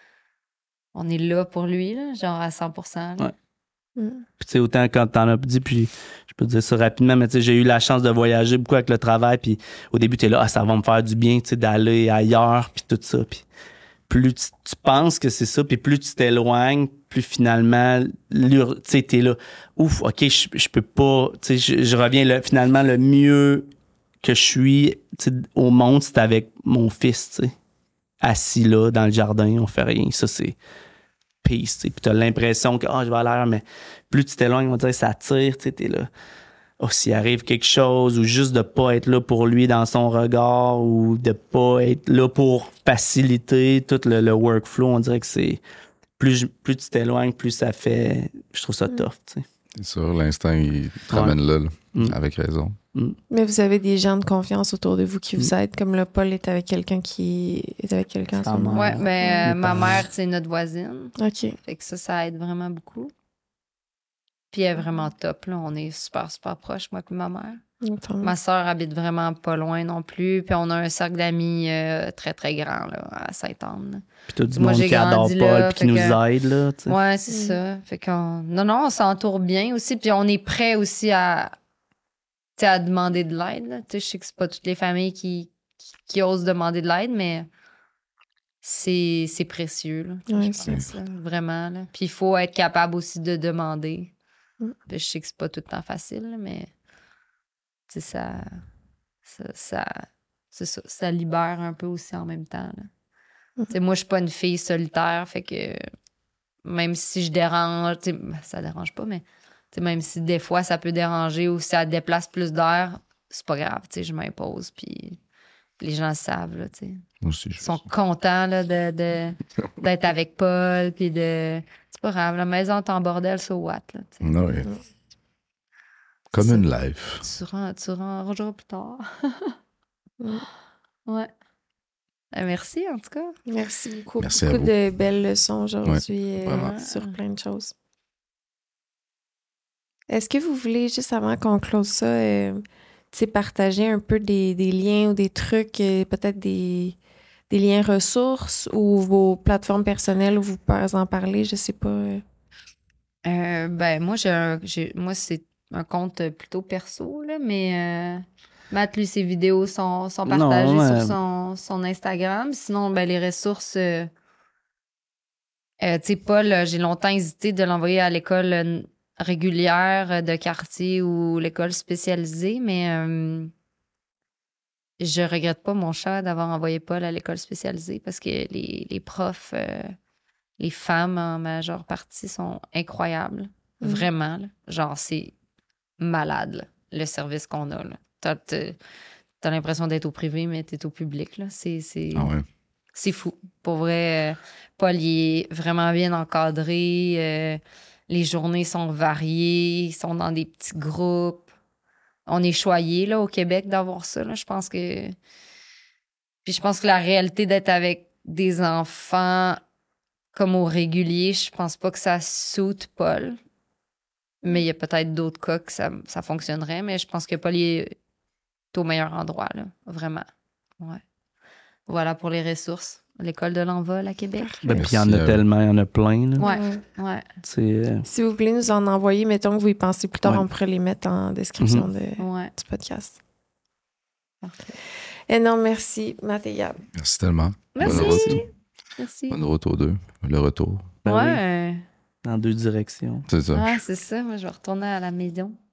D: On est là pour lui, là, genre à cent pour cent. là.
E: Ouais.
B: Mm.
E: Puis tu sais, autant quand t'en as dit, puis je peux te dire ça rapidement, mais tu sais, j'ai eu la chance de voyager beaucoup avec le travail, puis au début, t'es là, ah, ça va me faire du bien, tu sais, d'aller ailleurs, puis tout ça, puis plus tu, tu penses que c'est ça, puis plus tu t'éloignes, plus finalement, l'ur- tu sais, t'es là, ouf, ok, je, je peux pas, tu sais, je, je reviens là, finalement, le mieux que je suis, tu sais, au monde, c'est avec mon fils, tu sais, assis là, dans le jardin, on fait rien, ça, c'est peace, tu sais. Puis t'as l'impression que, ah, je vais à l'air, mais plus tu t'éloignes, on va dire, ça tire, tu sais, t'es là. Oh, s'il arrive quelque chose, ou juste de pas être là pour lui dans son regard, ou de pas être là pour faciliter tout le, le workflow, on dirait que c'est. Plus, je- plus tu t'éloignes, plus ça fait. Je trouve ça tough, tu sais.
C: C'est sûr, l'instinct, il te
E: Ouais.
C: ramène là, là,
E: Mm.
C: avec raison.
B: Mais vous avez des gens de confiance autour de vous qui vous
E: Mm.
B: aident, comme le Paul est avec quelqu'un qui est avec quelqu'un en ce
E: Sa
B: moment.
D: Ouais, mais euh,
E: Mes
D: ma
E: parents.
D: mère, c'est notre voisine.
B: OK.
D: Fait que ça, ça aide vraiment beaucoup. Puis elle est vraiment top, là. On est super, super proches, moi et ma mère.
B: Tant mieux.
D: Ma soeur habite vraiment pas loin non plus. Puis on a un cercle d'amis euh, très, très grand, là, à Sainte-Anne. là.
E: Puis t'as du
D: Moi,
E: monde
D: j'ai
E: qui adore
D: grandi
E: Paul,
D: là,
E: puis qui
D: fait
E: nous
D: que-
E: aide, là, tu sais.
D: Ouais, c'est
B: Mm.
D: ça. Fait qu'on. Non, non, on s'entoure bien aussi. Puis on est prêt aussi à, tu sais, à demander de l'aide. là. Tu sais, je sais que c'est pas toutes les familles qui, qui, qui osent demander de l'aide, mais c'est, c'est précieux, là,
B: Ouais,
D: je pense, là, vraiment. Là. Puis il faut être capable aussi de demander.
B: Mm.
D: Puis je sais que c'est pas tout le temps facile, là, mais tu sais, ça, ça, ça, c'est ça, ça libère un peu aussi en même temps. là.
B: Mm.
D: Tu sais, moi, je suis pas une fille solitaire, fait que même si je dérange, tu sais, ben, ça dérange pas, mais tu sais, même si des fois ça peut déranger ou si ça déplace plus d'air, c'est pas grave, tu sais, je m'impose, puis les gens le savent, là, tu sais.
C: Moi aussi, je
D: Ils sont contents là, de, de- d'être avec Paul, puis de... C'est pas grave, la maison est en bordel, so what, là, tu sais.
C: Ouais. Comme
D: C'est
C: une
D: ça.
C: life.
D: Tu, ren- tu rangeras plus tard.
B: Mm.
D: Ouais. Euh, merci, en tout cas.
B: Merci beaucoup.
C: Merci à
B: beaucoup
C: vous.
B: de belles leçons aujourd'hui euh,
C: vraiment.
B: sur plein de choses. Est-ce que vous voulez, juste avant qu'on close ça, euh, tu sais, partager un peu des, des liens ou des trucs, euh, peut-être des, des liens ressources ou vos plateformes personnelles où vous pouvez en parler, je sais pas. euh.
D: Euh, ben, moi, j'ai un- j'ai- moi, c'est un compte plutôt perso, là, mais euh, Matt, lui, ses vidéos sont, sont
E: Non,
D: partagées
E: euh,
D: sur son, son Instagram. Sinon, ben, les ressources. euh, euh, tu sais, Paul, euh, j'ai longtemps hésité de l'envoyer à l'école euh, régulière euh, de quartier ou l'école spécialisée, mais euh, je regrette pas mon choix d'avoir envoyé Paul à l'école spécialisée parce que les, les profs, euh, les femmes en majeure partie sont incroyables.
B: Mhm.
D: Vraiment. Là. Genre, c'est malade, là, le service qu'on a. Là. T'as, t'as, t'as l'impression d'être au privé, mais t'es au public. Là. C'est, c'est,
C: Ah ouais.
D: c'est fou. Pour vrai, euh, Paul, il est vraiment bien encadré. euh, les journées sont variées. Ils sont dans des petits groupes. On est choyé là, au Québec d'avoir ça. Là. Je pense que... Puis je pense que la réalité d'être avec des enfants comme au régulier, je pense pas que ça suite Paul. Mais il y a peut-être d'autres cas que ça, ça fonctionnerait. Mais je pense que Paul est au meilleur endroit, là. Vraiment. Ouais. Voilà pour les ressources. L'école de l'envol à Québec.
E: Ben, puis il y en
C: Merci,
E: a
C: euh,
E: tellement, il y en a plein. Là.
D: Ouais,
B: Ouais.
D: ouais.
E: Tu sais, euh,
B: Si vous voulez nous en envoyer, mettons que vous y pensez plus tard,
E: Ouais.
B: on pourrait les mettre en description de,
D: Ouais.
B: du podcast.
D: Parfait.
B: Énorme merci, Matt et Gab.
C: Merci tellement.
D: Merci.
C: Bonne retour.
D: Merci.
C: Bonne retour deux. Le retour.
E: ben oui,
D: Ouais.
E: dans deux directions.
C: C'est ça.
D: Ouais, c'est ça. Moi, je vais retourner à la maison.